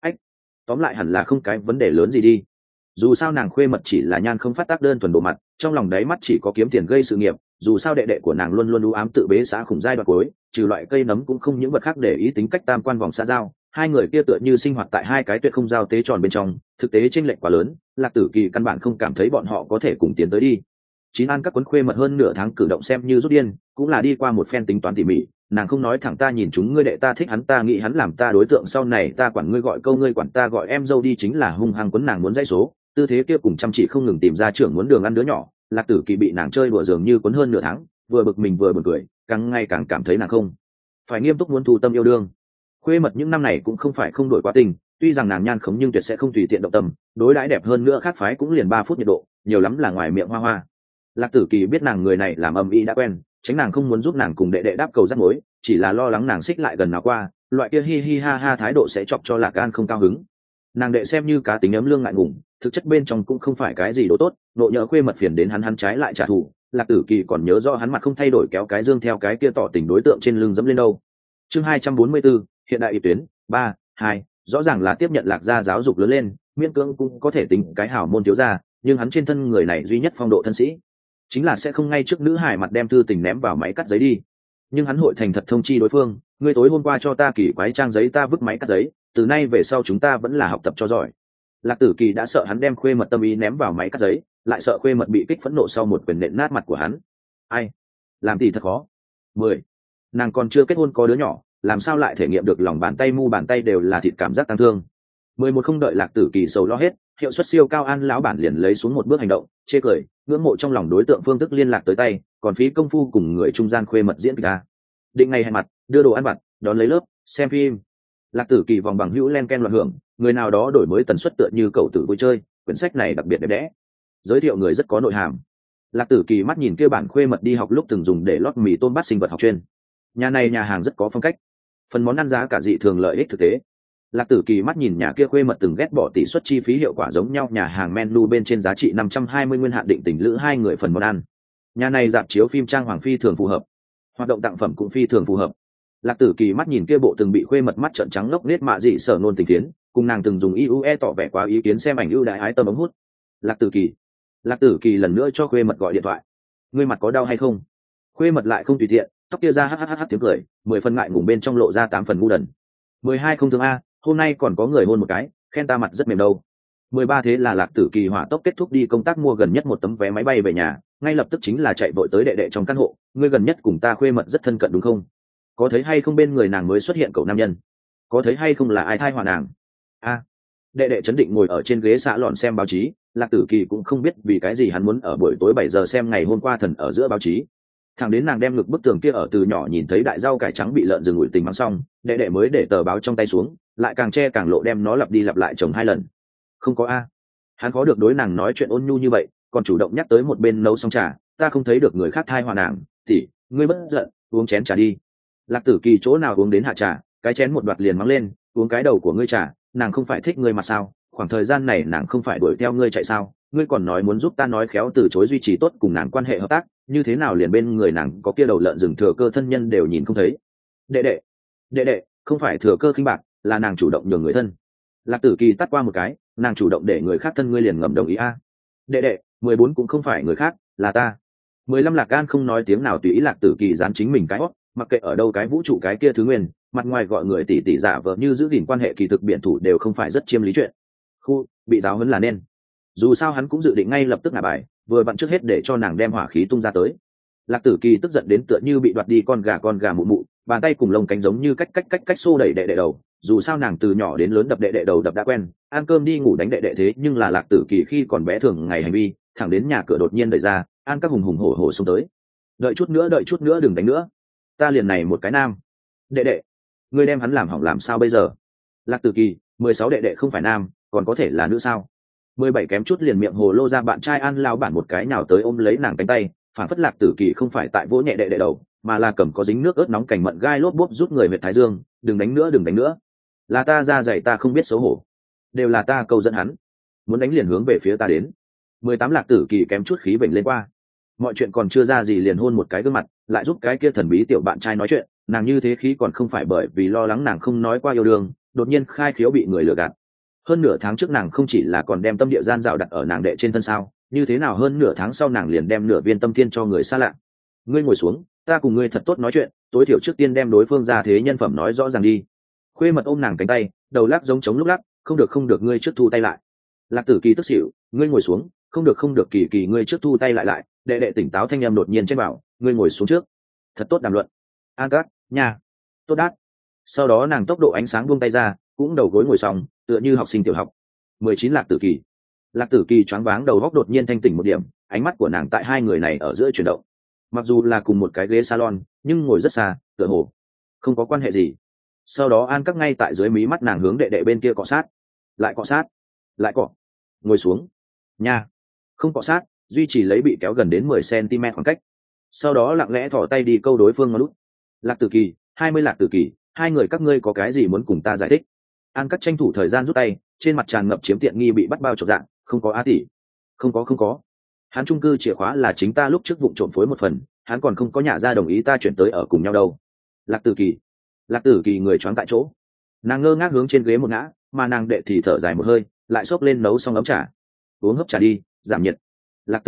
tóm lại hẳn là không cái vấn đề lớn gì đi. Dù sao nàng khuê mật chỉ là nhan không phát tác đơn thuần bộ mặt, trong lòng đáy mắt chỉ có kiếm tiền gây sự nghiệp. Dù sao đệ đệ của nàng luôn luôn u ám tự bế xã khủng giai đoạn cuối, trừ loại cây nấm cũng không những vật khác để ý tính cách tam quan vòng xã giao. Hai người kia tựa như sinh hoạt tại hai cái tuyệt không giao tế tròn bên trong, thực tế chênh lệch quá lớn. Lạc Tử Kỳ căn bản không cảm thấy bọn họ có thể cùng tiến tới đi. Chín An các quấn khuê mật hơn nửa tháng cử động xem như rút điên, cũng là đi qua một phen tính toán tỉ mỉ. Nàng không nói thẳng ta nhìn chúng ngươi đệ, ta thích hắn, ta nghĩ hắn làm ta đối tượng sau này, ta quản ngươi gọi câu ngươi quản ta gọi em dâu đi, chính là hung hăng quấn nàng muốn dãy số. Tư thế kia cùng chăm chỉ không ngừng tìm ra trưởng muốn đường ăn đứa nhỏ. Lạc Tử Kỳ bị nàng chơi đùa dường như quấn hơn nửa tháng, vừa bực mình vừa buồn cười, càng ngày càng cảm thấy nàng không phải nghiêm túc muốn thu tâm yêu đương. Khuê Mật những năm này cũng không phải không đổi quá tình, tuy rằng nàng nhan khống nhưng tuyệt sẽ không tùy tiện động tâm, đối đãi đẹp hơn nữa khác phái cũng liền 3 phút nhiệt độ, nhiều lắm là ngoài miệng hoa hoa. Lạc Tử Kỳ biết nàng người này làm ầm ĩ đã quen, tránh nàng không muốn giúp nàng cùng đệ đệ đáp cầu rắc mối, chỉ là lo lắng nàng xích lại gần nào qua, loại kia hi hi ha ha thái độ sẽ chọc cho Lạc An không cao hứng. Nàng đệ xem như cá tính ấm lương ngại ngùng, thực chất bên trong cũng không phải cái gì đồ tốt, nộ nhỡ Khuê Mật phiền đến hắn trái lại trả thù. Lạc Tử Kỳ còn nhớ rõ hắn mặt không thay đổi kéo cái dương theo cái kia tỏ tình đối tượng trên lưng dẫm lên đâu. Chương 244, hiện đại y tuyến 3-2, rõ ràng là tiếp nhận Lạc gia giáo dục lớn lên, miễn cưỡng cũng có thể tính cái hảo môn thiếu gia, nhưng hắn trên thân người này duy nhất phong độ thân sĩ, chính là sẽ không ngay trước nữ hải mặt đem thư tình ném vào máy cắt giấy đi. Nhưng hắn hội thành thật thông chi đối phương, ngươi tối hôm qua cho ta kỳ quái trang giấy ta vứt máy cắt giấy, từ nay về sau chúng ta vẫn là học tập cho giỏi. Lạc Tử Kỳ đã sợ hắn đem Khuê Mật tâm ý ném vào máy cắt giấy, lại sợ Khuê Mật bị kích phẫn nộ sau một quyền nện nát mặt của hắn. Ai, làm thì thật khó. 10. Nàng còn chưa kết hôn có đứa nhỏ, làm sao lại thể nghiệm được lòng bàn tay mu bàn tay đều là thịt cảm giác tăng thương. 11 không đợi Lạc Tử Kỳ sầu lo hết, hiệu suất siêu cao An lão bản liền lấy xuống một bước hành động, chê cười, ngưỡng mộ trong lòng đối tượng phương thức liên lạc tới tay, còn phí công phu cùng người trung gian Khuê Mật diễn kịch a. Định ngày hẹn mặt, đưa đồ ăn vặt, đón lấy lớp, xem phim. Lạc Tử Kỳ vòng bằng hữu len ken loạn hưởng, người nào đó đổi mới tần suất tựa như cậu tử vui chơi, quyển sách này đặc biệt đẹp đẽ, giới thiệu người rất có nội hàm. Lạc Tử Kỳ mắt nhìn kia bản Khuê Mật đi học lúc từng dùng để lót mì tôm bát sinh vật học chuyên. Nhà này nhà hàng rất có phong cách, phần món ăn giá cả dị thường lợi ích thực tế. Lạc Tử Kỳ mắt nhìn nhà kia Khuê Mật từng ghét bỏ tỷ suất chi phí hiệu quả giống nhau nhà hàng menu bên trên giá trị 520 nguyên hạn định tình lữ 2 người phần món ăn. Nhà này dạp chiếu phim trang hoàng phi thường phù hợp, hoạt động tặng phẩm cũng phi thường phù hợp. Lạc Tử Kỳ mắt nhìn kia bộ từng bị Khuê Mật mắt trợn trắng lốc nết mạ dị sở nôn tình phiến, cùng nàng từng dùng IUE tỏ vẻ quá ý kiến xem ảnh ưu đại ái tâm ống hút. Lạc Tử Kỳ lần nữa cho Khuê Mật gọi điện thoại. Ngươi mặt có đau hay không? Khuê Mật lại không tùy tiện, tóc kia ra hắt tiếng cười, 10 phần ngại ngùng bên trong lộ ra 8 phần ngu đần. 12 không thương a, hôm nay còn có người hôn một cái, khen ta mặt rất mềm đâu. 13 thế là Lạc Tử Kỳ hỏa tốc kết thúc đi công tác mua gần nhất một tấm vé máy bay về nhà, ngay lập tức chính là chạy vội tới đệ đệ trong căn hộ. Ngươi gần nhất cùng ta Khuê Mật rất thân cận đúng không? Có thấy hay không bên người nàng mới xuất hiện cậu nam nhân? Có thấy hay không là ai thai họa nàng? A. Đệ đệ chấn định ngồi ở trên ghế xạ lọn xem báo chí. Lạc Tử Kỳ cũng không biết vì cái gì hắn muốn ở buổi tối 7 giờ xem ngày hôm qua thần ở giữa báo chí. Thằng đến nàng đem ngực bức tường kia ở từ nhỏ nhìn thấy đại rau cải trắng bị lợn rừng ủi tình mắng xong, đệ đệ mới để tờ báo trong tay xuống, lại càng che càng lộ đem nó lặp đi lặp lại chồng 2 lần. Không có a. Hắn có được đối nàng nói chuyện ôn nhu như vậy, còn chủ động nhắc tới một bên nấu xong trà, ta không thấy được người khác thai hòa nàng, thì ngươi bất giận, uống chén trà đi. Lạc Tử Kỳ chỗ nào uống đến hạ trà, cái chén một đoạt liền mắng lên, uống cái đầu của ngươi trà, nàng không phải thích ngươi mà sao? Khoảng thời gian này nàng không phải đuổi theo ngươi chạy sao? Ngươi còn nói muốn giúp ta nói khéo từ chối duy trì tốt cùng nàng quan hệ hợp tác, như thế nào liền bên người nàng có kia đầu lợn rừng thừa cơ thân nhân đều nhìn không thấy? Đệ đệ, không phải thừa cơ khinh bạc, là nàng chủ động nhường người thân. Lạc Tử Kỳ tắt qua một cái, nàng chủ động để người khác thân ngươi liền ngầm đồng ý a. Đệ, 14 cũng không phải người khác, là ta. 15 Lạc Gan không nói tiếng nào tùy ý Lạc Tử Kỳ dán chính mình cái hót, mặc kệ ở đâu cái vũ trụ cái kia thứ nguyên, mặt ngoài gọi người tỷ tỷ giả vờ như giữ gìn quan hệ kỳ thực biển thủ đều không phải rất chiêm lý chuyện. Khu, bị giáo huấn là nên. Dù sao hắn cũng dự định ngay lập tức ngả bài, vừa vặn trước hết để cho nàng đem hỏa khí tung ra tới. Lạc Tử Kỳ tức giận đến tựa như bị đoạt đi con gà mụ mụ, bàn tay cùng lông cánh giống như cách xô đẩy đệ đệ đầu. Dù sao nàng từ nhỏ đến lớn đập đệ đệ đầu đập đã quen, ăn cơm đi ngủ đánh đệ đệ thế nhưng là Lạc Tử Kỳ khi còn bé thường ngày hành vi, thẳng đến nhà cửa đột nhiên đẩy ra, an các hùng hổ xông tới. Đợi chút nữa đừng đánh nữa, ta liền này một cái nam. Đệ, ngươi đem hắn làm hỏng làm sao bây giờ? Lạc Tử Kỳ, 16 đệ không phải nam, còn có thể là nữ sao? 17 kém chút liền miệng hồ lô ra bạn trai An lao bản một cái nào tới ôm lấy nàng cánh tay, phản phất Lạc Tử Kỳ không phải tại vỗ nhẹ đệ đầu, mà là cầm có dính nước ớt nóng cành mận gai lốp bốp rút người huyệt thái dương. Đừng đánh nữa, là ta ra dạy ta không biết xấu hổ, đều là ta câu dẫn hắn, muốn đánh liền hướng về phía ta đến. 18 Lạc Tử Kỳ kém chút khí vểnh lên qua, mọi chuyện còn chưa ra gì liền hôn một cái gương mặt, lại giúp cái kia thần bí tiểu bạn trai nói chuyện, nàng như thế khí còn không phải bởi vì lo lắng nàng không nói qua yêu đương, đột nhiên khai khiếu bị người lừa gạt. Hơn nửa tháng trước nàng không chỉ là còn đem tâm địa gian dạo đặt ở nàng đệ trên thân sao, như thế nào hơn nửa tháng sau nàng liền đem nửa viên tâm thiên cho người xa lạ. Ngươi ngồi xuống, ta cùng ngươi thật tốt nói chuyện, tối thiểu trước tiên đem đối phương ra thế nhân phẩm nói rõ ràng đi. Khuê Mật ôm nàng cánh tay, đầu lắc giống trống lúc lắc, không được ngươi trước thu tay lại. Lạc Tử Kỳ tức xỉu, ngươi ngồi xuống, không được Kỳ ngươi trước thu tay lại. Đệ tỉnh táo thanh em đột nhiên trên bảo, ngươi ngồi xuống trước, thật tốt đàm luận. An các nhà tốt đát. Sau đó nàng tốc độ ánh sáng buông tay ra, cũng đầu gối ngồi xong, tựa như học sinh tiểu học. 19 Lạc Tử Kỳ choáng váng đầu góc đột nhiên thanh tỉnh một điểm, ánh mắt của nàng tại hai người này ở giữa chuyển động. mặc dù là cùng một cái ghế salon nhưng ngồi rất xa, tựa hồ không có quan hệ gì. Sau đó An Các ngay tại dưới mí mắt nàng hướng đệ đệ bên kia cọ sát, lại cọ sát, lại cọ, ngồi xuống nha, không cọ sát, duy trì lấy bị kéo gần đến 10 cm khoảng cách, sau đó lặng lẽ thỏ tay đi câu đối phương ngón út. Lạc Tử Kỳ, 20 Lạc Tử Kỳ, hai người các ngươi có cái gì muốn cùng ta giải thích? An Cắt tranh thủ thời gian rút tay, trên mặt tràn ngập chiếm tiện nghi bị bắt bao trọn dạng. Không có A tỷ, không có, hắn chung cư chìa khóa là chính ta lúc trước vụ trộm phối một phần, hắn còn không có nhà ra đồng ý ta chuyển tới ở cùng nhau đâu. Lạc Tử Kỳ người choáng tại chỗ, nàng ngơ ngác hướng trên ghế một ngã, mà nàng đệ thì thở dài một hơi, lại xốc lên nấu xong ấm trà, uống hớp trà đi, giảm nhiệt. Lạc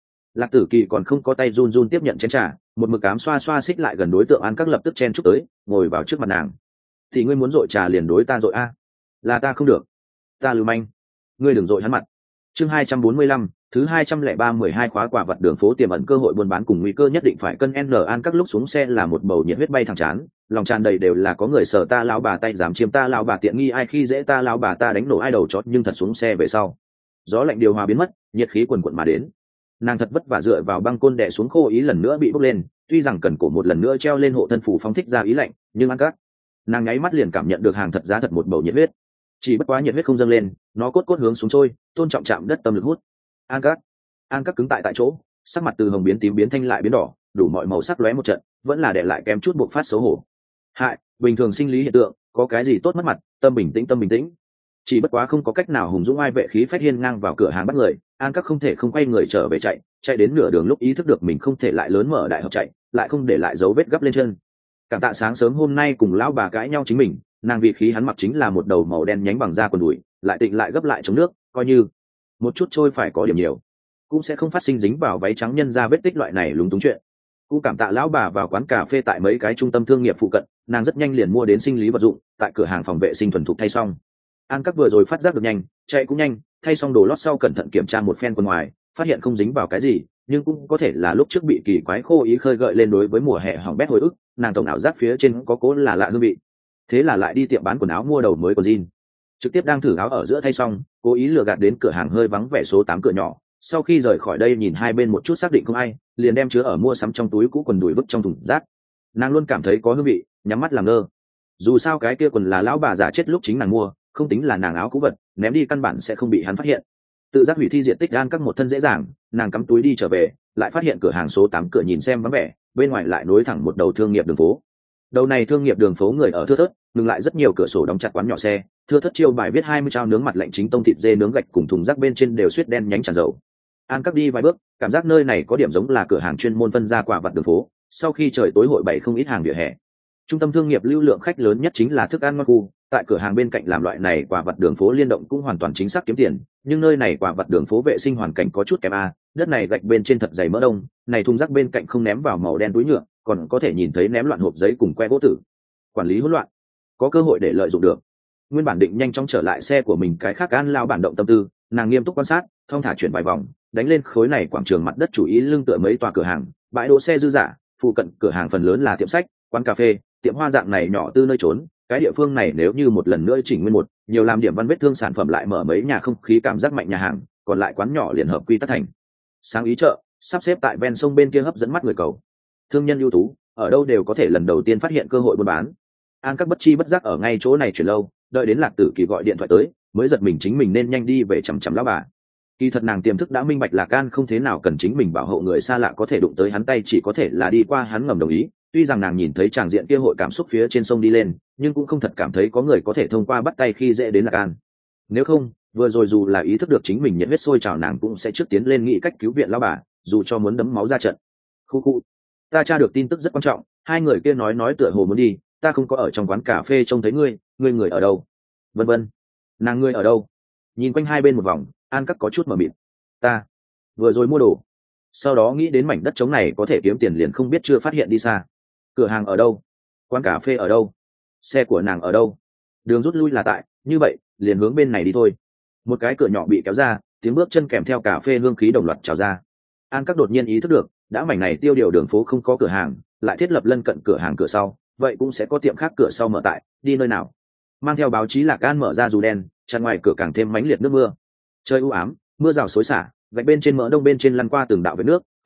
Tử Kỳ còn không có tay run run tiếp nhận chén trà, một mực cám xoa xoa xích lại gần đối tượng An Các lập tức chen chúc tới, ngồi vào trước mặt nàng. Thì ngươi muốn dội trà liền đối ta dội a? Là ta không được, ta lưu manh, ngươi đừng dội hắn mặt. Chương 245, thứ 203-12 khóa quả vật đường phố tiềm ẩn cơ hội buôn bán cùng nguy cơ nhất định phải cân n. An Các lúc xuống xe là một bầu nhiệt huyết bay thẳng chán, lòng tràn đầy đều là có người sờ ta lão bà tay dám chiếm ta lão bà tiện nghi, ai khi dễ ta lão bà ta đánh nổ ai đầu chót. Nhưng thật xuống xe về sau, gió lạnh điều hòa biến mất, nhiệt khí quần quận mà đến. Nàng thật vất vả dựa vào băng côn đè xuống khô ý lần nữa bị bốc lên, tuy rằng cần cổ một lần nữa treo lên hộ thân phủ phóng thích ra ý lạnh, nhưng An Các, nàng nháy mắt liền cảm nhận được hàng thật giá thật một bầu nhiệt huyết. Chỉ bất quá nhiệt huyết không dâng lên, nó cốt cốt hướng xuống trôi, tôn trọng chạm đất tâm lực hút. An Các cứng tại chỗ, sắc mặt từ hồng biến tím biến thanh lại biến đỏ, đủ mọi màu sắc lóe một trận, vẫn là để lại kém chút buộc phát xấu hổ. Hại, bình thường sinh lý hiện tượng, có cái gì tốt mất mặt, tâm bình tĩnh. Chỉ bất quá không có cách nào hùng dũng ai vệ khí phách hiên ngang vào cửa hàng bắt người, An Các không thể không quay người trở về chạy đến nửa đường lúc ý thức được mình không thể lại lớn mở đại hợp chạy, lại không để lại dấu vết gấp lên chân. Cảm tạ sáng sớm hôm nay cùng lão bà cãi nhau chính mình, nàng vị khí hắn mặc chính là một đầu màu đen nhánh bằng da quần đùi, lại tịnh lại gấp lại chống nước, coi như một chút trôi phải có điểm nhiều, cũng sẽ không phát sinh dính vào váy trắng nhân ra vết tích loại này lúng túng chuyện. Cũng cảm tạ lão bà vào quán cà phê tại mấy cái trung tâm thương nghiệp phụ cận, nàng rất nhanh liền mua đến sinh lý vật dụng, tại cửa hàng phòng vệ sinh thuần thục thay xong. An Các vừa rồi phát giác được nhanh, chạy cũng nhanh, thay xong đồ lót sau cẩn thận kiểm tra một phen quần ngoài, phát hiện không dính vào cái gì, nhưng cũng có thể là lúc trước bị kỳ quái khô ý khơi gợi lên đối với mùa hè hỏng bét hồi ức, nàng tổng ảo giác phía trên có cố là lạ hương vị. Thế là lại đi tiệm bán quần áo mua đầu mới quần jean, trực tiếp đang thử áo ở giữa thay xong, cố ý lừa gạt đến cửa hàng hơi vắng vẻ số 8 cửa nhỏ. Sau khi rời khỏi đây nhìn hai bên một chút xác định không ai, liền đem chứa ở mua sắm trong túi cũ quần đùi vứt trong thùng rác. Nàng luôn cảm thấy có hương vị, nhắm mắt làm ngơ. Dù sao cái kia quần là lão bà già chết lúc chính nàng mua, không tính là nàng áo cũ vật, ném đi căn bản sẽ không bị hắn phát hiện. Tự giác hủy thi diện tích An Các một thân dễ dàng, nàng cắm túi đi trở về, lại phát hiện cửa hàng số 8 cửa nhìn xem vắng vẻ, bên ngoài lại nối thẳng một đầu thương nghiệp đường phố. Đầu này thương nghiệp đường phố người ở thưa thớt, ngừng lại rất nhiều cửa sổ đóng chặt quán nhỏ xe, thưa thớt chiêu bài viết 20 trao nướng mặt lạnh chính tông thịt dê nướng gạch cùng thùng rác bên trên đều suýt đen nhánh tràn dầu. An Các đi vài bước, cảm giác nơi này có điểm giống là cửa hàng chuyên môn phân ra quả vặt đường phố, sau khi trời tối hội bày không ít hàng vỉa hè. Trung tâm thương nghiệp lưu lượng khách lớn nhất chính là thức ăn ngon khu, tại cửa hàng bên cạnh làm loại này quả vặt đường phố liên động cũng hoàn toàn chính xác kiếm tiền, nhưng nơi này quả vặt đường phố vệ sinh hoàn cảnh có chút kém a, đất này gạch bên trên thật dày mỡ đông, này thùng rác bên cạnh không ném vào màu đen túi nhựa, còn có thể nhìn thấy ném loạn hộp giấy cùng que gỗ tử. Quản lý hỗn loạn, có cơ hội để lợi dụng được. Nguyên bản định nhanh chóng trở lại xe của mình, cái khác An lao bản động tâm tư, nàng nghiêm túc quan sát, thong thả chuyển vài vòng, đánh lên khối này quảng trường mặt đất chủ ý lưng tựa mấy tòa cửa hàng, bãi đỗ xe dư dả, phụ cận cửa hàng phần lớn là tiệm sách, quán cà phê, tiệm hoa dạng này nhỏ tư nơi trốn. Cái địa phương này nếu như một lần nữa chỉnh nguyên một, nhiều làm điểm văn vết thương sản phẩm lại mở mấy nhà không khí cảm giác mạnh nhà hàng, còn lại quán nhỏ liền hợp quy tắc thành. Sáng ý chợ, sắp xếp tại ven sông bên kia hấp dẫn mắt người cầu. Thương nhân ưu tú, ở đâu đều có thể lần đầu tiên phát hiện cơ hội buôn bán. An Các bất chi bất giác ở ngay chỗ này chuyển lâu, đợi đến Lạc Tử Kỳ gọi điện thoại tới, mới giật mình chính mình nên nhanh đi về chằm chằm lão bà. Kỳ thật nàng tiềm thức đã minh bạch Lạc An không thế nào cần chính mình bảo hộ người xa lạ có thể đụng tới hắn tay, chỉ có thể là đi qua hắn ngầm đồng ý. Tuy rằng nàng nhìn thấy tràng diện kia hội cảm xúc phía trên sông đi lên, nhưng cũng không thật cảm thấy có người có thể thông qua bắt tay khi dễ đến Lạc An. Nếu không, vừa rồi dù là ý thức được chính mình nhiệt huyết sôi trào, nàng cũng sẽ trước tiến lên nghĩ cách cứu viện lão bà, dù cho muốn đấm máu ra trận. Khu, ta tra được tin tức rất quan trọng, hai người kia nói tựa hồ muốn đi, ta không có ở trong quán cà phê trông thấy ngươi người ở đâu? Vân vân, nàng ngươi ở đâu? Nhìn quanh hai bên một vòng, An Các có chút mờ mịt. Ta vừa rồi mua đồ, sau đó nghĩ đến mảnh đất trống này có thể kiếm tiền, liền không biết chưa phát hiện đi xa. Cửa hàng ở đâu? Quán cà phê ở đâu? Xe của nàng ở đâu? Đường rút lui là tại, như vậy liền hướng bên này đi thôi. Một cái cửa nhỏ bị kéo ra, tiếng bước chân kèm theo cà phê hương khí đồng loạt trào ra. An Các đột nhiên ý thức được, đã mảnh này tiêu điều đường phố không có cửa hàng, lại thiết lập lân cận cửa hàng cửa sau, vậy cũng sẽ có tiệm khác cửa sau mở tại, đi nơi nào? Mang theo báo chí Lạc An mở ra dù đen, chặn ngoài cửa càng thêm mãnh liệt nước mưa. Trời u ám, mưa rào xối xả, gạch bên trên mỡ đông bên trên lăn qua từng đạo vết nước,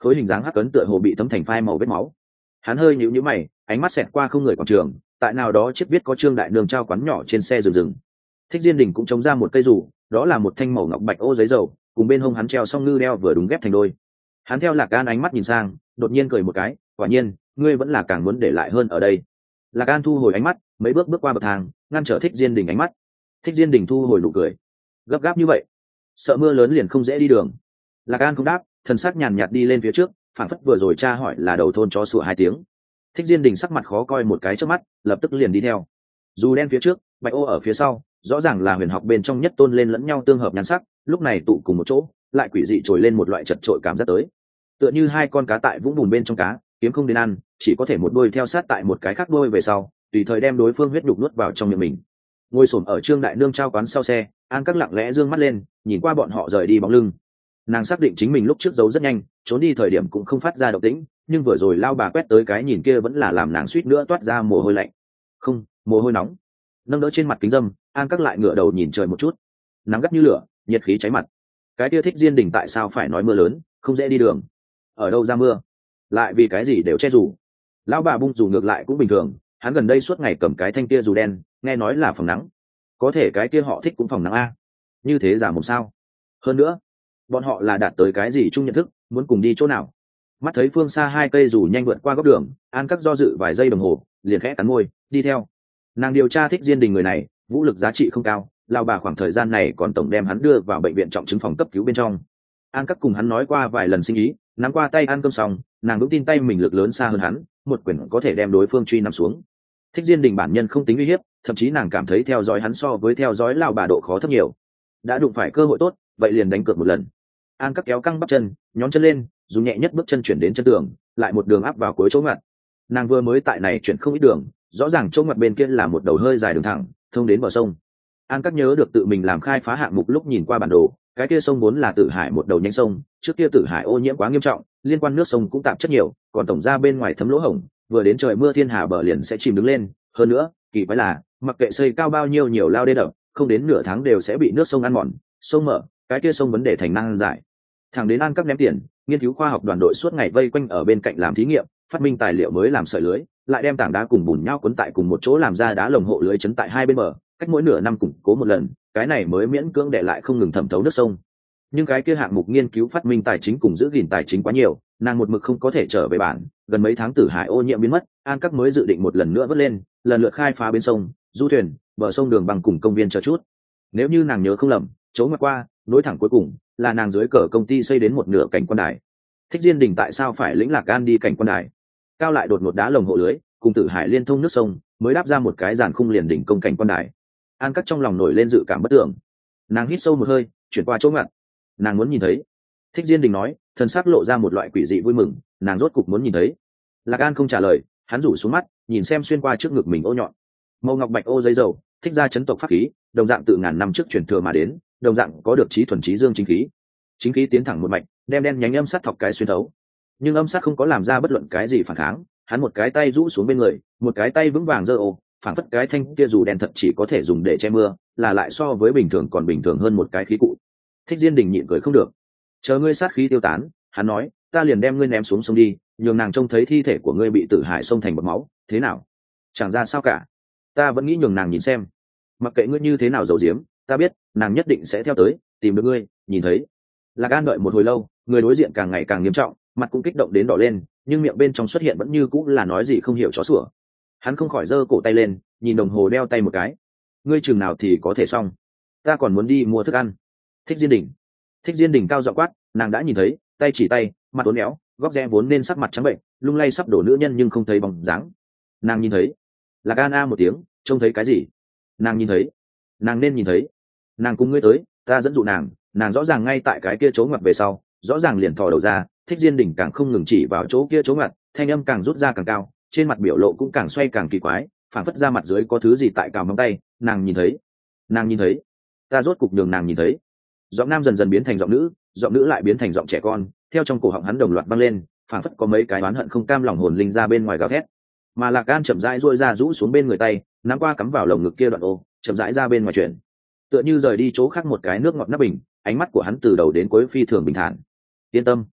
khối hình dáng hắc ấn tựa hồ bị thấm thành phai màu vết máu. Hắn hơi nhíu nhíu mày, ánh mắt xẹt qua không người quảng trường, tại nào đó chiếc viết có Trương Đại Nương trao quán nhỏ trên xe dừng. Thích Diên Đình cũng chống ra một cây dù, đó là một thanh màu ngọc bạch ô giấy dầu, cùng bên hông hắn treo song ngư đeo vừa đúng ghép thành đôi. Hắn theo Lạc An ánh mắt nhìn sang, đột nhiên cười một cái, quả nhiên, ngươi vẫn là càng muốn để lại hơn ở đây. Lạc An thu hồi ánh mắt, mấy bước bước qua bậc thang, ngăn trở Thích Diên Đình ánh mắt. Thích Diên Đình thu hồi nụ cười, gấp gáp như vậy, sợ mưa lớn liền không dễ đi đường. Lạc An không đáp, thần sắc nhàn nhạt đi lên phía trước, phảng phất vừa rồi cha hỏi là đầu thôn chó sủa 2 tiếng. Thích Diên Đình sắc mặt khó coi một cái trước mắt, lập tức liền đi theo. Dù đen phía trước, bạch ô ở phía sau, rõ ràng là huyền học bên trong nhất tôn lên lẫn nhau tương hợp nhan sắc, lúc này tụ cùng một chỗ, lại quỷ dị trồi lên một loại chật trội cảm giác tới. Tựa như 2 con cá tại vũng bùn bên trong cá, kiếm không đến ăn, chỉ có thể một đôi theo sát tại một cái khác đôi về sau, tùy thời đem đối phương huyết nhục nuốt vào trong miệng mình. Ngồi xổm ở Trương Đại Nương trao quán sau xe, An Các lặng lẽ dương mắt lên, nhìn qua bọn họ rời đi bóng lưng. Nàng xác định chính mình lúc trước giấu rất nhanh, trốn đi thời điểm cũng không phát ra động tĩnh, nhưng vừa rồi lao bà quét tới cái nhìn kia vẫn là làm nàng suýt nữa toát ra mồ hôi lạnh. Không, mồ hôi nóng. Nâng đỡ trên mặt kính dâm, An Các lại ngửa đầu nhìn trời một chút. Nắng gắt như lửa, nhiệt khí cháy mặt. Cái kia Thích Diên Đình tại sao phải nói mưa lớn, không dễ đi đường? Ở đâu ra mưa? Lại vì cái gì đều che dù? Lão bà bung dù ngược lại cũng bình thường, hắn gần đây suốt ngày cầm cái thanh kia dù đen, nghe nói là phòng nắng. Có thể cái kia họ thích cũng phòng nắng a. Như thế giả mồm sao? Hơn nữa, bọn họ là đạt tới cái gì chung nhận thức, muốn cùng đi chỗ nào? Mắt thấy phương xa 2 cây dù nhanh vượt qua góc đường, An Các do dự vài giây đồng hồ, liền khẽ cắn môi, đi theo. Nàng điều tra Thích Diên Đình người này, vũ lực giá trị không cao, lao bà khoảng thời gian này còn tổng đem hắn đưa vào bệnh viện trọng chứng phòng cấp cứu bên trong. An Các cùng hắn nói qua vài lần sinh ý, nắm qua tay ăn cơm xong, nàng vững tin tay mình lực lớn xa hơn hắn, một quyền có thể đem đối phương truy nằm xuống. Thích Diên Đình bản nhân không tính uy hiếp, thậm chí nàng cảm thấy theo dõi hắn so với theo dõi lao bà độ khó thấp nhiều. Đã đụng phải cơ hội tốt, vậy liền đánh cược một lần. An Các kéo căng bắp chân, nhón chân lên, dùng nhẹ nhất bước chân chuyển đến chân tường, lại một đường áp vào cuối chỗ ngặt. Nàng vừa mới tại này chuyển không ít đường, rõ ràng chỗ ngặt bên kia là một đầu hơi dài đường thẳng, thông đến bờ sông. An Các nhớ được tự mình làm khai phá hạng mục lúc nhìn qua bản đồ, cái kia sông vốn là Tử Hải một đầu nhánh sông, trước kia Tử Hải ô nhiễm quá nghiêm trọng, liên quan nước sông cũng tạp chất nhiều, còn tổng ra bên ngoài thấm lỗ hổng, vừa đến trời mưa thiên hà bờ liền sẽ chìm đứng lên. Hơn nữa, kỳ quái là, mặc kệ xây cao bao nhiêu nhiều lao đê đập, không đến nửa tháng đều sẽ bị nước sông ăn mòn, sông mở, cái kia sông vấn đề thành năng giải. Thẳng đến An Các ném tiền, nghiên cứu khoa học đoàn đội suốt ngày vây quanh ở bên cạnh làm thí nghiệm, phát minh tài liệu mới làm sợi lưới, lại đem tảng đá cùng bùn nhau cuốn tại cùng một chỗ làm ra đá lồng hộ lưới chấn tại 2 bên bờ, cách mỗi nửa năm củng cố một lần, cái này mới miễn cưỡng để lại không ngừng thẩm thấu nước sông. Nhưng cái kia hạng mục nghiên cứu phát minh tài chính cùng giữ gìn tài chính quá nhiều, nàng một mực không có thể trở về bản, gần mấy tháng Tử Hải ô nhiễm biến mất, An Các mới dự định một lần nữa vớt lên, lần lượt khai phá bến sông, du thuyền, bờ sông đường bằng cùng công viên chờ chút. Nếu như nàng nhớ không lầm, chỗ ngoặt qua, nối thẳng cuối cùng là nàng dưới cờ công ty xây đến một nửa cảnh quan đài. Thích Diên Đình tại sao phải lĩnh Lạc An đi cảnh quan đài? Cao lại đột ngột đá lồng hộ lưới, cùng Tử Hải liên thông nước sông, mới đáp ra một cái giàn khung liền đỉnh công cảnh quan đài. An Các trong lòng nổi lên dự cảm bất tưởng. Nàng hít sâu một hơi, chuyển qua chỗ ngặt. Nàng muốn nhìn thấy. Thích Diên Đình nói, thần sắc lộ ra một loại quỷ dị vui mừng, nàng rốt cục muốn nhìn thấy. Lạc An không trả lời, hắn rủ xuống mắt, nhìn xem xuyên qua trước ngực mình ô nhọn. Màu ngọc bạch ô giấy dầu, thích ra chấn tộc pháp khí, đồng dạng từ ngàn năm trước truyền thừa mà đến, đồng dạng có được trí thuần trí dương chính khí. Chính khí tiến thẳng một mạch, đem đen nhánh âm sắt thọc cái xuyên thấu. Nhưng âm sắt không có làm ra bất luận cái gì phản kháng, hắn một cái tay rũ xuống bên người, một cái tay vững vàng giơ ô, phảng phất cái thanh kia dù đen thật chỉ có thể dùng để che mưa, là lại so với bình thường còn bình thường hơn một cái khí cụ. Thích Diên Đình nhịn cười không được. Chờ ngươi sát khí tiêu tán, hắn nói, ta liền đem ngươi ném xuống sông đi, nhường nàng trông thấy thi thể của ngươi bị Tử Hải sông thành bọt máu, thế nào? Chẳng ra sao cả. Ta vẫn nghĩ nhường nàng nhìn xem, mặc kệ ngươi như thế nào giấu giếm, ta biết nàng nhất định sẽ theo tới, tìm được ngươi, nhìn thấy. Lạc An đợi một hồi lâu, người đối diện càng ngày càng nghiêm trọng, mặt cũng kích động đến đỏ lên, nhưng miệng bên trong xuất hiện vẫn như cũng là nói gì không hiểu chó sủa. Hắn không khỏi giơ cổ tay lên, nhìn đồng hồ đeo tay một cái. Ngươi chừng nào thì có thể xong? Ta còn muốn đi mua thức ăn. Thích Diên Đình. Thích Diên Đình cao giọng quát, nàng đã nhìn thấy, tay chỉ tay, mặt uốn éo, góc rẽ vốn nên sắc mặt trắng bệnh, lung lay sắp đổ nữ nhân nhưng không thấy bóng dáng. Nàng nhìn thấy. Lạc An a một tiếng, trông thấy cái gì? Nàng nhìn thấy. Nàng nên nhìn thấy. Nàng cùng ngươi tới, ta dẫn dụ nàng, nàng rõ ràng ngay tại cái kia chỗ ngoặt về sau, rõ ràng liền thò đầu ra. Thích Diên Đình càng không ngừng chỉ vào chỗ kia chỗ ngoặt, thanh âm càng rút ra càng cao, trên mặt biểu lộ cũng càng xoay càng kỳ quái, phản phất ra mặt dưới có thứ gì tại cào móng tay. Nàng nhìn thấy. Nàng nhìn thấy. Ta rốt cục đường nàng nhìn thấy. Giọng nam dần dần biến thành giọng nữ lại biến thành giọng trẻ con, theo trong cổ họng hắn đồng loạt vang lên, phản phất có mấy cái oán hận không cam lòng hồn linh ra bên ngoài gào thét. Mà Lạc An chậm rãi duỗi ra rũ xuống bên người tay, nắm qua cắm vào lồng ngực kia đoạn ô, chậm rãi ra bên ngoài chuyển, tựa như rời đi chỗ khác một cái nước ngọt nắp bình, ánh mắt của hắn từ đầu đến cuối phi thường bình thản. Yên tâm.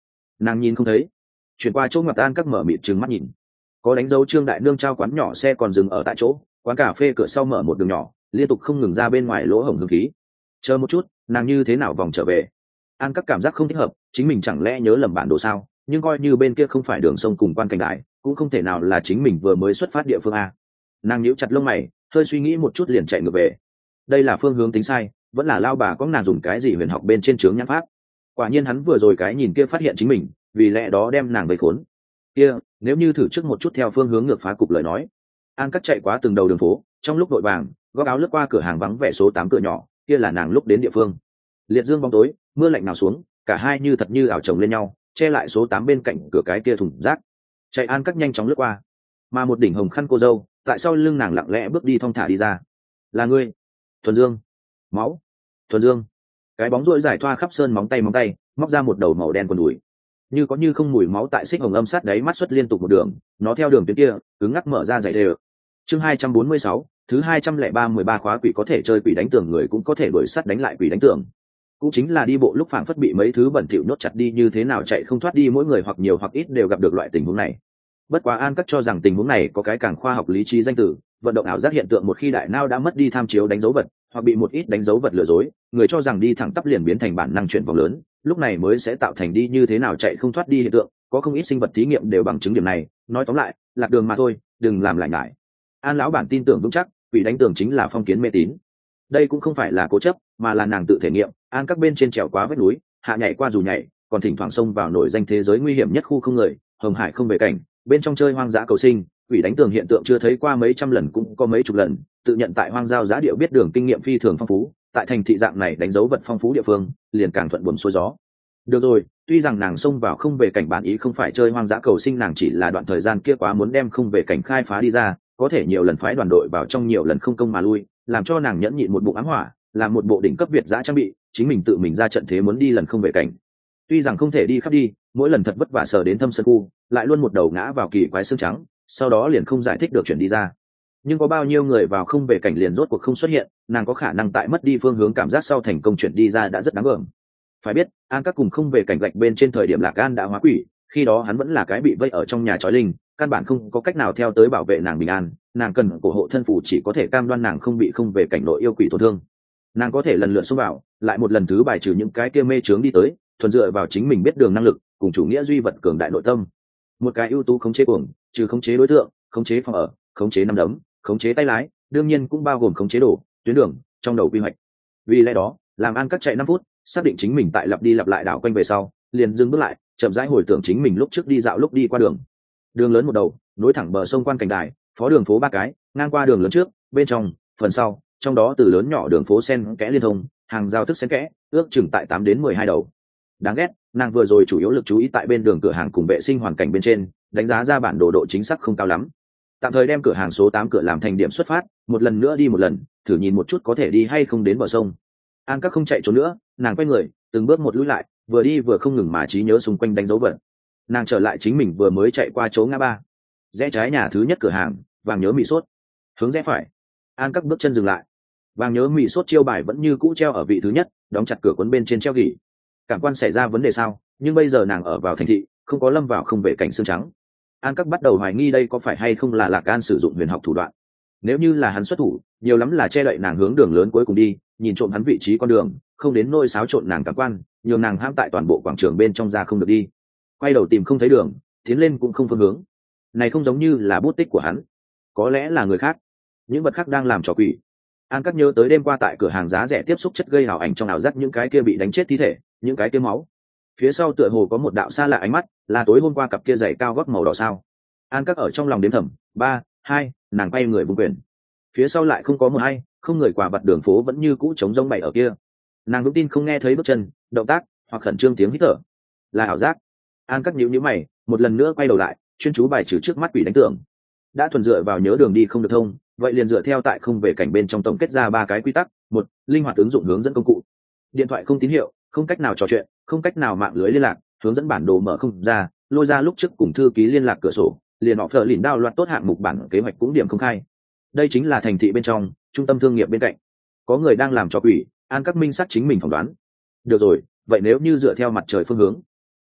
Nàng nhìn không thấy. Chuyển qua chỗ ngoặt, An các mở mịt trừng mắt nhìn. Có đánh dấu Trương đại nương trao quán nhỏ xe còn dừng ở tại chỗ, quán cà phê cửa sau mở một đường nhỏ, liên tục không ngừng ra bên ngoài lỗ hổng hương khí. Chờ một chút, nàng như thế nào vòng trở về? An các cảm giác không thích hợp, chính mình chẳng lẽ nhớ lầm bản đồ sao? Nhưng coi như bên kia không phải đường sông cùng quan cảnh đại, cũng không thể nào là chính mình vừa mới xuất phát địa phương a. Nàng nhíu chặt lông mày, hơi suy nghĩ một chút liền chạy ngược về. Đây là phương hướng tính sai, vẫn là lao bà có nàng dùng cái gì huyền học bên trên chướng nhãn pháp. Quả nhiên hắn vừa rồi cái nhìn kia phát hiện chính mình, vì lẽ đó đem nàng vây khốn. Kia, nếu như thử trước một chút theo phương hướng ngược phá cục lời nói. An cắt chạy qua từng đầu đường phố, trong lúc vội vàng góc áo lướt qua cửa hàng vắng vẻ số 8 cửa nhỏ, kia là nàng lúc đến địa phương. Liệt dương bóng tối, mưa lạnh nào xuống, cả hai như thật như ảo chồng lên nhau, che lại số 8 bên cạnh cửa cái kia thùng rác. Chạy An cắt nhanh chóng lướt qua, mà một đỉnh hồng khăn cô dâu tại sau lưng nàng lặng lẽ bước đi thong thả đi ra. Là ngươi? Thuần Dương. Máu. Thuần Dương. Cái bóng rỗi dài thoa khắp sơn móng tay, móc ra một đầu màu đen quần đùi, như có như không mùi máu tại xích hồng âm sát đáy mắt xuất liên tục một đường, nó theo đường tuyến kia cứng ngắc mở ra dày đều. Chương 246, thứ 203 khóa quỷ có thể chơi quỷ đánh tường, người cũng có thể đuổi sát đánh lại quỷ đánh tường. Cũng chính là đi bộ lúc phảng phất bị mấy thứ bẩn thỉu nhốt chặt đi như thế nào chạy không thoát đi, mỗi người hoặc nhiều hoặc ít đều gặp được loại tình huống này. Bất quá An cắt cho rằng tình huống này có cái càng khoa học lý trí danh từ, vận động ảo giác hiện tượng. Một khi đại não đã mất đi tham chiếu đánh dấu vật, hoặc bị một ít đánh dấu vật lừa dối, người cho rằng đi thẳng tắp liền biến thành bản năng chuyển vòng lớn, lúc này mới sẽ tạo thành đi như thế nào chạy không thoát đi hiện tượng. Có không ít sinh vật thí nghiệm đều bằng chứng điểm này. Nói tóm lại, lạc đường mà thôi, đừng làm lại ngại. An lão bản tin tưởng vững chắc, quỷ đánh tường chính là phong kiến mê tín. Đây cũng không phải là cố chấp, mà là nàng tự thể nghiệm. An các bên trên trèo quá vách núi, hạ nhảy qua dù nhảy, còn thỉnh thoảng xông vào nổi danh thế giới nguy hiểm nhất khu không người, Hồng Hải không về cảnh, bên trong chơi hoang dã cầu sinh. Quỷ đánh tường hiện tượng chưa thấy qua mấy trăm lần cũng có mấy chục lần, tự nhận tại hoang giao giá điệu biết đường kinh nghiệm phi thường phong phú, tại thành thị dạng này đánh dấu vật phong phú địa phương, liền càng thuận buồm xuôi gió. Được rồi, tuy rằng nàng xông vào không về cảnh bản ý không phải chơi hoang dã cầu sinh, nàng chỉ là đoạn thời gian kia quá muốn đem không về cảnh khai phá đi ra, có thể nhiều lần phái đoàn đội vào trong, nhiều lần không công mà lui, làm cho nàng nhẫn nhịn một bụng ám hỏa, làm một bộ đỉnh cấp Việt giã trang bị, chính mình tự mình ra trận thế muốn đi lần không về cảnh. Tuy rằng không thể đi khắp đi, mỗi lần thật vất vả sờ đến thâm sơn khu, lại luôn một đầu ngã vào kỳ quái xương trắng, sau đó liền không giải thích được chuyển đi ra. Nhưng có bao nhiêu người vào không về cảnh liền rốt cuộc không xuất hiện, nàng có khả năng tại mất đi phương hướng cảm giác sau thành công chuyển đi ra đã rất đáng gờm. Phải biết, An các cùng không về cảnh gạch bên trên thời điểm Lạc An đã hóa quỷ, khi đó hắn vẫn là cái bị vây ở trong nhà trói linh, căn bản không có cách nào theo tới bảo vệ nàng bình an. Nàng cần cổ hộ thân phủ chỉ có thể cam đoan nàng không bị không về cảnh nội yêu quỷ tổn thương. Nàng có thể lần lượt xông vào, lại một lần thứ bài trừ những cái kia mê trướng đi tới, thuần dựa vào chính mình biết đường năng lực cùng chủ nghĩa duy vật cường đại nội tâm. Một cái ưu tú khống chế cuồng, trừ khống chế đối tượng, khống chế phòng ở, khống chế nắm đấm, khống chế tay lái, đương nhiên cũng bao gồm khống chế đồ tuyến đường trong đầu quy hoạch. Vì lẽ đó, làm An các chạy 5 phút, xác định chính mình tại lặp đi lặp lại đảo quanh về sau, liền dừng bước lại, chậm rãi hồi tưởng chính mình lúc trước đi dạo lúc đi qua đường lớn một đầu nối thẳng bờ sông quan cảnh đài, phó đường phố 3 cái ngang qua đường lớn trước, bên trong, phần sau, trong đó từ lớn nhỏ đường phố xen kẽ liên thông, hàng giao thức xen kẽ, ước chừng tại 8 đến 12 đầu. Đáng ghét, nàng vừa rồi chủ yếu lực chú ý tại bên đường cửa hàng cùng vệ sinh hoàn cảnh bên trên, đánh giá ra bản đồ độ chính xác không cao lắm. Tạm thời đem cửa hàng số 8 cửa làm thành điểm xuất phát, một lần nữa đi một lần, thử nhìn một chút có thể đi hay không đến bờ sông. An các không chạy trốn nữa, nàng quay người, từng bước một lùi lại, vừa đi vừa không ngừng mà trí nhớ xung quanh đánh dấu vật. Nàng trở lại chính mình vừa mới chạy qua chỗ ngã ba, rẽ trái nhà thứ nhất cửa hàng vàng nhớ mì sốt, hướng rẽ phải. An các bước chân dừng lại, vàng nhớ mì sốt chiêu bài vẫn như cũ treo ở vị thứ nhất, đóng chặt cửa cuốn bên trên treo gỉ. Cảm quan xảy ra vấn đề sao? Nhưng bây giờ nàng ở vào thành thị, không có lâm vào không về cảnh xương trắng. An các bắt đầu hoài nghi đây có phải hay không là Lạc An sử dụng huyền học thủ đoạn. Nếu như là hắn xuất thủ, nhiều lắm là che đậy nàng hướng đường lớn cuối cùng đi, nhìn trộm hắn vị trí con đường, không đến nôi xáo trộn nàng cảm quan, nhường nàng hãm tại toàn bộ quảng trường bên trong ra không được đi. Quay đầu tìm không thấy đường, tiến lên cũng không phương hướng. Này không giống như là bút tích của hắn, có lẽ là người khác, những vật khác đang làm trò quỷ. An các nhớ tới đêm qua tại cửa hàng giá rẻ tiếp xúc chất gây ảo ảnh trong ảo giác, những cái kia bị đánh chết thi thể, những cái kia máu. Phía sau tựa hồ có một đạo xa lạ ánh mắt, là tối hôm qua cặp kia giày cao gót màu đỏ sao? An các ở trong lòng đếm thầm, 3, 2, nàng quay người vung quyền. Phía sau lại không có một ai, không người, quả vật đường phố vẫn như cũ trống rỗng bày ở kia. Nàng vững tin không nghe thấy bước chân, động tác hoặc khẩn trương tiếng hít thở. Là ảo giác. An các nhíu nhíu mày, một lần nữa quay đầu lại, chuyên chú bài trừ trước mắt quỷ đánh tưởng. Đã thuần dựa vào nhớ đường đi không được thông, vậy liền dựa theo tại không về cảnh bên trong tổng kết ra 3 cái quy tắc. 1, linh hoạt ứng dụng hướng dẫn công cụ. Điện thoại không tín hiệu, không cách nào trò chuyện, không cách nào mạng lưới liên lạc, hướng dẫn bản đồ mở không ra, lôi ra lúc trước cùng thư ký liên lạc cửa sổ, liền họ phở lìn đao loạt tốt hạng mục bản kế hoạch cũng điểm không khai. Đây chính là thành thị bên trong, trung tâm thương nghiệp bên cạnh. Có người đang làm trò quỷ, An các minh xác chính mình phỏng đoán. Được rồi, vậy nếu như dựa theo mặt trời phương hướng,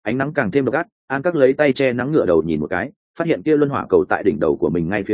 ánh nắng càng thêm độc ác. An các lấy tay che nắng, ngửa đầu nhìn một cái, phát hiện kia luân hỏa cầu tại đỉnh đầu của mình ngay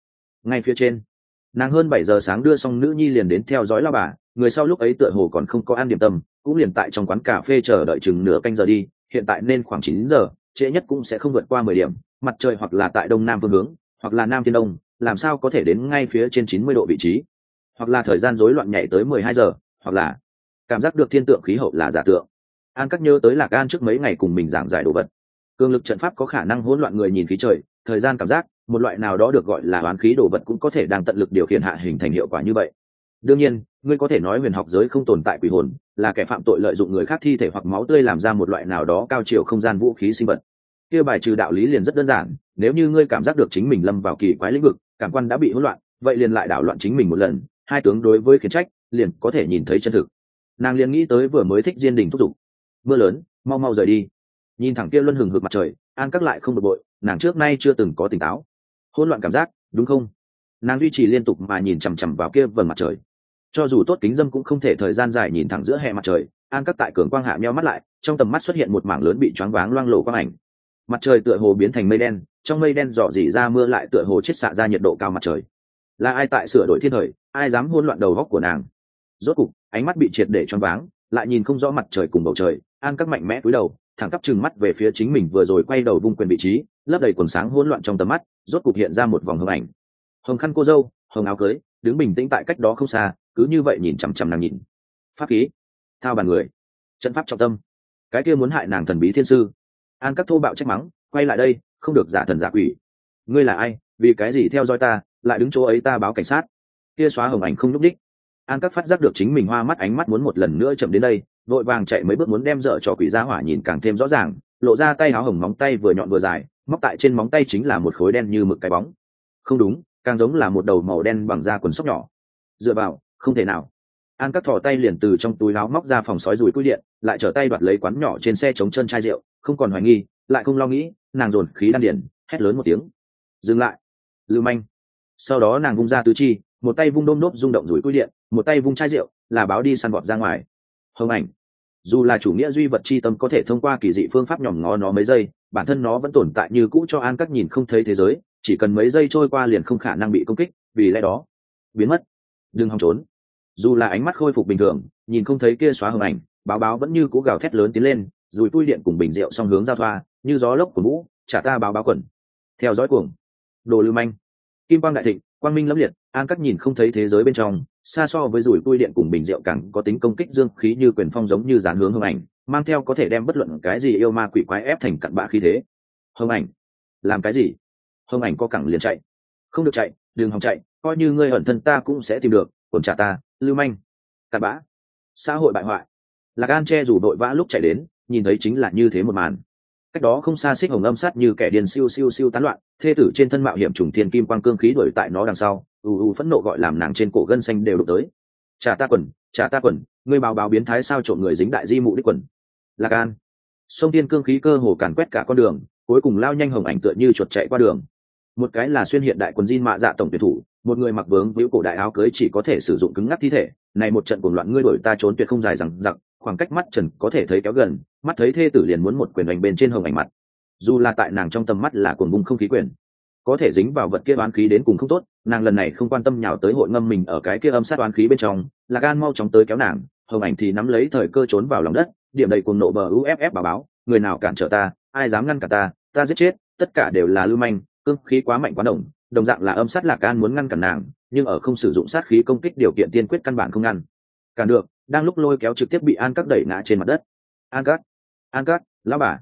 phía trên. Nàng hơn 7 giờ sáng đưa xong nữ nhi liền đến theo dõi lao bà, người sau lúc ấy tựa hồ còn không có ăn điểm tâm, cũng liền tại trong quán cà phê chờ đợi chừng nửa canh giờ đi, hiện tại nên khoảng 9 giờ, trễ nhất cũng sẽ không vượt qua 10 điểm, mặt trời hoặc là tại đông nam phương hướng, hoặc là nam thiên đông, làm sao có thể đến ngay phía trên 90 độ vị trí, hoặc là thời gian rối loạn nhảy tới 12 giờ, hoặc là cảm giác được thiên tượng khí hậu là giả tượng. An các nhớ tới Lạc An trước mấy ngày cùng mình giảng giải đồ vật, cường lực trận pháp có khả năng hỗn loạn người nhìn khí trời, thời gian cảm giác, một loại nào đó được gọi là oán khí đồ vật cũng có thể đang tận lực điều khiển hạ hình thành hiệu quả như vậy. Đương nhiên, ngươi có thể nói huyền học giới không tồn tại quỷ hồn, là kẻ phạm tội lợi dụng người khác thi thể hoặc máu tươi làm ra một loại nào đó cao chiều không gian vũ khí sinh vật. Kia bài trừ đạo lý liền rất đơn giản, nếu như ngươi cảm giác được chính mình lâm vào kỳ quái lĩnh vực, cảm quan đã bị hỗn loạn, vậy liền lại đảo loạn chính mình một lần, hai tướng đối với khiển trách, liền có thể nhìn thấy chân thực. Nàng liền nghĩ tới vừa mới thích Diên Đình thúc giục, mưa lớn, mau mau rời đi. Nhìn thẳng kia luân hừng hực mặt trời, An các lại không bực bội, nàng trước nay chưa từng có tỉnh táo. Hỗn loạn cảm giác, đúng không? Nàng duy trì liên tục mà nhìn chằm chằm vào kia vầng mặt trời. Cho dù tốt kính dâm cũng không thể thời gian dài nhìn thẳng giữa hè mặt trời. An các tại cường quang hạ nheo mắt lại, trong tầm mắt xuất hiện một mảng lớn bị choáng váng loang lổ quang ảnh. Mặt trời tựa hồ biến thành mây đen, trong mây đen rọ rỉ ra mưa lại tựa hồ chết xạ ra nhiệt độ cao mặt trời. Là ai tại sửa đổi thiên thời, ai dám hỗn loạn đầu góc của nàng? Rốt cục, ánh mắt bị triệt để choáng váng, lại nhìn không rõ mặt trời cùng bầu trời. An các mạnh mẽ cúi đầu, thẳng tắp trừng mắt về phía chính mình vừa rồi quay đầu vung quyền vị trí, lấp đầy quần sáng hỗn loạn trong tầm mắt, rốt cục hiện ra một vòng hồng ảnh. Hồng khăn cô dâu, hồng áo cưới, đứng bình tĩnh tại cách đó không xa, cứ như vậy nhìn chằm chằm nàng nhìn. Pháp khí, thao bàn người, trận pháp trọng tâm, cái kia muốn hại nàng thần bí thiên sư. An các thô bạo trách mắng, quay lại đây, không được giả thần giả quỷ. Ngươi là ai, vì cái gì theo dõi ta, lại đứng chỗ ấy, ta báo cảnh sát. Kia xóa hồng ảnh không nhúc đích. An các phát giác được chính mình hoa mắt, ánh mắt muốn một lần nữa chậm đến đây, vội vàng chạy mấy bước muốn đem dở trò quỷ ra hỏa nhìn càng thêm rõ ràng, lộ ra tay áo hồng, móng tay vừa nhọn vừa dài, móc tại trên móng tay chính là một khối đen như mực cái bóng. Không đúng, càng giống là một đầu màu đen bằng da quần sóc nhỏ. Dựa vào, không thể nào. An các thò tay liền từ trong túi áo móc ra phòng sói dùi cui điện, lại trở tay đoạt lấy quán nhỏ trên xe chống chân chai rượu, không còn hoài nghi, lại không lo nghĩ, nàng dồn khí đan điển, hét lớn một tiếng. Dừng lại, lưu manh. Sau đó nàng vung ra tứ chi, một tay vung đôm nốt rung động dùi cui điện, một tay vung chai rượu, là báo đi săn bọt ra ngoài. Hồng ảnh, dù là chủ nghĩa duy vật chi tâm có thể thông qua kỳ dị phương pháp nhòm ngó nó mấy giây, bản thân nó vẫn tồn tại như cũ cho An các nhìn không thấy thế giới, chỉ cần mấy giây trôi qua liền không khả năng bị công kích, vì lẽ đó biến mất, đừng hòng trốn. Dù là ánh mắt khôi phục bình thường, nhìn không thấy kia xóa hồng ảnh, báo vẫn như cũ gào thét lớn tiến lên, dùi tui điện cùng bình rượu song hướng giao thoa, như gió lốc của vũ, trả ta báo quẩn. Theo dõi cuồng, đồ lưu manh. Kim quang đại thịnh, quang minh lẫm liệt, An các nhìn không thấy thế giới bên trong, xa so với rủi tui điện cùng bình rượu càng có tính công kích dương khí như quyền phong, giống như dán hướng hồng ảnh, mang theo có thể đem bất luận cái gì yêu ma quỷ quái ép thành cặn bã khí thế. Hồng ảnh, làm cái gì? Hồng ảnh co cẳng liền chạy. Không được chạy, đừng hòng chạy, coi như ngươi ẩn thân ta cũng sẽ tìm được, còn trả ta, lưu manh, cặn bã, xã hội bại hoại. Lạc An che rủ đội vã lúc chạy đến, nhìn thấy chính là như thế một màn. Cách đó không xa Xích Hồng âm sát như kẻ điên siêu siêu siêu tán loạn, thê tử trên thân mạo hiểm trùng thiên kim quang cương khí đuổi tại nó đằng sau, phẫn nộ gọi làm nàng trên cổ gân xanh đều đụng tới. Trả ta quần, ngươi báo biến thái sao trộm người dính đại di mụ đích quần. Lạc An, sông thiên cương khí cơ hồ càn quét cả con đường, cuối cùng lao nhanh hồng ảnh tựa như chuột chạy qua đường. Một cái là xuyên hiện đại quần jean mạ dạ tổng tuyển thủ, một người mặc vướng víu cổ đại áo cưới chỉ có thể sử dụng cứng ngắc thi thể. Này một trận cuồng loạn ngươi đuổi ta trốn tuyệt không dài rằng giặc, khoảng cách mắt trần có thể thấy kéo gần, mắt thấy thê tử liền muốn một quyền đánh bên trên hồng ảnh mặt. Dù là tại nàng trong tầm mắt là cuồng bung không khí quyền, có thể dính vào vật kia oán khí đến cùng không tốt, nàng lần này không quan tâm nhào tới hội ngâm mình ở cái kia âm sát oán khí bên trong. Là gan mau chóng tới kéo nàng, hồng ảnh thì nắm lấy thời cơ trốn vào lòng đất, điểm đầy cuồng nộ bờ uff báo, người nào cản trở ta, ai dám ngăn cả ta giết chết, tất cả đều là lưu manh, cương khí quá mạnh quá đồng dạng là âm sát. Lạc An muốn ngăn cản nàng, nhưng ở không sử dụng sát khí công kích điều kiện tiên quyết căn bản không ngăn cản được, đang lúc lôi kéo trực tiếp bị An các đẩy ngã trên mặt đất. An các, lão bà.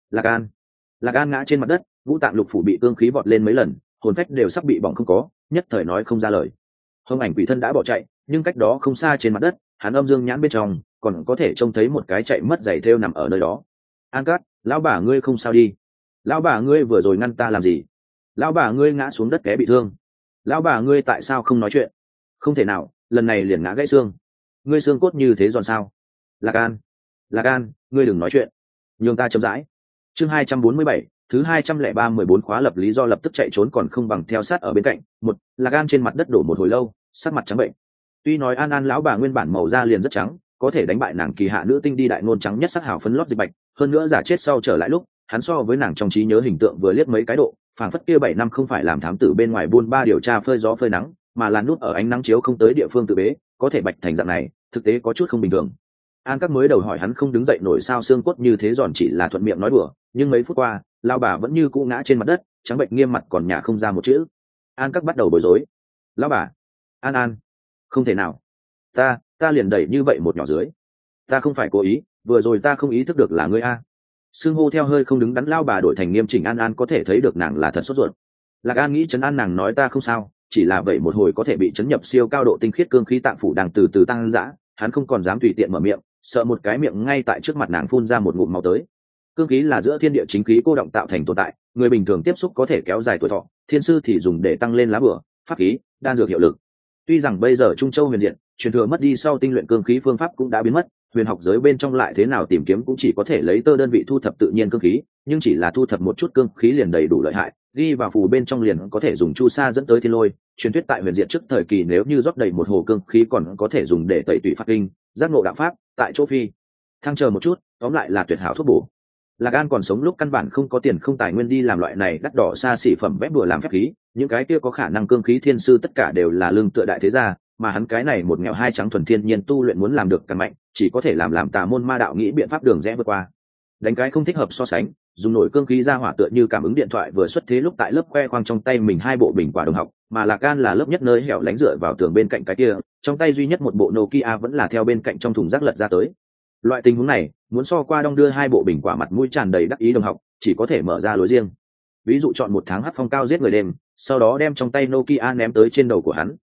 Lạc An ngã trên mặt đất, ngũ tạng lục phủ bị cương khí vọt lên mấy lần, hồn phách đều sắp bị bỏng không có, nhất thời nói không ra lời. Hồng ảnh quỷ thân đã bỏ chạy, nhưng cách đó không xa trên mặt đất, hắn âm dương nhãn bên trong còn có thể trông thấy một cái chạy mất giày thêu nằm ở nơi đó. An các, lão bà ngươi không sao đi? Lão bà ngươi vừa rồi ngăn ta làm gì? Lão bà ngươi ngã xuống đất té bị thương. Lão bà ngươi tại sao không nói chuyện? Không thể nào, lần này liền ngã gãy xương. Ngươi xương cốt như thế giòn sao? Lạc An, ngươi đừng nói chuyện, nhường ta chậm rãi. Chương 247, thứ 203-14 khóa lập lý do lập tức chạy trốn còn không bằng theo sát ở bên cạnh. Lạc An trên mặt đất đổ một hồi lâu, sắc mặt trắng bệnh. Tuy nói An lão bà nguyên bản màu da liền rất trắng, có thể đánh bại nàng kỳ hạ nữ tinh đi đại ngôn trắng nhất sắc hào phấn lót dịch bạch, hơn nữa giả chết sau trở lại lúc hắn so với nàng trong trí nhớ hình tượng vừa liếc mấy cái độ, phảng phất kia 7 năm không phải làm thám tử bên ngoài buôn ba điều tra phơi gió phơi nắng, mà là nút ở ánh nắng chiếu không tới địa phương tự bế, có thể bạch thành dạng này thực tế có chút không bình thường. An các mới đầu hỏi hắn không đứng dậy nổi sao xương cốt như thế giòn, chỉ là thuận miệng nói đùa, nhưng mấy phút qua lao bà vẫn như cũ ngã trên mặt đất, trắng bệnh nghiêm mặt còn nhả không ra một chữ. An các bắt đầu bối rối. Lao bà, An, không thể nào, ta liền đẩy như vậy một nhỏ dưới, ta không phải cố ý, vừa rồi ta không ý thức được là ngươi a. Xưng hô theo hơi không đứng đắn lao bà đổi thành nghiêm chỉnh. An có thể thấy được nàng là thật sốt ruột. Lạc An nghĩ trấn an nàng, nói ta không sao, chỉ là vậy một hồi có thể bị chấn nhập siêu cao độ tinh khiết cương khí tạng phủ đang từ từ tăng dã, hắn không còn dám tùy tiện mở miệng, sợ một cái miệng ngay tại trước mặt nàng phun ra một ngụm máu tới. Cương khí là giữa thiên địa chính khí cô động tạo thành tồn tại, người bình thường tiếp xúc có thể kéo dài tuổi thọ, thiên sư thì dùng để tăng lên lá bửa, pháp khí, đan dược hiệu lực. Tuy rằng bây giờ Trung Châu huyền diện truyền thừa mất đi, sau tinh luyện cương khí phương pháp cũng đã biến mất, huyền học giới bên trong lại thế nào tìm kiếm cũng chỉ có thể lấy tơ đơn vị thu thập tự nhiên cương khí, nhưng chỉ là thu thập một chút cương khí liền đầy đủ lợi hại, ghi vào phù bên trong liền có thể dùng chu sa dẫn tới thiên lôi. Truyền thuyết tại huyền diện trước thời kỳ nếu như rót đầy một hồ cương khí còn có thể dùng để tẩy tủy pháp kinh, giác ngộ đạo pháp, tại chỗ phi thăng chờ một chút, tóm lại là tuyệt hảo thuốc bổ. Lạc An còn sống lúc căn bản không có tiền không tài nguyên đi làm loại này đắt đỏ xa xỉ phẩm vét bừa làm phép khí, những cái kia có khả năng cương khí thiên sư tất cả đều là lương tựa đại thế gia, mà hắn cái này một nghèo hai trắng thuần thiên nhiên tu luyện muốn làm được càng mạnh, chỉ có thể làm tà môn ma đạo nghĩ biện pháp đường rẽ vượt qua. Đánh cái không thích hợp so sánh, dùng nổi cương khí ra hỏa tựa như cảm ứng điện thoại vừa xuất thế lúc tại lớp khoe khoang trong tay mình 2 bộ bình quả đồng học, mà Lạc An là lớp nhất nơi hẻo lánh dựa vào tường bên cạnh cái kia, trong tay duy nhất một bộ Nokia vẫn là theo bên cạnh trong thùng rác lật ra tới. Loại tình huống này muốn so qua đong đưa 2 bộ bình quả mặt mũi tràn đầy đắc ý đồng học, chỉ có thể mở ra lối riêng. Ví dụ chọn một tháng hắc phong cao giết người đêm, sau đó đem trong tay Nokia ném tới trên đầu của hắn.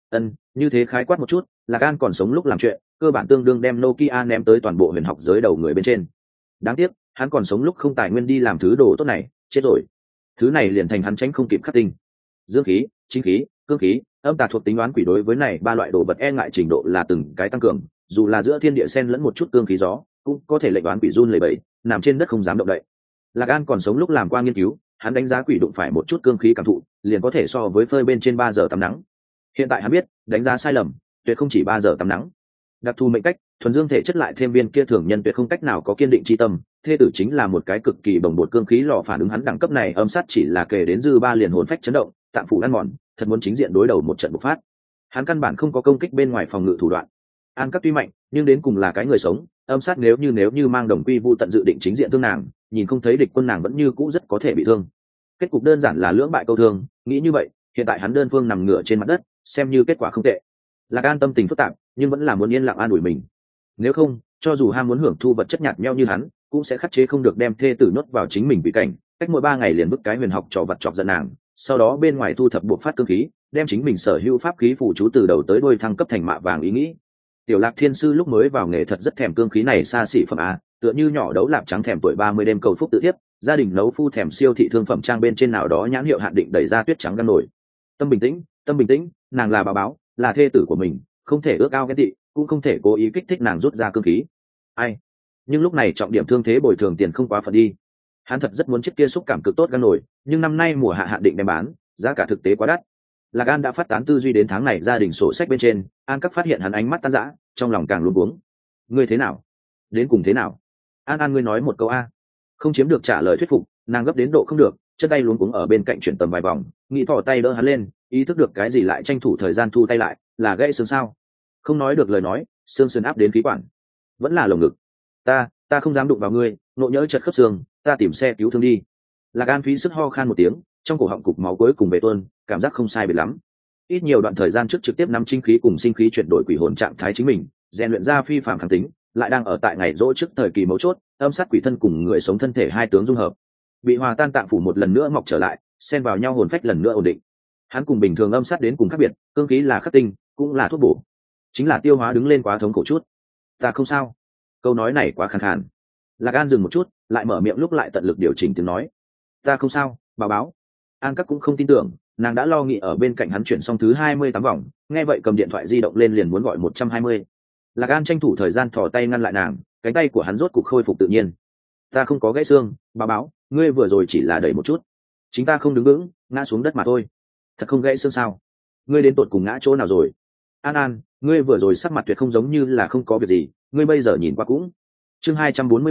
Như thế khái quát một chút, Lạc An còn sống lúc làm chuyện cơ bản tương đương đem Nokia ném tới toàn bộ huyền học giới đầu người bên trên. Đáng tiếc hắn còn sống lúc không tài nguyên đi làm thứ đồ tốt này, chết rồi. Thứ này liền thành hắn tránh không kịp khắc tinh. Dương khí, chính khí, cương khí, âm tà thuộc tính đoán quỷ đối với này 3 loại đồ vật e ngại trình độ là từng cái tăng cường, dù là giữa thiên địa xen lẫn một chút cương khí gió cũng có thể lệnh đoán quỷ run lẩy bẩy, nằm trên đất không dám động đậy. Lạc An còn sống lúc làm qua nghiên cứu, hắn đánh giá quỷ đụng phải một chút cương khí cảm thụ liền có thể so với phơi bên trên 3 giờ tắm nắng. Hiện tại hắn biết đánh giá sai lầm, tuyệt không chỉ 3 giờ tắm nắng. Đặc thù mệnh cách, thuần dương thể chất lại thêm viên kia thường nhân tuyệt không cách nào có kiên định chi tâm, thê tử chính là một cái cực kỳ bồng bột cương khí lò phản ứng, hắn đẳng cấp này âm sát chỉ là kể đến dư 3 liền hồn phách chấn động, tạm phủ ăn mòn, thật muốn chính diện đối đầu một trận bộc phát. Hắn căn bản không có công kích bên ngoài phòng ngự thủ đoạn. An Các tuy mạnh nhưng đến cùng là cái người sống, âm sát nếu như mang đồng quy vu tận dự định chính diện thương nàng, nhìn không thấy địch quân nàng vẫn như cũ rất có thể bị thương. Kết cục đơn giản là lưỡng bại câu thương, nghĩ như vậy hiện tại hắn đơn phương nằm ngửa trên mặt đất, xem như kết quả không tệ. Lạc An tâm tình phức tạp nhưng vẫn là muốn yên lặng an ủi mình, nếu không cho dù ham muốn hưởng thu vật chất nhạt nhẽo như hắn cũng sẽ khắc chế không được đem thê tử nhốt vào chính mình bị cảnh, cách mỗi 3 ngày liền bức cái huyền học trò vật chọc giận nàng, sau đó bên ngoài thu thập buộc phát cương khí, đem chính mình sở hữu pháp khí phụ chú từ đầu tới đuôi thăng cấp thành mạ vàng ý nghĩ. Tiểu Lạc thiên sư lúc mới vào nghề thật rất thèm cương khí này xa xỉ phẩm a, tựa như nhỏ đấu lạp trắng thèm tuổi 30 đêm cầu phúc tự thiếp, gia đình nấu phu thèm siêu thị thương phẩm trang bên trên nào đó nhãn hiệu hạn định đẩy ra tuyết trắng găng nổi. Tâm bình tĩnh, nàng là bà báo, là thê tử của mình, không thể ước ao ghen tị, cũng không thể cố ý kích thích nàng rút ra cương khí. Ai? Nhưng lúc này trọng điểm thương thế bồi thường tiền không quá phần đi. Hắn thật rất muốn chiếc kia xúc cảm cực tốt găng nổi, nhưng năm nay mùa hạ hạn định đem bán, giá cả thực tế quá đắt. Lạc An đã phát tán tư duy đến tháng này gia đình sổ sách bên trên, An Các phát hiện hắn ánh mắt tan rã, trong lòng càng luống cuống. Ngươi thế nào? Đến cùng thế nào? An ngươi nói một câu a. Không chiếm được trả lời thuyết phục, nàng gấp đến độ không được, chân tay luống cuống ở bên cạnh chuyển tầm vài vòng, nghĩ thò tay đỡ hắn lên, ý thức được cái gì lại tranh thủ thời gian thu tay lại, là gãy xương sao? Không nói được lời nói, xương sườn áp đến khí quản, vẫn là lồng ngực. Ta không dám đụng vào ngươi, nộ nhỡ chật khớp xương, ta tìm xe cứu thương đi. Lạc An phí sức ho khan một tiếng, trong cổ họng cục máu cuối cùng về tuôn, cảm giác không sai biệt lắm. Ít nhiều đoạn thời gian trước trực tiếp nắm chính khí cùng sinh khí chuyển đổi quỷ hồn trạng thái chính mình, rèn luyện ra phi phàm kháng tính, lại đang ở tại ngày rỗ trước thời kỳ mấu chốt, âm sát quỷ thân cùng người sống thân thể hai tướng dung hợp, bị hòa tan tạng phủ một lần nữa mọc trở lại, xen vào nhau hồn phách lần nữa ổn định. Hắn cùng bình thường âm sát đến cùng khác biệt, cương khí là khắc tinh, cũng là thuốc bổ, chính là tiêu hóa đứng lên quá thống khổ chút. Ta không sao. Câu nói này quá khàn khàn. Lạc An dừng một chút, lại mở miệng lúc lại tận lực điều chỉnh tiếng nói. Ta không sao, bà báo. An Các cũng không tin tưởng, nàng đã lo nghĩ ở bên cạnh hắn chuyển xong thứ 28 vòng, nghe vậy cầm điện thoại di động lên liền muốn gọi 120. Lạc An tranh thủ thời gian thò tay ngăn lại nàng, cánh tay của hắn rốt cục khôi phục tự nhiên. Ta không có gãy xương, bà báo, ngươi vừa rồi chỉ là đẩy một chút, chính ta không đứng vững, ngã xuống đất mà thôi. Thật không gãy xương sao? Ngươi đến tột cùng ngã chỗ nào rồi? An, ngươi vừa rồi sắc mặt tuyệt không giống như là không có việc gì, ngươi bây giờ nhìn qua cũng. Chương 247,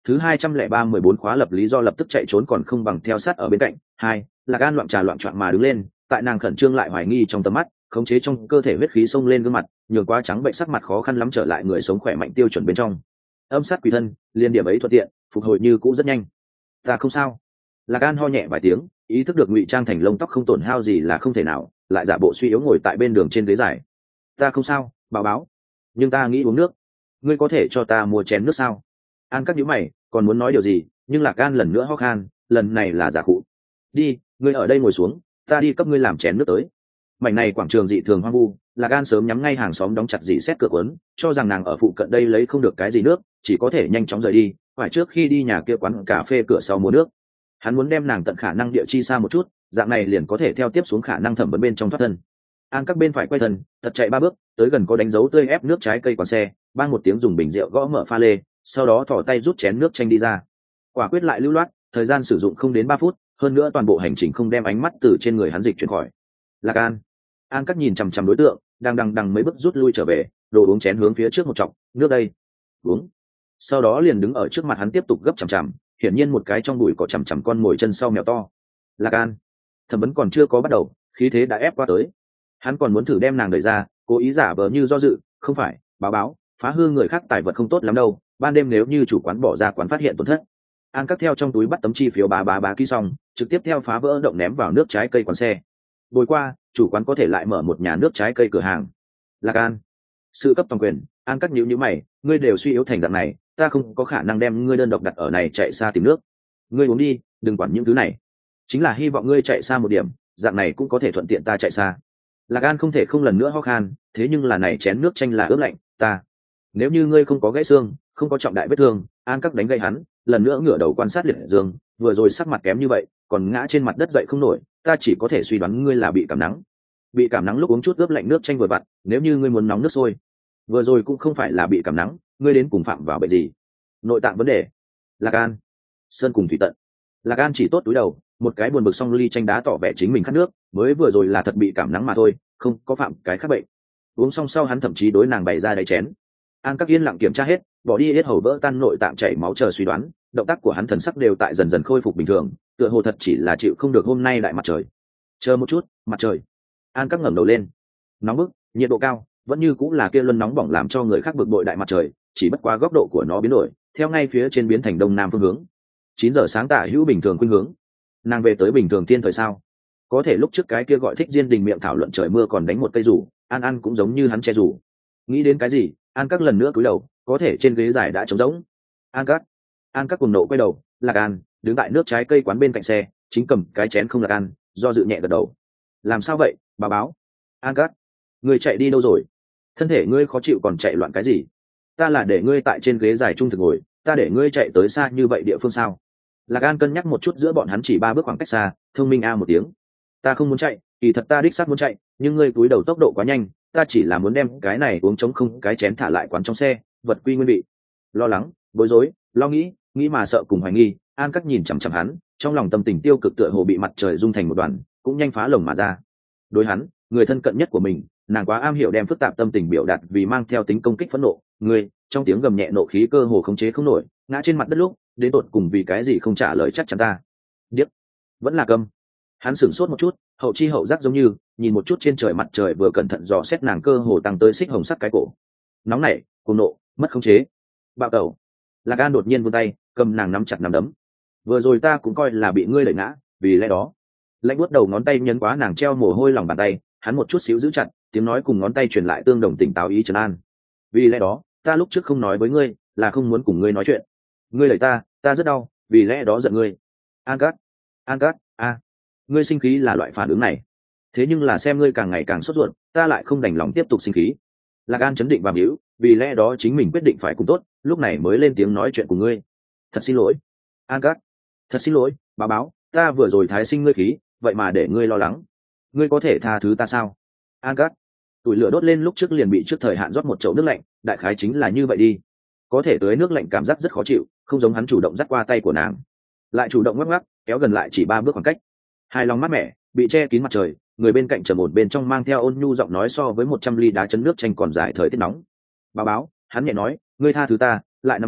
thứ 203-14 khóa lập lý do lập tức chạy trốn còn không bằng theo sát ở bên cạnh. Hai, Lạc An loạn trà loạn choạng mà đứng lên, tại nàng khẩn trương lại hoài nghi trong tầm mắt, khống chế trong cơ thể huyết khí xông lên gương mặt, nhường quá trắng bệnh sắc mặt khó khăn lắm trở lại người sống khỏe mạnh tiêu chuẩn bên trong. Âm sát quỷ thân, liên điểm ấy thuận tiện, phục hồi như cũ rất nhanh. Ta không sao. Lạc An ho nhẹ vài tiếng, ý thức được ngụy trang thành lông tóc không tổn hao gì là không thể nào, lại giả bộ suy yếu ngồi tại bên đường trên ghế dài. Ta không sao, báo, nhưng ta nghĩ uống nước. Ngươi có thể cho ta mua chén nước sao? An các nhíu mày, còn muốn nói điều gì, nhưng Lạc An lần nữa ho khan, lần này là giả khụ. Đi, ngươi ở đây ngồi xuống, ta đi cấp ngươi làm chén nước tới. Mảnh này quảng trường dị thường hoang vu, Lạc An sớm nhắm ngay hàng xóm đóng chặt dì xét cửa quấn, cho rằng nàng ở phụ cận đây lấy không được cái gì nước, chỉ có thể nhanh chóng rời đi, phải trước khi đi nhà kia quán cà phê cửa sau mua nước. Hắn muốn đem nàng tận khả năng địa chi xa một chút, dạng này liền có thể theo tiếp xuống khả năng thẩm vấn bên trong thoát thân. An các bên phải quay thân, thật chạy 3 bước, tới gần có đánh dấu tươi ép nước trái cây quán xe, ban một tiếng dùng bình rượu gõ mở pha lê, sau đó thò tay rút chén nước chanh đi ra. Quả quyết lại lưu loát, thời gian sử dụng không đến 3 phút, hơn nữa toàn bộ hành trình không đem ánh mắt từ trên người hắn dịch chuyển khỏi. Lạc An các nhìn chằm chằm đối tượng, đang đằng mấy bước rút lui trở về, đồ uống chén hướng phía trước một chọc, nước đây, uống. Sau đó liền đứng ở trước mặt hắn tiếp tục gấp chằm chằm, hiển nhiên một cái trong bụi cỏ chằm chằm con mồi chân sau mèo to. Lạc An, thẩm vấn còn chưa có bắt đầu, khí thế đã ép qua tới. Hắn còn muốn thử đem nàng đẩy ra, cố ý giả vờ như do dự, không phải, báo, phá hư người khác tài vật không tốt lắm đâu, ban đêm nếu như chủ quán bỏ ra quán phát hiện tổn thất. An cắt theo trong túi bắt tấm chi phiếu bá ký xong, trực tiếp theo phá vỡ động ném vào nước trái cây quán xe. Bồi qua, chủ quán có thể lại mở một nhà nước trái cây cửa hàng. Lạc An, sự cấp toàn quyền. An cắt nhíu mày, ngươi đều suy yếu thành dạng này, ta không có khả năng đem ngươi đơn độc đặt ở này chạy xa tìm nước. Ngươi uống đi, đừng quản những thứ này. Chính là hy vọng ngươi chạy xa một điểm, dạng này cũng có thể thuận tiện ta chạy xa. Lạc An không thể không lần nữa ho khan, thế nhưng là này chén nước chanh là ướp lạnh, ta. Nếu như ngươi không có gãy xương, không có trọng đại vết thương, An các đánh gãy hắn, lần nữa ngửa đầu quan sát liệt dương, vừa rồi sắc mặt kém như vậy, còn ngã trên mặt đất dậy không nổi, ta chỉ có thể suy đoán ngươi là bị cảm nắng. Bị cảm nắng lúc uống chút ướp lạnh nước chanh vừa vặn, nếu như ngươi muốn nóng nước sôi. Vừa rồi cũng không phải là bị cảm nắng, ngươi đến cùng phạm vào bệnh gì? Nội tạng vấn đề. Lạc An, sơn cùng thủy tận. Lạc An chỉ tốt túi đầu, một cái buồn bực xong ly chanh đá tỏ vẻ chính mình khát nước, mới vừa rồi là thật bị cảm nắng mà thôi, không có phạm cái khác bệnh. Uống xong sau hắn thậm chí đối nàng bày ra đầy chén. An các yên lặng kiểm tra hết, bỏ đi hết hầu vỡ tan nội tạng chảy máu chờ suy đoán, động tác của hắn thần sắc đều tại dần dần khôi phục bình thường, tựa hồ thật chỉ là chịu không được hôm nay đại mặt trời. Chờ một chút, mặt trời. An các ngẩng đầu lên. Nóng bức, nhiệt độ cao, vẫn như cũng là kia luân nóng bỏng làm cho người khác bực bội đại mặt trời, chỉ bất quá góc độ của nó biến đổi, theo ngay phía trên biến thành đông nam phương hướng. 9 giờ sáng tả hữu bình thường khuynh hướng. Nàng về tới bình thường tiên thời sao? Có thể lúc trước cái kia gọi thích diên đình miệng thảo luận trời mưa còn đánh một cây rủ, An cũng giống như hắn che rủ. Nghĩ đến cái gì, An các lần nữa cúi đầu, có thể trên ghế dài đã trống rỗng. An các cùng nộ quay đầu, Lạc An đứng tại nước trái cây quán bên cạnh xe, chính cầm cái chén không Lạc An, do dự nhẹ gật đầu. Làm sao vậy, bà báo? An các, người chạy đi đâu rồi? Thân thể ngươi khó chịu còn chạy loạn cái gì? Ta là để ngươi tại trên ghế dài trung thực ngồi, ta để ngươi chạy tới xa như vậy địa phương sao? Lạc An cân nhắc một chút giữa bọn hắn chỉ 3 bước khoảng cách xa, thông minh a một tiếng. Ta không muốn chạy, kỳ thật ta đích xác muốn chạy, nhưng ngươi cúi đầu tốc độ quá nhanh, ta chỉ là muốn đem cái này uống trống không cái chén thả lại quán trong xe, vật quy nguyên vị. Lo lắng, bối rối, lo nghĩ mà sợ cùng hoài nghi, An các nhìn chằm chằm hắn, trong lòng tâm tình tiêu cực tựa hồ bị mặt trời dung thành một đoàn, cũng nhanh phá lồng mà ra. Đối hắn, người thân cận nhất của mình, nàng quá am hiểu đem phức tạp tâm tình biểu đạt vì mang theo tính công kích phẫn nộ, ngươi, trong tiếng gầm nhẹ nộ khí cơ hồ khống chế không nổi, ngã trên mặt đất lúc, đến tột cùng vì cái gì không trả lời chắc chắn ta. Điếc, vẫn là câm. Hắn sửng sốt một chút, hậu chi hậu giác giống như nhìn một chút trên trời mặt trời vừa cẩn thận dò xét nàng cơ hồ tăng tới xích hồng sắc cái cổ. Nóng nảy, cuồng nộ, mất khống chế, bạo tẩu. Lạc An đột nhiên vươn tay cầm nàng nắm chặt nắm đấm. Vừa rồi ta cũng coi là bị ngươi đẩy ngã, vì lẽ đó lạnh buốt đầu ngón tay nhấn quá nàng treo mồ hôi lòng bàn tay, hắn một chút xíu giữ chặt, tiếng nói cùng ngón tay truyền lại tương đồng tỉnh táo ý trấn an. Vì lẽ đó ta lúc trước không nói với ngươi là không muốn cùng ngươi nói chuyện. Ngươi đẩy ta rất đau, vì lẽ đó giận ngươi. An cát a, ngươi sinh khí là loại phản ứng này, thế nhưng là xem ngươi càng ngày càng sốt ruột, ta lại không đành lòng tiếp tục sinh khí. Lạc An chấn định và hiểu, vì lẽ đó chính mình quyết định phải cùng tốt, lúc này mới lên tiếng nói chuyện cùng ngươi. Thật xin lỗi, An cát, thật xin lỗi, bà báo, ta vừa rồi thái sinh ngươi khí, vậy mà để ngươi lo lắng. Ngươi có thể tha thứ ta sao? An cát, tủi lửa đốt lên lúc trước liền bị trước thời hạn rót một chậu nước lạnh, đại khái chính là như vậy đi. Có thể tới nước lạnh cảm giác rất khó chịu, không giống hắn chủ động dắt qua tay của nàng, lại chủ động ngoắc kéo gần lại chỉ 3 bước khoảng cách. Hai lòng mát mẻ, bị che kín mặt trời, người bên cạnh trầm ổn bên trong mang theo ôn nhu giọng nói so với 100 ly đá chấn nước chanh còn dài thời tiết nóng. Bà báo, hắn nhẹ nói, ngươi tha thứ ta, lại nắm ta,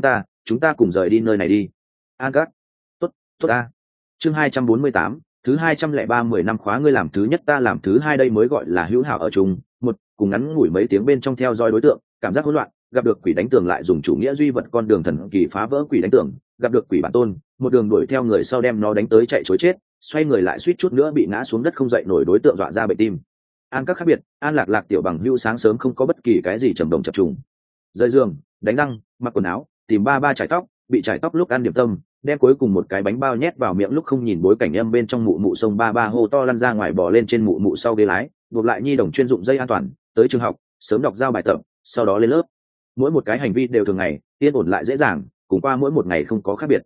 chúng ta cùng rời đi nơi này đi. An các. Tốt, tốt a. Chương 248, thứ 203 10 năm khóa ngươi làm thứ nhất ta làm thứ hai, đây mới gọi là hữu hảo ở chung. Một, cùng ngắn ngủi mấy tiếng bên trong theo dõi đối tượng, cảm giác hỗn loạn, gặp được quỷ đánh tường lại dùng chủ nghĩa duy vật con đường thần kỳ phá vỡ quỷ đánh tường, gặp được quỷ bản tôn, một đường đuổi theo người sau đem nó đánh tới chạy trối chết, xoay người lại suýt chút nữa bị ngã xuống đất không dậy nổi đối tượng dọa ra bệnh tim. An các khác biệt, An Lạc Lạc tiểu bằng hữu sáng sớm không có bất kỳ cái gì trầm động chập trùng. Rời giường, đánh răng, mặc quần áo, tìm ba ba chải tóc, bị chải tóc lúc ăn điểm tâm, đem cuối cùng một cái bánh bao nhét vào miệng lúc không nhìn bối cảnh em bên trong mụ mụ sông ba ba hô to lăn ra ngoài bò lên trên mụ mụ sau ghế lái, buộc lại nhi đồng chuyên dụng dây an toàn, tới trường học, sớm đọc giao bài tập, sau đó lên lớp. Mỗi một cái hành vi đều thường ngày, yên ổn lại dễ dàng, cùng qua mỗi một ngày không có khác biệt.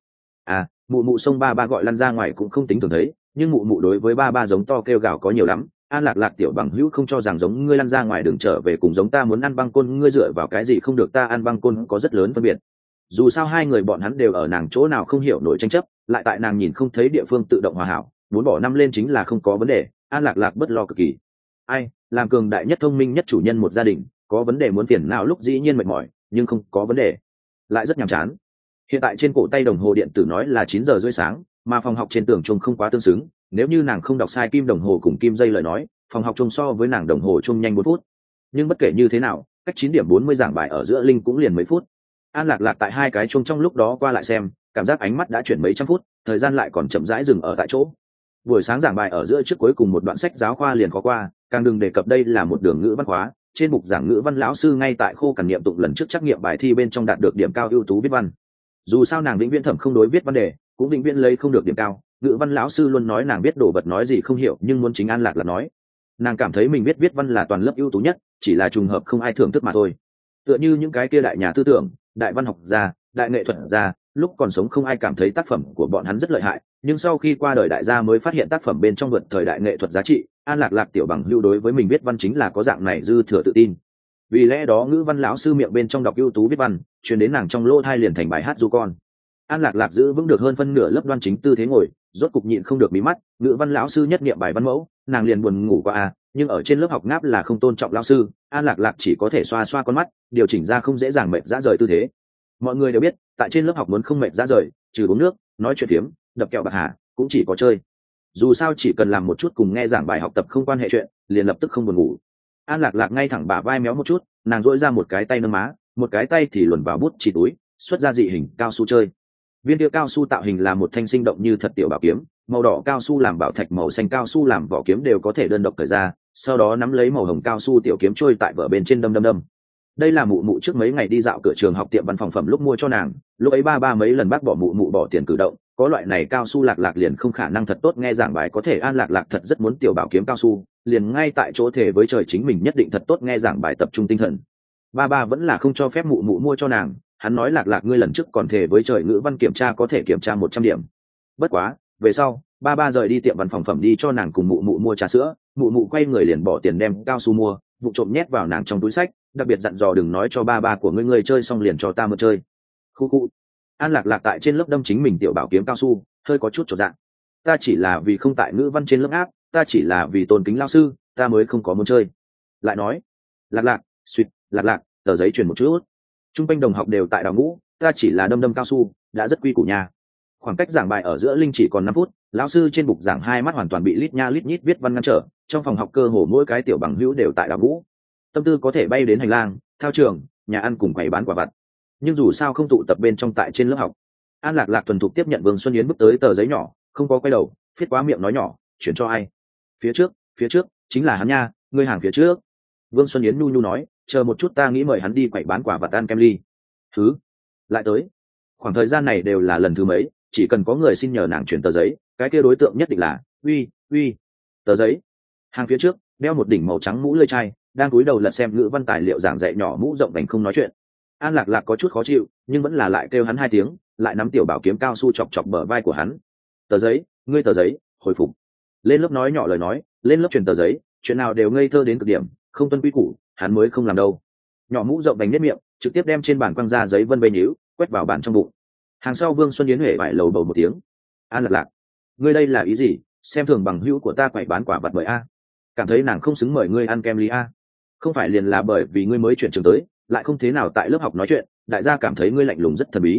Mụ mụ sông ba ba gọi lăn ra ngoài cũng không tính thường thấy, nhưng mụ mụ đối với ba ba giống to kêu gào có nhiều lắm. An Lạc Lạc tiểu bằng hữu không cho rằng giống ngươi lăn ra ngoài đường trở về cùng giống ta muốn ăn băng côn ngươi dựa vào cái gì không được ta ăn băng côn có rất lớn phân biệt. Dù sao hai người bọn hắn đều ở nàng chỗ nào không hiểu nổi tranh chấp, lại tại nàng nhìn không thấy địa phương tự động hòa hảo, muốn bỏ năm lên chính là không có vấn đề. An Lạc Lạc bất lo cực kỳ. Ai, làm cường đại nhất thông minh nhất chủ nhân một gia đình, có vấn đề muốn phiền não lúc dĩ nhiên mệt mỏi, nhưng không có vấn đề lại rất nhàm chán. Hiện tại trên cổ tay đồng hồ điện tử nói là 9 giờ rưỡi sáng, mà phòng học trên tường chuông không quá tương xứng, nếu như nàng không đọc sai kim đồng hồ cùng kim dây lời nói, phòng học chuông so với nàng đồng hồ chuông nhanh 4 phút. Nhưng bất kể như thế nào, cách 9:40 giảng bài ở giữa linh cũng liền mấy phút. An Lạc Lạc tại hai cái chuông trong lúc đó qua lại xem, cảm giác ánh mắt đã chuyển mấy trăm phút, thời gian lại còn chậm rãi dừng ở tại chỗ. Buổi sáng giảng bài ở giữa trước cuối cùng một đoạn sách giáo khoa liền có qua, càng đừng đề cập đây là một đường ngữ văn khóa, trên mục giảng ngữ văn lão sư ngay tại khô cằn niệm tụng lần trước trắc nghiệm bài thi bên trong đạt được điểm cao ưu tú viết văn. Dù sao nàng vĩnh viễn thẩm không đối viết văn đề, cũng vĩnh viễn lấy không được điểm cao, ngữ văn lão sư luôn nói nàng biết đồ vật nói gì không hiểu, nhưng muốn chính An Lạc là nói nàng cảm thấy mình biết viết văn là toàn lớp ưu tú nhất, chỉ là trùng hợp không ai thưởng thức mà thôi. Tựa như những cái kia đại nhà tư tưởng, đại văn học gia, đại nghệ thuật gia, lúc còn sống không ai cảm thấy tác phẩm của bọn hắn rất lợi hại, nhưng sau khi qua đời đại gia mới phát hiện tác phẩm bên trong vượt thời đại nghệ thuật giá trị. An Lạc Lạc tiểu bằng hữu đối với mình viết văn chính là có dạng này dư thừa tự tin. Vì lẽ đó ngữ văn lão sư miệng bên trong đọc ưu tú viết văn, truyền đến nàng trong lỗ thai liền thành bài hát du con. An Lạc Lạc giữ vững được hơn phân nửa lớp đoan chính tư thế ngồi, rốt cục nhịn không được mí mắt, ngữ văn lão sư nhất niệm bài văn mẫu, nàng liền buồn ngủ qua nhưng ở trên lớp học ngáp là không tôn trọng lão sư, An Lạc Lạc chỉ có thể xoa xoa con mắt, điều chỉnh ra không dễ dàng mệt rã rời tư thế. Mọi người đều biết, tại trên lớp học muốn không mệt rã rời, trừ uống nước, nói chuyện phiếm, đập kẹo bạc hà, cũng chỉ có chơi. Dù sao chỉ cần làm một chút cùng nghe giảng bài học tập không quan hệ chuyện, liền lập tức không buồn ngủ. An Lạc Lạc ngay thẳng bả vai méo một chút, nàng duỗi ra một cái tay nâng má, một cái tay thì luồn vào bút chỉ túi, xuất ra dị hình cao su chơi. Viên đĩa cao su tạo hình là một thanh sinh động như thật tiểu bảo kiếm, màu đỏ cao su làm bảo thạch, màu xanh cao su làm vỏ kiếm đều có thể đơn độc thời ra, sau đó nắm lấy màu hồng cao su tiểu kiếm trôi tại vở bên trên đâm đâm đâm. Đây là mụ mụ trước mấy ngày đi dạo cửa trường học tiệm văn phòng phẩm lúc mua cho nàng, lúc ấy ba mấy lần bác bỏ mụ mụ bỏ tiền cử động, có loại này cao su Lạc Lạc liền không khả năng thật tốt nghe giảng bài có thể. An Lạc Lạc thật rất muốn tiểu bảo kiếm cao su, liền ngay tại chỗ thề với trời chính mình nhất định thật tốt nghe giảng bài tập trung tinh thần. Ba vẫn là không cho phép mụ mụ mua cho nàng, hắn nói Lạc Lạc ngươi lần trước còn thề với trời ngữ văn kiểm tra có thể kiểm tra 100 điểm. Bất quá, về sau, ba rời đi tiệm văn phòng phẩm đi cho nàng cùng mụ mụ mua trà sữa, mụ mụ quay người liền bỏ tiền đem cao su mua, vụ trộm nhét vào nàng trong túi sách, đặc biệt dặn dò đừng nói cho ba của ngươi chơi xong liền cho ta mượn chơi. Khu. An Lạc Lạc tại trên lớp đâm chính mình tiểu bảo kiếm cao su, hơi có chút chột dạ. Ta chỉ là vì không tại ngữ văn trên lớp áp, ta chỉ là vì tôn kính lao sư, ta mới không có muốn chơi. Lại nói, Lạc Lạc, tờ giấy truyền một chút. Trung quanh đồng học đều tại đào ngũ, ta chỉ là đâm cao su, đã rất quy củ nha. Khoảng cách giảng bài ở giữa linh chỉ còn 5 phút, lão sư trên bục giảng hai mắt hoàn toàn bị lít nha lít nhít viết văn ngăn trở, trong phòng học cơ hồ mỗi cái tiểu bằng hữu đều tại đào ngũ. Tâm tư có thể bay đến hành lang, thao trường, nhà ăn cùng quầy bán quả vặt, nhưng dù sao không tụ tập bên trong tại trên lớp học. An Lạc Lạc thuần thục tiếp nhận Vương Xuân Yến bước tới tờ giấy nhỏ, không có quay đầu, viết quá miệng nói nhỏ, chuyển cho ai? Phía trước, chính là hắn nha, ngươi hàng phía trước. Vương Xuân Yến nhu nói, chờ một chút ta nghĩ mời hắn đi quầy bán quả vặt ăn kem ly. Thứ, lại tới. Khoảng thời gian này đều là lần thứ mấy, chỉ cần có người xin nhờ nàng chuyển tờ giấy, cái kia đối tượng nhất định là, uy, tờ giấy. Hàng phía trước, đeo một đỉnh màu trắng mũ lưỡi chai, đang cúi đầu lật xem ngữ văn tài liệu giảng dạy nhỏ mũ rộng vành không nói chuyện. An Lạc Lạc có chút khó chịu, nhưng vẫn là lại kêu hắn 2 tiếng, lại nắm tiểu bảo kiếm cao su chọc bờ vai của hắn. Tờ giấy, ngươi tờ giấy, hồi phục. Lên lớp nói nhỏ lời nói, lên lớp truyền tờ giấy, chuyện nào đều ngây thơ đến cực điểm, không tuân quy củ, hắn mới không làm đâu. Nhỏ mũ rộng vành nét miệng, trực tiếp đem trên bàn quăng ra giấy vân bê nhíu, quét vào bàn trong bụng. Hàng sau Vương Xuân Yến huệ vải lầu bầu một tiếng. An Lạc Lạc, ngươi đây là ý gì? Xem thường bằng hữu của ta quậy bán quả vật mời a? Cảm thấy nàng không xứng mời ngươi ăn kem ly a? Không phải liền là bởi vì ngươi mới chuyển trường tới, lại không thế nào tại lớp học nói chuyện, đại gia cảm thấy ngươi lạnh lùng rất thần bí.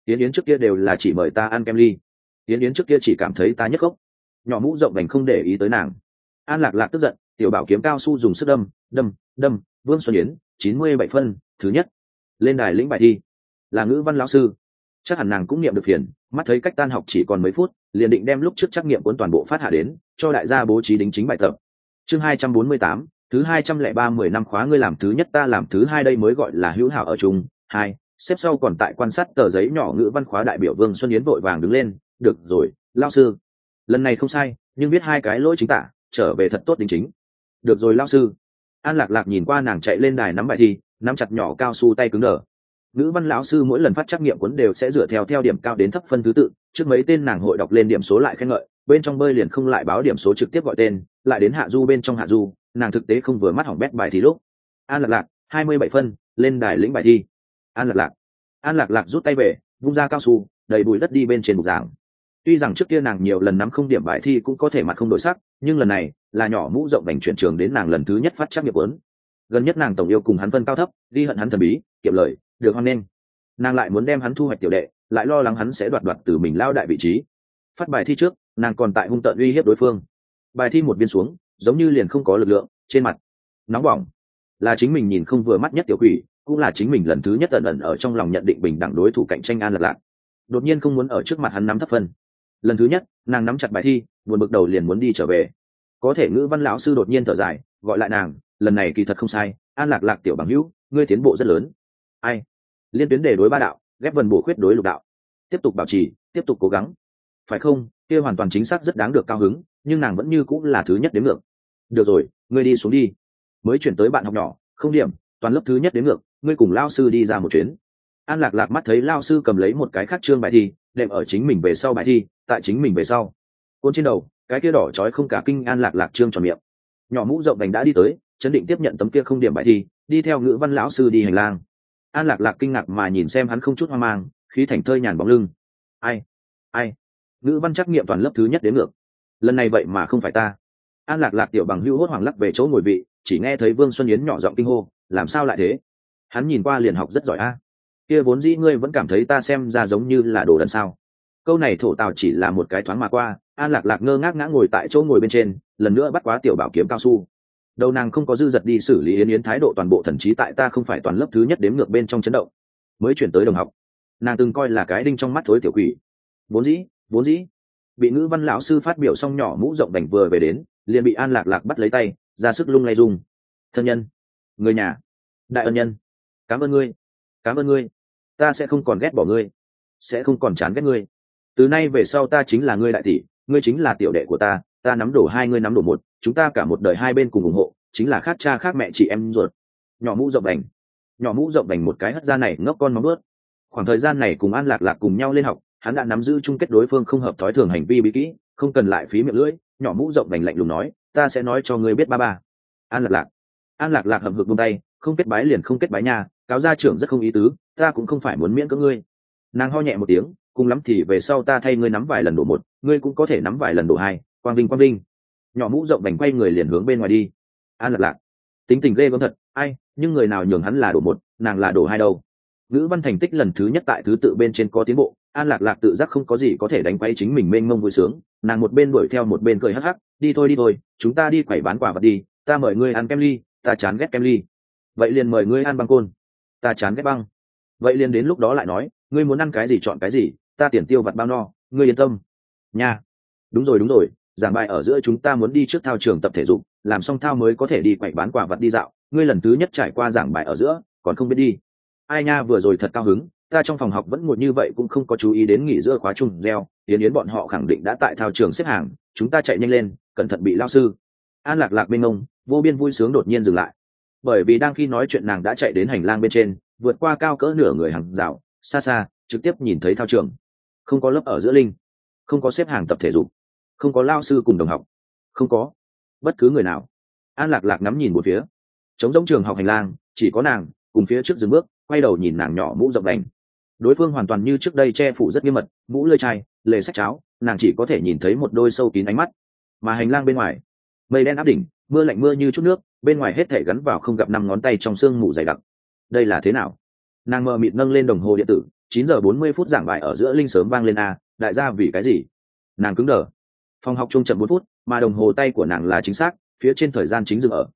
Yến Yến trước kia đều là chỉ mời ta ăn kem ly. Yến Yến trước kia chỉ cảm thấy ta nhất gốc. Nhỏ mũ rộng vành không để ý tới nàng. An Lạc Lạc tức giận, tiểu bảo kiếm cao su dùng sức đâm. Vương Xuân Yến 97 phân, thứ nhất. Lên đài lĩnh bài thi. Là ngữ văn lão sư. Chắc hẳn nàng cũng niệm được phiền, mắt thấy cách tan học chỉ còn mấy phút, liền định đem lúc trước trắc nghiệm cuốn toàn bộ phát hạ đến, cho đại gia bố trí đính chính bài tập. Chương 248, thứ 203 10 năm khóa ngươi làm thứ nhất ta làm thứ hai đây mới gọi là hữu hảo ở chung. Hai, xếp sau còn tại quan sát tờ giấy nhỏ ngữ văn khóa đại biểu Vương Xuân Yến vội vàng đứng lên, được rồi, lão sư. Lần này không sai, nhưng viết hai cái lỗi chính tả, trở về thật tốt đính chính. Được rồi lão sư. An Lạc Lạc nhìn qua nàng chạy lên đài nắm bài thi, nắm chặt nhỏ cao su tay cứng đờ. Ngữ văn lão sư mỗi lần phát trắc nghiệm cuốn đều sẽ dựa theo điểm cao đến thấp phân thứ tự, trước mấy tên nàng hội đọc lên điểm số lại khen ngợi, bên trong bơi liền không lại báo điểm số trực tiếp gọi tên, lại đến hạ du bên trong hạ du, nàng thực tế không vừa mắt hỏng bét bài thi lúc. An Lạc Lạc 27 phân, lên đài lĩnh bài thi. An Lạc Lạc rút tay về, vung ra cao su, đầy bụi đất đi bên trên bục giảng. Tuy rằng trước kia nàng nhiều lần nắm không điểm bài thi cũng có thể mặt không đổi sắc, nhưng lần này là nhỏ mũ rộng vành chuyển trường đến nàng lần thứ nhất phát trắc nghiệm cuốn. Gần nhất nàng tổng yêu cùng hắn phân cao thấp, ghi hận hắn thần bí, kiệm lời, được hoan nghênh. Nàng lại muốn đem hắn thu hoạch tiểu đệ, lại lo lắng hắn sẽ đoạt từ mình lao đại vị trí. Phát bài thi trước, nàng còn tại hung tợn uy hiếp đối phương. Bài thi một viên xuống, giống như liền không có lực lượng, trên mặt nóng bỏng. Là chính mình nhìn không vừa mắt nhất tiểu quỷ, cũng là chính mình lần thứ nhất ẩn ở trong lòng nhận định bình đẳng đối thủ cạnh tranh An Lạc Lạc. Đột nhiên không muốn ở trước mặt hắn nắm thấp phân. Lần thứ nhất, nàng nắm chặt bài thi, buồn bực đầu liền muốn đi trở về. Có thể ngữ văn lão sư đột nhiên thở dài, gọi lại nàng, lần này kỳ thật không sai, An Lạc Lạc tiểu bằng hữu, ngươi tiến bộ rất lớn. Ai? Liên tuyến đề đối ba đạo, ghép vần bổ khuyết đối lục đạo. Tiếp tục bảo trì, tiếp tục cố gắng. Phải không? Kia hoàn toàn chính xác rất đáng được cao hứng, nhưng nàng vẫn như cũng là thứ nhất đến ngược. Được rồi, ngươi đi xuống đi. Mới chuyển tới bạn học nhỏ, không điểm, toàn lớp thứ nhất đến ngược, ngươi cùng lao sư đi ra một chuyến. An Lạc Lạc mắt thấy lao sư cầm lấy một cái khác chương bài thi, đệm ở chính mình về sau bài thi, tại chính mình về sau. Côn trên đầu, cái kia đỏ chói không cả kinh An Lạc Lạc trương tròn miệng. Nhỏ mũ rộng vành đã đi tới, chấn định tiếp nhận tấm kia không điểm bài thi, đi theo ngữ văn lão sư đi hành lang. An Lạc Lạc kinh ngạc mà nhìn xem hắn không chút hoang mang, khí thành thơi nhàn bóng lưng. Ai? Ngữ văn trắc nghiệm toàn lớp thứ nhất đến ngược. Lần này vậy mà không phải ta. An Lạc Lạc tiểu bằng hữu hốt hoảng lắc về chỗ ngồi vị, chỉ nghe thấy Vương Xuân Yến nhỏ giọng kinh hô, làm sao lại thế? Hắn nhìn qua liền học rất giỏi a. Kia vốn dĩ ngươi vẫn cảm thấy ta xem ra giống như là đồ đần sao? Câu này thổ tào chỉ là một cái thoáng mà qua, An Lạc Lạc ngơ ngác ngã ngồi tại chỗ ngồi bên trên, lần nữa bắt quá tiểu bảo kiếm cao su. Đầu nàng không có dư dật đi xử lý Yến Yến thái độ toàn bộ thần trí tại ta không phải toàn lớp thứ nhất đếm ngược bên trong chấn động. Mới chuyển tới đồng học, nàng từng coi là cái đinh trong mắt thối tiểu quỷ. Vốn dĩ bị ngữ văn lão sư phát biểu xong nhỏ mũ rộng đành vừa về đến, liền bị An Lạc Lạc bắt lấy tay, ra sức lung lay rung. Thân nhân, người nhà, đại ân nhân, cảm ơn ngươi, ta sẽ không còn ghét bỏ ngươi, sẽ không còn chán ghét ngươi. Từ nay về sau ta chính là ngươi đại tỷ, ngươi chính là tiểu đệ của ta nắm đổ hai, ngươi nắm đổ một, chúng ta cả một đời hai bên cùng ủng hộ, chính là khác cha khác mẹ chị em ruột. Nhỏ mũ rộng đành một cái hất ra này ngốc con móng bước. Khoảng thời gian này cùng An Lạc Lạc cùng nhau lên học, hắn đã nắm giữ chung kết đối phương không hợp thói thường hành vi bí kỹ, không cần lại phí miệng lưỡi. Nhỏ mũ rộng đành lạnh lùng nói, ta sẽ nói cho ngươi biết ba. An Lạc Lạc hậm hực buông tay, không kết bái liền không kết bái nha, cáo gia trưởng rất không ý tứ, ta cũng không phải muốn miễn cưỡng ngươi. Nàng ho nhẹ một tiếng, cùng lắm thì về sau ta thay ngươi nắm vài lần đổ một, ngươi cũng có thể nắm vài lần đổ hai, quang vinh. Nhỏ mũ rộng đành quay người liền hướng bên ngoài đi. An Lạc Lạc tính tình ghê gớm thật, ai, nhưng người nào nhường hắn là đổ một, nàng là đổ hai đâu. Ngữ văn thành tích lần thứ nhất tại thứ tự bên trên có tiến bộ, An Lạc Lạc tự giác không có gì có thể đánh quay chính mình mênh mông vui sướng, nàng một bên đuổi theo một bên cười hắc hắc, đi thôi, chúng ta đi quẩy bán quả vật đi, ta mời ngươi ăn kem ly, ta chán ghét kem ly. Vậy liền mời ngươi ăn băng côn, ta chán ghét băng. Vậy liền đến lúc đó lại nói, ngươi muốn ăn cái gì chọn cái gì, ta tiền tiêu vặt bao no, ngươi yên tâm nha. Đúng rồi, giảng bài ở giữa chúng ta muốn đi trước thao trường tập thể dục, làm xong thao mới có thể đi quẩy bán quả vật đi dạo, ngươi lần thứ nhất trải qua giảng bài ở giữa còn không biết đi. Ai nha, vừa rồi thật cao hứng, ta trong phòng học vẫn ngồi như vậy cũng không có chú ý đến nghỉ giữa khóa chung reo. Yến bọn họ khẳng định đã tại thao trường xếp hàng, chúng ta chạy nhanh lên, cẩn thận bị lao sư. An Lạc Lạc bên ông vô biên vui sướng đột nhiên dừng lại, bởi vì đang khi nói chuyện nàng đã chạy đến hành lang bên trên, vượt qua cao cỡ nửa người hàng rào, xa trực tiếp nhìn thấy thao trường. Không có lớp ở giữa linh, không có xếp hàng tập thể dục, không có lao sư cùng đồng học, không có bất cứ người nào. An Lạc Lạc ngắm nhìn một phía, trống rỗng trường học hành lang, chỉ có nàng cùng phía trước dừng bước, quay đầu nhìn nàng nhỏ mũ rộng đành. Đối phương hoàn toàn như trước đây che phủ rất nghiêm mật, mũ lơi chai, lề sách cháo, nàng chỉ có thể nhìn thấy một đôi sâu kín ánh mắt. Mà hành lang bên ngoài, mây đen áp đỉnh, mưa lạnh mưa như chút nước, bên ngoài hết thể gắn vào không gặp năm ngón tay trong sương mù dày đặc. Đây là thế nào? Nàng mờ mịt nâng lên đồng hồ điện tử, 9 giờ 40 phút giảng bài ở giữa linh sớm vang lên a, đại gia vì cái gì? Nàng cứng đờ. Phòng học chung chậm 4 phút, mà đồng hồ tay của nàng là chính xác, phía trên thời gian chính dừng ở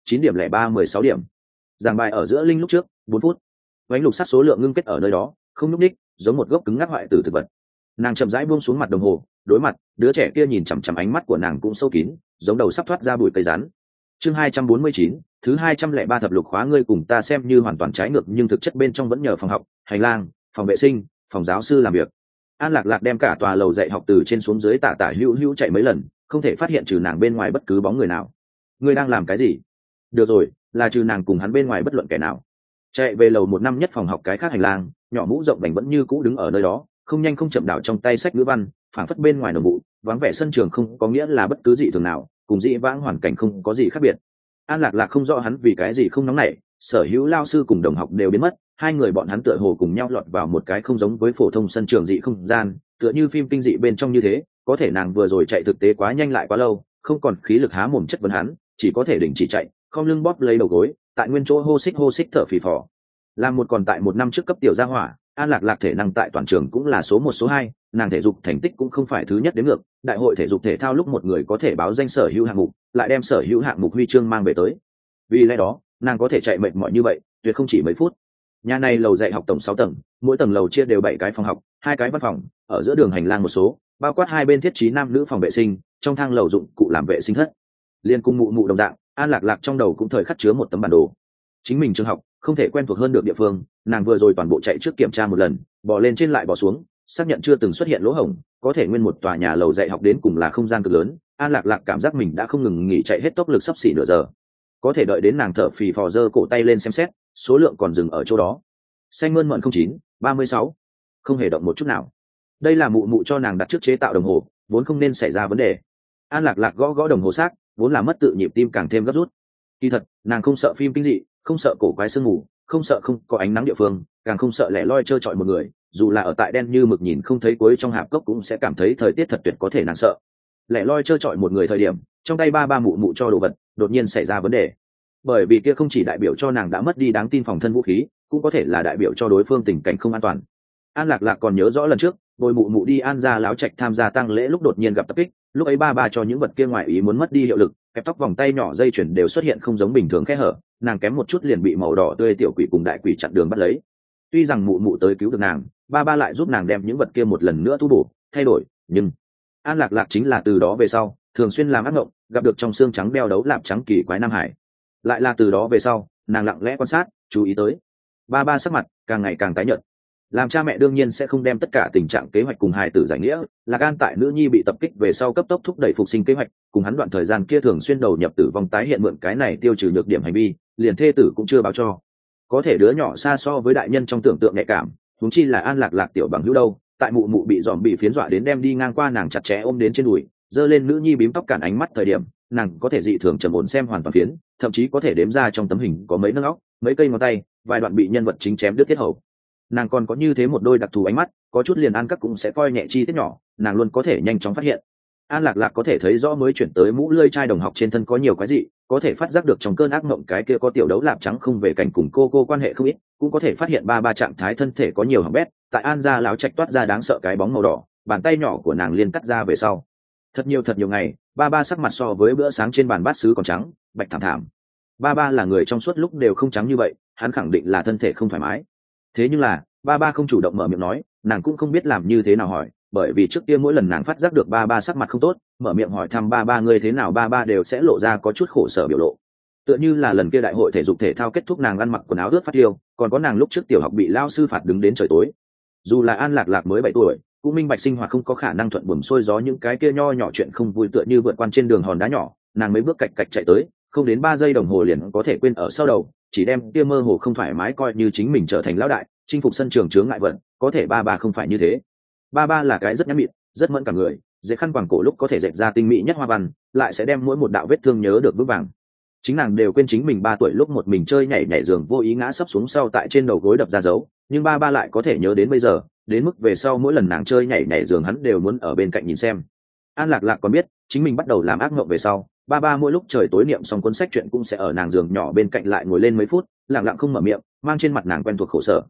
9:03:16. Giảng bài ở giữa linh lúc trước 4 phút. Vánh lục sắc số lượng ngưng kết ở nơi đó, không nhúc nhích, giống một gốc cứng ngắc hoại tử thực vật. Nàng chậm rãi buông xuống mặt đồng hồ, đối mặt đứa trẻ kia nhìn chằm chằm, ánh mắt của nàng cũng sâu kín, giống đầu sắp thoát ra bụi cây rắn. Chương 249, thứ 203 thập lục khóa, ngươi cùng ta xem như hoàn toàn trái ngược nhưng thực chất bên trong vẫn nhờ phòng học, hành lang, phòng vệ sinh, phòng giáo sư làm việc. An Lạc Lạc đem cả tòa lầu dạy học từ trên xuống dưới tả tả hữu hữu chạy mấy lần, không thể phát hiện trừ nàng bên ngoài bất cứ bóng người nào. Ngươi đang làm cái gì? Được rồi, là trừ nàng cùng hắn bên ngoài bất luận kẻ nào. Chạy về lầu 1 năm nhất phòng học cái khác hành lang, nhỏ mũ rộng vành vẫn như cũ đứng ở nơi đó, không nhanh không chậm đảo trong tay sách ngữ văn, phảng phất bên ngoài nồng bụ, vắng vẻ sân trường không có nghĩa là bất cứ dị thường nào, cùng dị vãng hoàn cảnh không có gì khác biệt. An Lạc Lạc không rõ hắn vì cái gì không nóng nảy, sở hữu lao sư cùng đồng học đều biến mất, hai người bọn hắn tựa hồ cùng nhau lọt vào một cái không giống với phổ thông sân trường dị không gian, tựa như phim kinh dị bên trong như thế. Có thể nàng vừa rồi chạy thực tế quá nhanh lại quá lâu, không còn khí lực há mồm chất vấn hắn, chỉ có thể đình chỉ chạy, không lưng bóp lấy đầu gối, tại nguyên chỗ hô xích thở phì phò. Làm một còn tại 1 năm trước cấp tiểu gia hỏa, An Lạc Lạc thể năng tại toàn trường cũng là số 1 số 2, nàng thể dục thành tích cũng không phải thứ nhất đến ngược, đại hội thể dục thể thao lúc một người có thể báo danh sở hữu hạng mục, lại đem sở hữu hạng mục huy chương mang về tới. Vì lẽ đó, nàng có thể chạy mệt mỏi như vậy, tuyệt không chỉ mấy phút. Nhà này lầu dạy học tổng 6 tầng, mỗi tầng lầu chia đều 7 cái phòng học, 2 cái văn phòng, ở giữa đường hành lang một số, bao quát hai bên thiết trí nam nữ phòng vệ sinh, trong thang lầu dụng cụ làm vệ sinh thất. Liên cung mụ mụ đồng dạng, An Lạc Lạc trong đầu cũng thời khắc chứa một tấm bản đồ. Chính mình trường học không thể quen thuộc hơn được địa phương, nàng vừa rồi toàn bộ chạy trước kiểm tra một lần, bò lên trên lại bò xuống, xác nhận chưa từng xuất hiện lỗ hổng, có thể nguyên một tòa nhà lầu dạy học đến cùng là không gian cực lớn. An Lạc Lạc cảm giác mình đã không ngừng nghỉ chạy hết tốc lực sắp xỉ nửa giờ, có thể đợi đến nàng thở phì phò giơ cổ tay lên xem xét, số lượng còn dừng ở chỗ đó, xanh mơn mận 09:36, không hề động một chút nào. Đây là mụ mụ cho nàng đặt trước chế tạo đồng hồ, vốn không nên xảy ra vấn đề. An Lạc Lạc gõ gõ đồng hồ xác, vốn là mất tự nhịp tim càng thêm gấp rút. Kỳ thật, nàng không sợ phim kinh dị, không sợ cổ quái sương mù, không sợ không có ánh nắng địa phương, càng không sợ lẻ loi trơ trọi một người, dù là ở tại đen như mực nhìn không thấy cuối trong hạp cốc cũng sẽ cảm thấy thời tiết thật tuyệt có thể nàng sợ. Lẻ loi trơ trọi một người thời điểm, trong tay ba mụ mụ cho đồ vật, đột nhiên xảy ra vấn đề. Bởi vì kia không chỉ đại biểu cho nàng đã mất đi đáng tin phòng thân vũ khí, cũng có thể là đại biểu cho đối phương tình cảnh không an toàn. An Lạc Lạc còn nhớ rõ lần trước, bồi mụ mụ đi An gia láo trạch tham gia tang lễ lúc đột nhiên gặp tập kích, lúc ấy ba cho những vật kia ngoài ý muốn mất đi hiệu lực, kẹp tóc vòng tay nhỏ dây chuyền đều xuất hiện không giống bình thường khe hở, nàng kém một chút liền bị màu đỏ tươi tiểu quỷ cùng đại quỷ chặn đường bắt lấy. Tuy rằng mụ mụ tới cứu được nàng, ba lại giúp nàng đem những vật kia một lần nữa tu bổ, thay đổi, nhưng An Lạc Lạc chính là từ đó về sau, thường xuyên làm ác mộng, gặp được trong xương trắng đeo đấu lạp trắng kỳ quái Nam Hải. Lại là từ đó về sau, nàng lặng lẽ quan sát, chú ý tới ba sắc mặt càng ngày càng tái nhợt. Làm cha mẹ đương nhiên sẽ không đem tất cả tình trạng kế hoạch cùng hài tử giải nghĩa. Lạc An tại nữ nhi bị tập kích về sau cấp tốc thúc đẩy phục sinh kế hoạch, cùng hắn đoạn thời gian kia thường xuyên đầu nhập tử vong tái hiện mượn cái này tiêu trừ nhược điểm hành vi, liền thê tử cũng chưa báo cho. Có thể đứa nhỏ xa so với đại nhân trong tưởng tượng nhạy cảm, huống chi là An Lạc Lạc tiểu bằng hữu đâu. Tại mụ mụ bị dòm bị phiến dọa đến đem đi ngang qua, nàng chặt chẽ ôm đến trên đùi, giơ lên nữ nhi bím tóc cản ánh mắt thời điểm, nàng có thể dị thường trầm ổn xem hoàn toàn phiến, thậm chí có thể đếm ra trong tấm hình có mấy nấc óc, mấy cây ngón tay, vài đoạn bị nhân vật chính chém đứt tiết hầu. Nàng còn có như thế một đôi đặc thù ánh mắt, có chút liền An các cũng sẽ coi nhẹ chi tiết nhỏ, nàng luôn có thể nhanh chóng phát hiện. An Lạc Lạc có thể thấy rõ mới chuyển tới mũ lưỡi trai đồng học trên thân có nhiều cái gì, có thể phát giác được trong cơn ác mộng cái kia có tiểu đấu lạp trắng không về cảnh cùng cô quan hệ không ít, cũng có thể phát hiện ba trạng thái thân thể có nhiều hỏng bét. Tại An gia láo trạch toát ra đáng sợ cái bóng màu đỏ, bàn tay nhỏ của nàng liên cắt ra về sau. Thật nhiều ngày, ba sắc mặt so với bữa sáng trên bàn bát sứ còn trắng, bạch thảm. Ba là người trong suốt lúc đều không trắng như vậy, hắn khẳng định là thân thể không thoải mái. Thế nhưng là ba không chủ động mở miệng nói, nàng cũng không biết làm như thế nào hỏi, bởi vì trước kia mỗi lần nàng phát giác được ba sắc mặt không tốt, mở miệng hỏi thăm ba ngươi thế nào, ba đều sẽ lộ ra có chút khổ sở biểu lộ. Tựa như là lần kia đại hội thể dục thể thao kết thúc, nàng ăn mặc quần áo ướt phát tiêu, còn có nàng lúc trước tiểu học bị lao sư phạt đứng đến trời tối. Dù là An Lạc Lạc mới 7 tuổi, cũng minh bạch sinh hoạt không có khả năng thuận buồm xuôi gió, những cái kia nho nhỏ chuyện không vui tựa như vượt qua trên đường hòn đá nhỏ, nàng mấy bước cạch chạy tới, không đến 3 giây đồng hồ liền có thể quên ở sau đầu, chỉ đem kia mơ hồ không thoải mái coi như chính mình trở thành lão đại, chinh phục sân trường chướng ngại vật. Có thể ba không phải như thế. Ba là cái rất nhã mịn, rất mẫn cả người, dễ khăn quàng cổ lúc có thể dệt ra tinh mỹ nhất hoa văn, lại sẽ đem mỗi một đạo vết thương nhớ được vững vàng. Chính nàng đều quên chính mình 3 tuổi lúc một mình chơi nhảy giường vô ý ngã sấp xuống sau tại trên đầu gối đập ra dấu, nhưng ba lại có thể nhớ đến bây giờ, đến mức về sau mỗi lần nàng chơi nhảy giường hắn đều muốn ở bên cạnh nhìn xem. An Lạc Lạc còn biết chính mình bắt đầu làm ác mộng về sau, ba mỗi lúc trời tối niệm xong cuốn sách truyện cũng sẽ ở nàng giường nhỏ bên cạnh lại ngồi lên mấy phút, lặng lặng không mở miệng, mang trên mặt nàng quen thuộc khổ sở.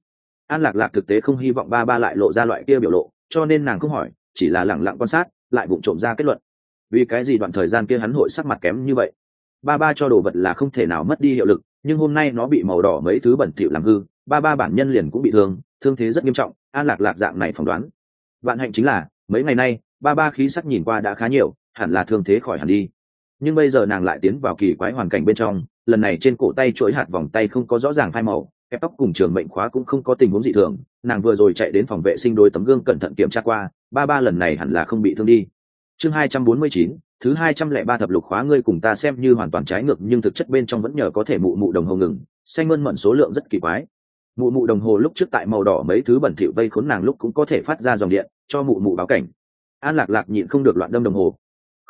An Lạc Lạc thực tế không hy vọng ba ba lại lộ ra loại kia biểu lộ, cho nên nàng không hỏi, chỉ là lẳng lặng quan sát, lại vụng trộm ra kết luận. Vì cái gì đoạn thời gian kia hắn hội sắc mặt kém như vậy? Ba ba cho đồ vật là không thể nào mất đi hiệu lực, nhưng hôm nay nó bị màu đỏ mấy thứ bẩn thỉu làm hư, ba ba bản nhân liền cũng bị thương, thương thế rất nghiêm trọng. An Lạc Lạc dạng này phỏng đoán. Vạn hạnh chính là mấy ngày nay ba ba khí sắc nhìn qua đã khá nhiều, hẳn là thương thế khỏi hẳn đi. Nhưng bây giờ nàng lại tiến vào kỳ quái hoàn cảnh bên trong, lần này trên cổ tay chuỗi hạt vòng tay không có rõ ràng phai màu, kẹp tóc cùng trường mệnh khóa cũng không có tình huống dị thường. Nàng vừa rồi chạy đến phòng vệ sinh đôi tấm gương cẩn thận kiểm tra qua, ba ba lần này hẳn là không bị thương đi. Chương 249, thứ 203 thập lục khóa. Ngươi cùng ta xem như hoàn toàn trái ngược, nhưng thực chất bên trong vẫn nhờ có thể mụ mụ đồng hồ ngừng, xanh mơn mận số lượng rất kỳ quái. Mụ mụ đồng hồ lúc trước tại màu đỏ mấy thứ bẩn thỉu vây khốn nàng lúc cũng có thể phát ra dòng điện, cho mụ mụ báo cảnh. An Lạc Lạc nhịn không được loạn đâm đồng hồ.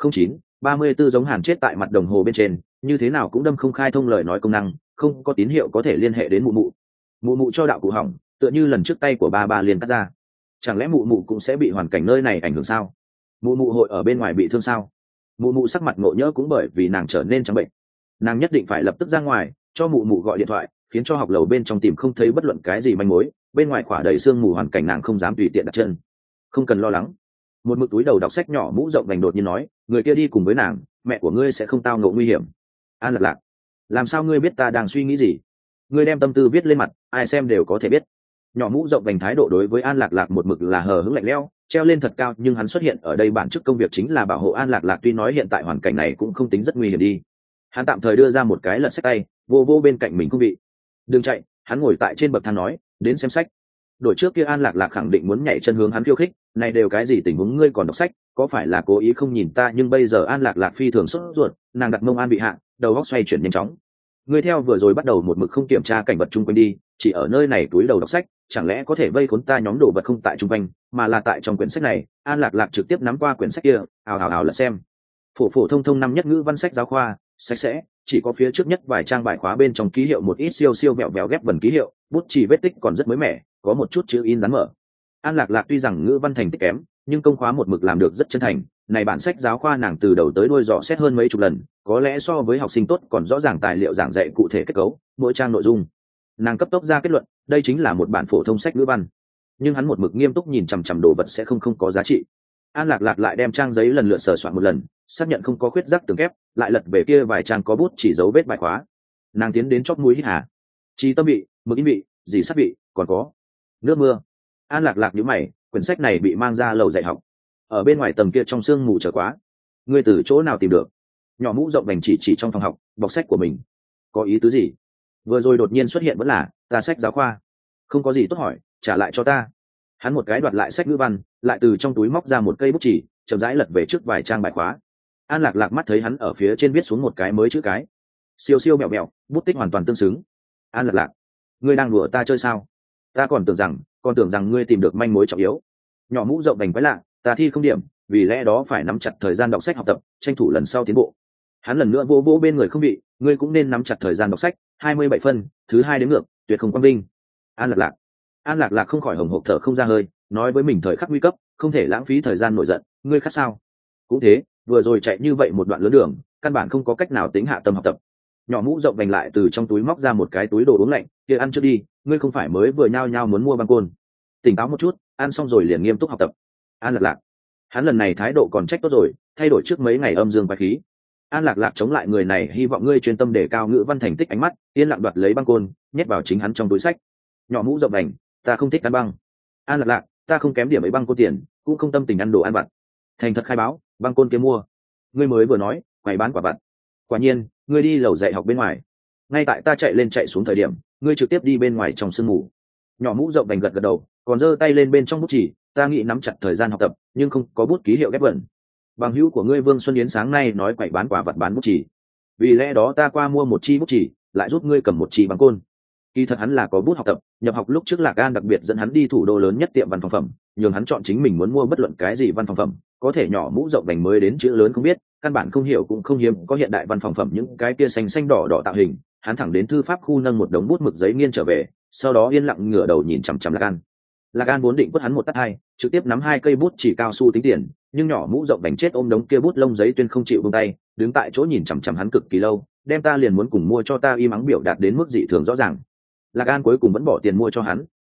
09:34 giống hàn chết tại mặt đồng hồ bên trên, như thế nào cũng đâm không khai thông lời nói công năng, không có tín hiệu có thể liên hệ đến mụ mụ. Mụ mụ cho đạo cụ hỏng, tựa như lần trước tay của ba ba liền cắt ra. Chẳng lẽ mụ mụ cũng sẽ bị hoàn cảnh nơi này ảnh hưởng sao? Mụ mụ hội ở bên ngoài bị thương sao? Mụ mụ sắc mặt ngộ nhỡ cũng bởi vì nàng trở nên trắng bệnh. Nàng nhất định phải lập tức ra ngoài, cho mụ mụ gọi điện thoại, khiến cho học lầu bên trong tìm không thấy bất luận cái gì manh mối, bên ngoài khỏa đầy sương mù hoàn cảnh nàng không dám tùy tiện đặt chân. Không cần lo lắng. Một mực túi đầu đọc sách nhỏ mũ rộng vành đột nhiên nói, người kia đi cùng với nàng, mẹ của ngươi sẽ không tao ngộ nguy hiểm. An Lạc Lạc, làm sao ngươi biết ta đang suy nghĩ gì? Ngươi đem tâm tư viết lên mặt, ai xem đều có thể biết. Nhỏ mũ rộng vành thái độ đối với An Lạc Lạc một mực là hờ hững lạnh lẽo, treo lên thật cao, nhưng hắn xuất hiện ở đây bản chức công việc chính là bảo hộ An Lạc Lạc, tuy nói hiện tại hoàn cảnh này cũng không tính rất nguy hiểm đi. Hắn tạm thời đưa ra một cái lật sách tay, vô vô bên cạnh mình cung vị. Đừng chạy, hắn ngồi tại trên bậc thang nói, đến xem sách. Đổi trước kia An Lạc Lạc khẳng định muốn nhảy chân hướng hắn khiêu khích, này đều cái gì tình huống, ngươi còn đọc sách, có phải là cố ý không nhìn ta? Nhưng bây giờ An Lạc Lạc phi thường sốt ruột, nàng đặt mông An bị hạ, đầu óc xoay chuyển nhanh chóng. Ngươi theo vừa rồi bắt đầu một mực không kiểm tra cảnh vật chung quanh đi, chỉ ở nơi này túi đầu đọc sách, chẳng lẽ có thể vây khốn ta nhóm đồ vật không tại chung quanh, mà là tại trong quyển sách này. An Lạc Lạc trực tiếp nắm qua quyển sách kia, ào là xem. Phổ phổ thông thông năm nhất ngữ văn sách giáo khoa, sạch sẽ, chỉ có phía trước nhất vài trang bài khóa bên trong ký hiệu một ít siêu siêu vẹo vẹo ghép vần ký hiệu, bút chỉ vết tích còn rất mới mẻ, có một chút chữ in dán mở. An Lạc Lạc tuy rằng ngữ văn thành tích kém, nhưng công khóa một mực làm được rất chân thành. Này bản sách giáo khoa nàng từ đầu tới đuôi dò xét hơn mấy chục lần, có lẽ so với học sinh tốt còn rõ ràng tài liệu giảng dạy cụ thể kết cấu, mỗi trang nội dung. Nàng cấp tốc ra kết luận, đây chính là một bản phổ thông sách ngữ văn. Nhưng hắn một mực nghiêm túc nhìn chằm chằm đồ vật sẽ không có giá trị. An Lạc Lạc lại đem trang giấy lần lượt sờ soạn một lần, xác nhận không có khuyết rắc tường kép, lại lật về kia vài trang có bút chỉ dấu vết bài khóa. Nàng tiến đến chót mũi hít hà. Chi tâm vị, mực in vị, gì sắc vị, còn có nước mưa. An Lạc Lạc nhíu mày, quyển sách này bị mang ra lầu dạy học, ở bên ngoài tầng kia trong sương mù trở quá. Ngươi từ chỗ nào tìm được? Nhỏ mũ rộng vành chỉ trong phòng học, bọc sách của mình. Có ý tứ gì? Vừa rồi đột nhiên xuất hiện vẫn là ta sách giáo khoa. Không có gì tốt hỏi, trả lại cho ta. Hắn một cái đoạt lại sách ngữ văn, lại từ trong túi móc ra một cây bút chỉ, chậm rãi lật về trước vài trang bài khóa. An Lạc Lạc mắt thấy hắn ở phía trên viết xuống một cái mới chữ cái, siêu siêu mẹo mẹo, bút tích hoàn toàn tương xứng. An Lạc Lạc, ngươi đang đùa ta chơi sao? Ta còn tưởng rằng ngươi tìm được manh mối trọng yếu. Nhỏ mũ rộng đành quái lạ, ta thi không điểm, vì lẽ đó phải nắm chặt thời gian đọc sách học tập, tranh thủ lần sau tiến bộ. Hắn lần nữa vỗ vỗ bên người không bị, ngươi cũng nên nắm chặt thời gian đọc sách, 27 phân, thứ 2 đến ngược, tuyệt không quang vinh. An Lạc Lạc không khỏi hồng hộc thở không ra hơi, nói với mình thời khắc nguy cấp, không thể lãng phí thời gian nổi giận. Ngươi khác sao? Cũng thế, vừa rồi chạy như vậy một đoạn lớn đường, căn bản không có cách nào tính hạ tâm học tập. Nhỏ mũ rộng vành lại từ trong túi móc ra một cái túi đồ uống lạnh, kia ăn trước đi, ngươi không phải mới vừa nhao nhao muốn mua băng côn. Tỉnh táo một chút, ăn xong rồi liền nghiêm túc học tập. An Lạc Lạc, hắn lần này thái độ còn trách tốt rồi, thay đổi trước mấy ngày âm dương quái khí. An Lạc Lạc chống lại người này, hy vọng ngươi chuyên tâm để cao ngữ văn thành tích, ánh mắt yên lặng đoạt lấy băng côn, nhét vào chính hắn trong túi sách. Nhỏ mũ rộng vành, ta không thích ăn băng. An Lạc Lạc, ta không kém điểm ấy băng côn tiền, cũng không tâm tình ăn đồ ăn vặt. Thành thật khai báo, băng côn kia mua. Ngươi mới vừa nói, quầy bán quả vặt. Quả nhiên, ngươi đi lầu dạy học bên ngoài. Ngay tại ta chạy lên chạy xuống thời điểm, ngươi trực tiếp đi bên ngoài trong sương mù. Nhỏ mũ rộng vành gật gật đầu, còn giơ tay lên bên trong bút chỉ, ta nghĩ nắm chặt thời gian học tập, nhưng không có bút ký hiệu ghép vần. Bằng hữu của ngươi Vương Xuân Yến sáng nay nói quậy bán quả vật bán bút chỉ, vì lẽ đó ta qua mua một chi bút chỉ, lại giúp ngươi cầm một chi băng côn. Kỳ thật hắn là có bút học tập, nhập học lúc trước Lạc An đặc biệt dẫn hắn đi thủ đô lớn nhất tiệm văn phòng phẩm, nhường hắn chọn chính mình muốn mua bất luận cái gì văn phòng phẩm, có thể nhỏ mũ rộng vành mới đến chữ lớn không biết, căn bản không hiểu cũng không hiếm có hiện đại văn phòng phẩm những cái kia xanh xanh đỏ đỏ tạo hình. Hắn thẳng đến thư pháp khu nâng một đống bút mực giấy nghiên trở về, sau đó yên lặng ngửa đầu nhìn chằm chằm Lạc An. Lạc An vốn định quất hắn một tát hai, trực tiếp nắm hai cây bút chỉ cao su tính tiền, nhưng nhỏ mũ rộng vành chết ôm đống kia bút lông giấy tuyên không chịu buông tay, đứng tại chỗ nhìn chằm chằm hắn cực kỳ lâu, đem ta liền muốn cùng mua cho ta y mắng biểu đạt đến mức dị thường rõ ràng. Lạc An cuối cùng vẫn bỏ tiền mua cho hắn,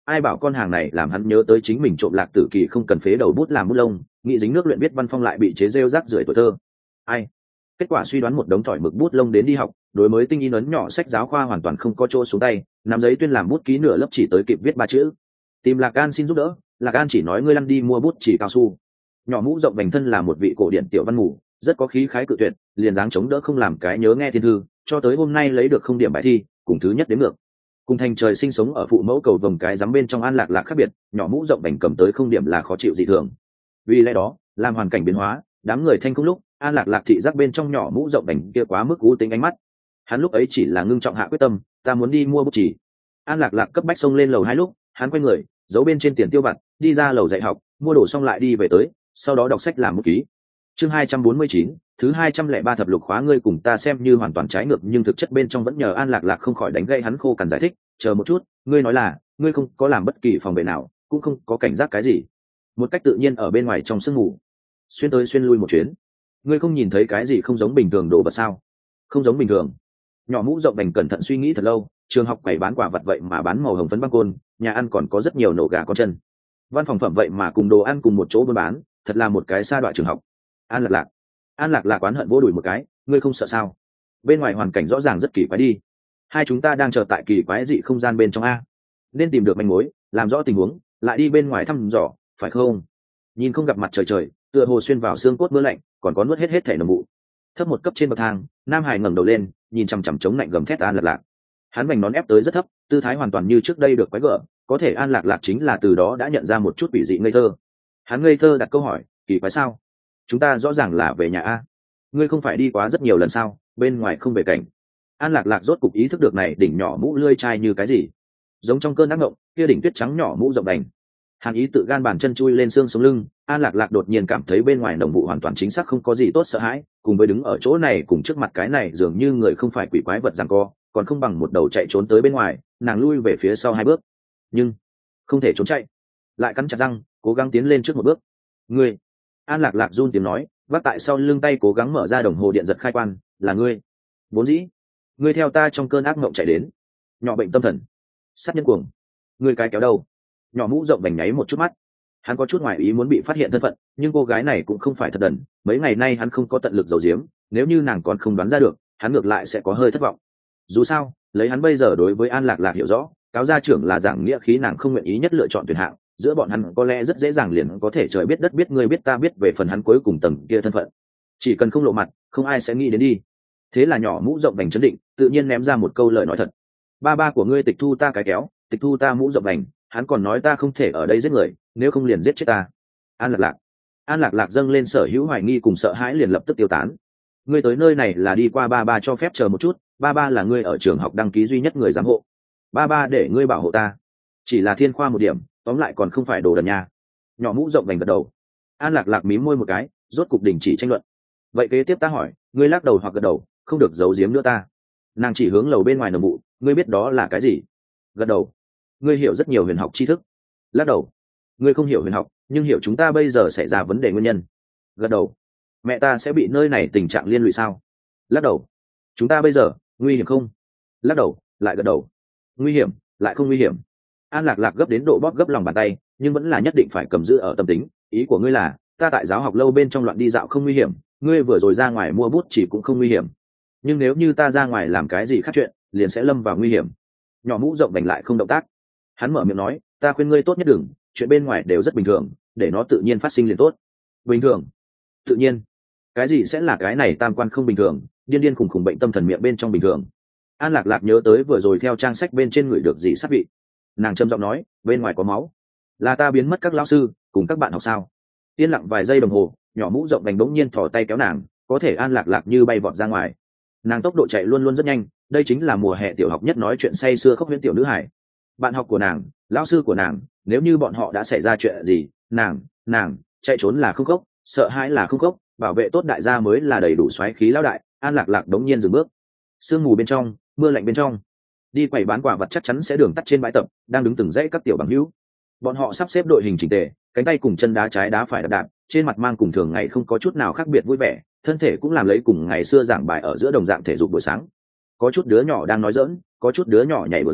ai bảo con hàng này làm hắn nhớ tới chính mình trộm Lạc Tử Kỳ không cần phế đầu bút làm bút lông, nghĩ dính nước luyện viết văn phong lại bị chế rêu rác rưởi tuổi thơ. Ai? Kết quả suy đoán một đống thỏi mực bút lông đến đi học, đối mới tinh in ấn nhỏ sách giáo khoa hoàn toàn không có chỗ xuống tay, nắm giấy tuyên làm bút ký nửa lớp chỉ tới kịp viết 3 chữ. Tìm Lạc An xin giúp đỡ, Lạc An chỉ nói ngươi lăn đi mua bút chỉ cao su. Nhỏ mũ rộng vành thân là một vị cổ điển tiểu văn mù, rất có khí khái cự tuyệt, liền dáng chống đỡ không làm cái nhớ nghe thiên thư, cho tới hôm nay lấy được không điểm bài thi, cùng thứ nhất đến ngược. Cùng thành trời sinh sống ở phụ mẫu cầu vồng cái dám bên trong An Lạc Lạc khác biệt, nhỏ mũ rộng vành cầm tới không điểm là khó chịu dị thường. Vì lẽ đó, làm hoàn cảnh biến hóa, đám người thanh không lúc, An Lạc Lạc thị giác bên trong nhỏ mũ rộng vành kia quá mức u tính ánh mắt. Hắn lúc ấy chỉ là ngưng trọng hạ quyết tâm, ta muốn đi mua bút chỉ. An Lạc Lạc cấp bách xông lên lầu 2 lúc, hắn quay người, giấu bên trên tiền tiêu vặt, đi ra lầu dạy học, mua đồ xong lại đi về tới, sau đó đọc sách làm bút ký. Chương 249, thứ 203 thập lục khóa ngươi cùng ta xem như hoàn toàn trái ngược nhưng thực chất bên trong vẫn nhờ An Lạc Lạc không khỏi đánh gây hắn khô cằn giải thích, chờ một chút, ngươi nói là, ngươi không có làm bất kỳ phòng vệ nào, cũng không có cảnh giác cái gì. Một cách tự nhiên ở bên ngoài trong sương ngủ, xuyên tới xuyên lui một chuyến. Ngươi không nhìn thấy cái gì không giống bình thường đồ vật sao? Không giống bình thường. Nhỏ mũ rộng bành cẩn thận suy nghĩ thật lâu, trường học quầy bán quả vật vậy mà bán màu hồng phấn băng côn, nhà ăn còn có rất nhiều nổ gà con chân. Văn phòng phẩm vậy mà cùng đồ ăn cùng một chỗ buôn bán, thật là một cái sa đọa trường học. An Lạc Lạc. An Lạc Lạc oán hận vỗ đùi một cái, ngươi không sợ sao? Bên ngoài hoàn cảnh rõ ràng rất kỳ quái đi. Hai chúng ta đang chờ tại kỳ quái dị không gian bên trong a. Nên tìm được manh mối, làm rõ tình huống, lại đi bên ngoài thăm dò, phải không? Nhìn không gặp mặt trời trời, tựa hồ xuyên vào xương cốt mưa lạnh, còn có nuốt hết thể nồng vụ. Thấp một cấp trên bậc thang, Nam Hải ngẩng đầu lên, nhìn chằm chằm chống lạnh gầm thét An Lạc Lạc. Hắn vành nón ép tới rất thấp, tư thái hoàn toàn như trước đây được quái gở, có thể An Lạc Lạc chính là từ đó đã nhận ra một chút quỷ dị ngây thơ. Hắn ngây thơ đặt câu hỏi, kỳ quái sao? Chúng ta rõ ràng là về nhà a. Ngươi không phải đi quá rất nhiều lần sao? Bên ngoài không về cảnh. An Lạc Lạc rốt cục ý thức được này đỉnh nhỏ mũ lươi chai như cái gì? Giống trong cơn ác mộng, kia đỉnh tuyết trắng nhỏ mũ rộng đành. Hàn Ý tự gan bàn chân chui lên xương sống lưng, An Lạc Lạc đột nhiên cảm thấy bên ngoài đồng vụ hoàn toàn chính xác không có gì tốt sợ hãi, cùng với đứng ở chỗ này cùng trước mặt cái này dường như người không phải quỷ quái vật giằng co, còn không bằng một đầu chạy trốn tới bên ngoài, nàng lui về phía sau 2 bước. Nhưng không thể trốn chạy, lại cắn chặt răng, cố gắng tiến lên trước một bước. Ngươi. An Lạc Lạc run tiếng nói, vác tại sau lưng tay cố gắng mở ra đồng hồ điện giật khai quan, là ngươi. Vốn dĩ, ngươi theo ta trong cơn ác mộng chạy đến. Nhỏ bệnh tâm thần, sát nhân cuồng. Ngươi cái kéo đâu? Nhỏ mũ rộng vành nháy một chút mắt, hắn có chút ngoài ý muốn bị phát hiện thân phận, nhưng cô gái này cũng không phải thật đần, mấy ngày nay hắn không có tận lực giấu giếm, nếu như nàng còn không đoán ra được, hắn ngược lại sẽ có hơi thất vọng. Dù sao, lấy hắn bây giờ đối với An Lạc Lạc hiểu rõ, cáo gia trưởng là giảng nghĩa khí nàng không nguyện ý nhất lựa chọn tuyển hạng, giữa bọn hắn có lẽ rất dễ dàng liền có thể trời biết đất biết ngươi biết ta biết về phần hắn cuối cùng tầng kia thân phận. Chỉ cần không lộ mặt, không ai sẽ nghĩ đến đi. Thế là nhỏ mũ rộng vành chấn định, tự nhiên ném ra một câu lời nói thật. Ba của ngươi tịch thu ta cái kéo, tịch thu ta mũ rộng vành, hắn còn nói ta không thể ở đây giết người, nếu không liền giết chết ta. An Lạc Lạc. An Lạc Lạc dâng lên sở hữu hoài nghi cùng sợ hãi liền lập tức tiêu tán. Ngươi tới nơi này là đi qua ba cho phép chờ một chút, ba là ngươi ở trường học đăng ký duy nhất người giám hộ. Ba để ngươi bảo hộ ta. Chỉ là thiên khoa một điểm, tóm lại còn không phải đồ đần nha. Nhỏ mũ rộng vành gật đầu. An Lạc Lạc mím môi một cái, rốt cục đình chỉ tranh luận. Vậy kế tiếp ta hỏi, ngươi lắc đầu hoặc gật đầu, không được giấu giếm nữa ta. Nàng chỉ hướng lầu bên ngoài nồng vụ, ngươi biết đó là cái gì? Gật đầu. Ngươi hiểu rất nhiều huyền học tri thức. Lắc đầu. Ngươi không hiểu huyền học, nhưng hiểu chúng ta bây giờ xảy ra vấn đề nguyên nhân. Gật đầu. Mẹ ta sẽ bị nơi này tình trạng liên lụy sao? Lắc đầu. Chúng ta bây giờ nguy hiểm không? Lắc đầu, lại gật đầu. Nguy hiểm, lại không nguy hiểm. An Lạc Lạc gấp đến độ bóp gấp lòng bàn tay, nhưng vẫn là nhất định phải cầm giữ ở tâm tính. Ý của ngươi là, ta tại giáo học lâu bên trong loạn đi dạo không nguy hiểm, ngươi vừa rồi ra ngoài mua bút chỉ cũng không nguy hiểm. Nhưng nếu như ta ra ngoài làm cái gì khác chuyện, liền sẽ lâm vào nguy hiểm. Nhỏ mũ rộng vành lại không động tác. Hắn mở miệng nói, ta khuyên ngươi tốt nhất đừng, chuyện bên ngoài đều rất bình thường, để nó tự nhiên phát sinh liền tốt. Bình thường? Tự nhiên? Cái gì sẽ là cái này tam quan không bình thường, điên khủng bệnh tâm thần miệng bên trong bình thường? An Lạc Lạc nhớ tới vừa rồi theo trang sách bên trên người được gì sát vị. Nàng trầm giọng nói, bên ngoài có máu. Là ta biến mất các lão sư cùng các bạn học sao? Yên lặng vài giây đồng hồ, nhỏ mũ rộng vành bỗng nhiên thò tay kéo nàng, có thể An Lạc Lạc như bay vọt ra ngoài. Nàng tốc độ chạy luôn luôn rất nhanh, đây chính là mùa hè tiểu học nhất nói chuyện say sưa khóc huyễn tiểu nữ hải. Bạn học của nàng, lão sư của nàng, nếu như bọn họ đã xảy ra chuyện gì, nàng chạy trốn là không khóc, sợ hãi là không khóc, bảo vệ tốt đại gia mới là đầy đủ xoáy khí lão đại. An Lạc Lạc đống nhiên dừng bước. Sương mù bên trong, mưa lạnh bên trong, đi quầy bán quả vật chắc chắn sẽ đường tắt trên bãi tập, đang đứng từng dãy các tiểu bằng hữu. Bọn họ sắp xếp đội hình chỉnh tề, cánh tay cùng chân đá trái đá phải đạp đạp, trên mặt mang cùng thường ngày không có chút nào khác biệt vui vẻ, thân thể cũng làm lấy cùng ngày xưa giảng bài ở giữa đồng dạng thể dục buổi sáng. Có chút đứa nhỏ đang nói giỡn, có chút đứa nhỏ nhảy đùa giỡn,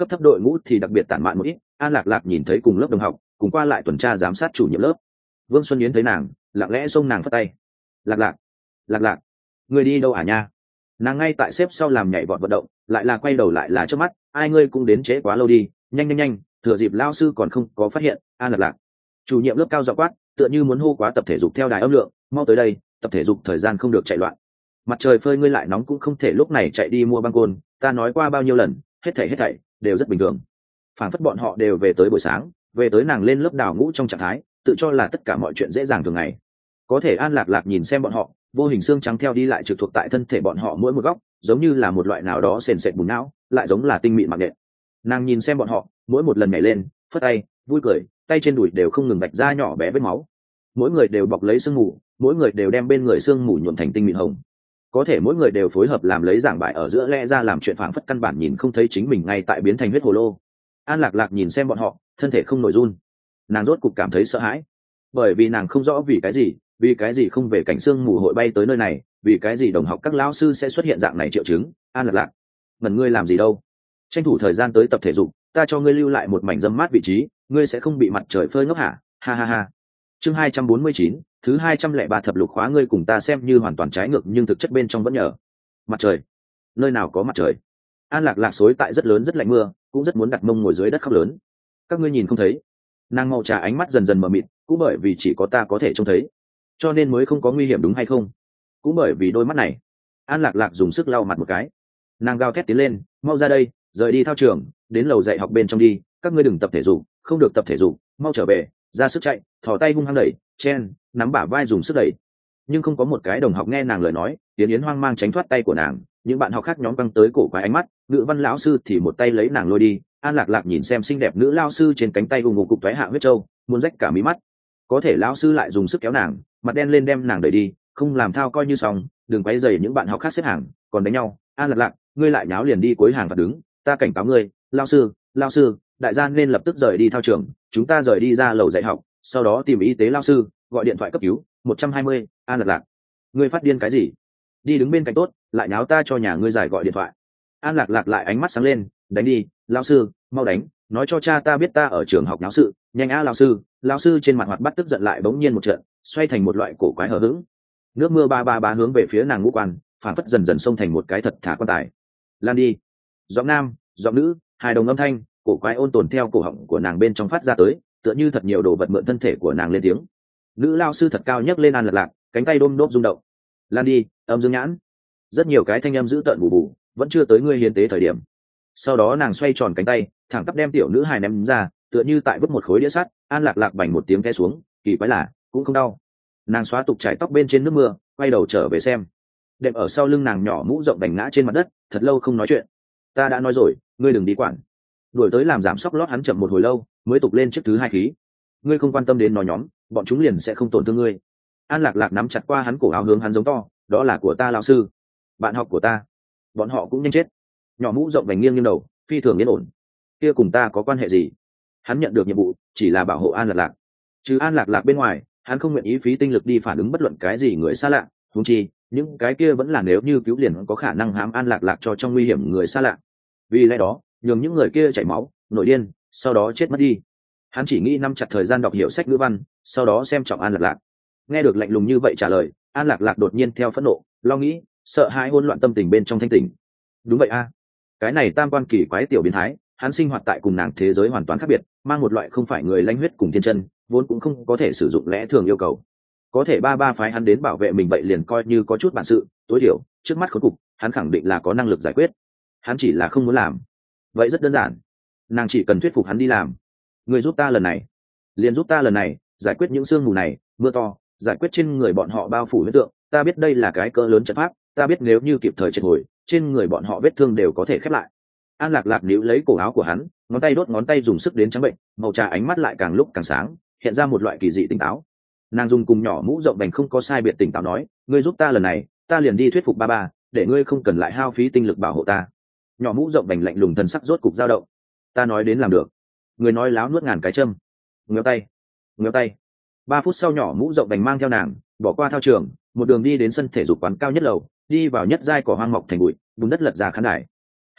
cấp thấp đội ngũ thì đặc biệt tản mạn một ít. An Lạc Lạc nhìn thấy cùng lớp đồng học cùng qua lại tuần tra giám sát chủ nhiệm lớp. Vương Xuân Yến thấy nàng lặng lẽ xông nàng phất tay. Lạc Lạc, Lạc Lạc, người đi đâu à nha? Nàng ngay tại xếp sau làm nhảy vọt vận động, lại là quay đầu lại là trước mắt, ai ngươi cũng đến trễ quá lâu đi, nhanh nhanh nhanh, thừa dịp lao sư còn không có phát hiện. An Lạc Lạc, chủ nhiệm lớp cao giọng quát, tựa như muốn hô quá tập thể dục theo đài âm lượng, mau tới đây, tập thể dục thời gian không được chạy loạn. Mặt trời phơi ngươi lại nóng cũng không thể lúc này chạy đi mua băng côn, ta nói qua bao nhiêu lần, hết thảy đều rất bình thường. Phản phất bọn họ đều về tới buổi sáng, về tới nàng lên lớp đào ngũ trong trạng thái, tự cho là tất cả mọi chuyện dễ dàng thường ngày. Có thể An Lạc Lạc nhìn xem bọn họ, vô hình xương trắng theo đi lại trực thuộc tại thân thể bọn họ mỗi một góc, giống như là một loại nào đó sền sệt bùn não, lại giống là tinh mịn mạng nện. Nàng nhìn xem bọn họ, mỗi một lần nhảy lên, phất tay, vui cười, tay trên đùi đều không ngừng vạch ra nhỏ bé vết máu. Mỗi người đều bọc lấy sương mù, mỗi người đều đem bên người sương mù nhuộm thành tinh mịn hồng. Có thể mỗi người đều phối hợp làm lấy giảng bài ở giữa lẽ ra làm chuyện phảng phất căn bản nhìn không thấy chính mình ngay tại biến thành huyết hồ lô. An Lạc Lạc nhìn xem bọn họ, thân thể không nổi run. Nàng rốt cục cảm thấy sợ hãi, bởi vì nàng không rõ vì cái gì không về cảnh sương mù hội bay tới nơi này, vì cái gì đồng học các lão sư sẽ xuất hiện dạng này triệu chứng. An Lạc Lạc, ngần ngươi làm gì đâu? Tranh thủ thời gian tới tập thể dục, ta cho ngươi lưu lại một mảnh dâm mát vị trí, ngươi sẽ không bị mặt trời phơi ngốc hả? Ha ha ha. Chương 249, thứ 203 thập lục khóa, ngươi cùng ta xem như hoàn toàn trái ngược nhưng thực chất bên trong vẫn nhờ. Mặt trời? Nơi nào có mặt trời? An Lạc Lạc xối tại rất lớn rất lạnh mưa, cũng rất muốn đặt mông ngồi dưới đất khóc lớn. Các ngươi nhìn không thấy? Nàng màu trà ánh mắt dần dần mờ mịt, cũng bởi vì chỉ có ta có thể trông thấy, cho nên mới không có nguy hiểm đúng hay không? Cũng bởi vì đôi mắt này. An Lạc Lạc dùng sức lau mặt một cái. Nàng gào thét tiến lên, mau ra đây, rời đi thao trường, đến lầu dạy học bên trong đi, các ngươi đừng tập thể dục, không được tập thể dục, mau trở về, ra sức chạy, thò tay hung hăng đẩy, chen, nắm bả vai dùng sức đẩy. Nhưng không có một cái đồng học nghe nàng lời nói, Tiến Yến hoang mang tránh thoát tay của nàng, những bạn học khác nhóm căng tới cổ quái ánh mắt, ngữ văn lão sư thì một tay lấy nàng lôi đi. An Lạc Lạc nhìn xem xinh đẹp nữ lão sư trên cánh tay ùng ùng cục toái hạ huyết trâu, muốn rách cả mí mắt. Có thể lão sư lại dùng sức kéo nàng, mặt đen lên đem nàng đẩy đi, không làm thao coi như xong, đừng quấy rầy những bạn học khác xếp hàng, còn đánh nhau. An Lạc Lạc, ngươi lại nháo liền đi cuối hàng và đứng, ta cảnh cáo ngươi, lão sư, đại gia nên lập tức rời đi thao trường, chúng ta rời đi ra lầu dạy học, sau đó tìm y tế lão sư, gọi điện thoại cấp cứu 120. An Lạc Lạc, ngươi phát điên cái gì? Đi đứng bên cạnh tốt, lại nháo ta cho nhà ngươi giải gọi điện thoại. An Lạc Lạc lại ánh mắt sáng lên, đánh đi, lão sư, mau đánh, nói cho cha ta biết ta ở trường học náo sự, nhanh á lão sư. Lão sư trên mặt hoạt bắt tức giận lại bỗng nhiên một trận, xoay thành một loại cổ quái hờ hững. Nước mưa ba ba ba hướng về phía nàng ngũ quan, phản phất dần dần xông thành một cái thật thả quan tài. Lan đi. Giọng nam, giọng nữ, hai đồng âm thanh, cổ quái ôn tồn theo cổ họng của nàng bên trong phát ra tới, tựa như thật nhiều đồ vật mượn thân thể của nàng lên tiếng. Nữ lao sư thật cao nhấc lên An Lạc Lạc, cánh tay đôm đốp rung động. Lan đi, âm dương nhãn. Rất nhiều cái thanh âm dữ tợn bù bù, vẫn chưa tới ngươi hiến tế thời điểm. Sau đó nàng xoay tròn cánh tay, thẳng tắp đem tiểu nữ hài ném ra, tựa như tại vứt một khối đĩa sắt. An Lạc Lạc bành một tiếng té xuống, kỳ quái là cũng không đau. Nàng xóa tục chải tóc bên trên nước mưa, quay đầu trở về xem. Đệm ở sau lưng nàng nhỏ mũ rộng đành ngã trên mặt đất, thật lâu không nói chuyện. Ta đã nói rồi, ngươi đừng đi quản. Đuổi tới làm giảm sóc lót hắn chậm một hồi lâu, mới tục lên chiếc thứ hai khí. Ngươi không quan tâm đến nó nhóm, bọn chúng liền sẽ không tổn thương ngươi. An Lạc Lạc nắm chặt qua hắn cổ áo hướng hắn giống to, đó là của ta lão sư, bạn học của ta, bọn họ cũng nhanh chết. Nhỏ mũ rộng vành nghiêng nghiêng đầu, phi thường yên ổn. Kia cùng ta có quan hệ gì? Hắn nhận được nhiệm vụ chỉ là bảo hộ An Lạc Lạc, trừ An Lạc Lạc bên ngoài hắn không nguyện ý phí tinh lực đi phản ứng bất luận cái gì người xa lạ, huống chi những cái kia vẫn là nếu như cứu liền có khả năng hãm An Lạc Lạc cho trong nguy hiểm người xa lạ. Vì lẽ đó nhường những người kia chảy máu nổi điên sau đó chết mất đi. Hắn chỉ nghĩ nắm chặt thời gian đọc hiểu sách ngữ văn, sau đó xem trọng An Lạc Lạc. Nghe được lạnh lùng như vậy trả lời, An Lạc Lạc đột nhiên theo phẫn nộ, lo nghĩ, sợ hãi hỗn loạn tâm tình bên trong thanh tỉnh. Đúng vậy a, cái này tam quan kỳ quái tiểu biến thái, hắn sinh hoạt tại cùng nàng thế giới hoàn toàn khác biệt, mang một loại không phải người lãnh huyết cùng thiên chân, vốn cũng không có thể sử dụng lẽ thường yêu cầu. Có thể ba phái hắn đến bảo vệ mình vậy liền coi như có chút bản sự, tối thiểu trước mắt khốn cục hắn khẳng định là có năng lực giải quyết. Hắn chỉ là không muốn làm. Vậy rất đơn giản, nàng chỉ cần thuyết phục hắn đi làm. Người giúp ta lần này, liền giúp ta lần này, giải quyết những sương mù này, mưa to, giải quyết trên người bọn họ bao phủ huyết tượng. Ta biết đây là cái cỡ lớn trận pháp, ta biết nếu như kịp thời triệt hồi, trên người bọn họ vết thương đều có thể khép lại. An Lạc Lạc níu lấy cổ áo của hắn, ngón tay đốt ngón tay dùng sức đến trắng bệnh, màu trà ánh mắt lại càng lúc càng sáng, hiện ra một loại kỳ dị tỉnh táo. Nàng dùng cùng nhỏ mũ rộng đành không có sai biệt tỉnh táo nói, ngươi giúp ta lần này, ta liền đi thuyết phục ba, để ngươi không cần lại hao phí tinh lực bảo hộ ta. Nhỏ mũ rộng đành lạnh lùng thần sắc rốt cục dao động. Ta nói đến làm được. Người nói láo nuốt ngàn cái châm. Ngéo tay. 3 phút sau nhỏ mũ rộng đành mang theo nàng, bỏ qua thao trường, một đường đi đến sân thể dục quán cao nhất lầu, đi vào nhất giai cỏ hoang mọc thành bụi, bùn đất lật ra khán đài.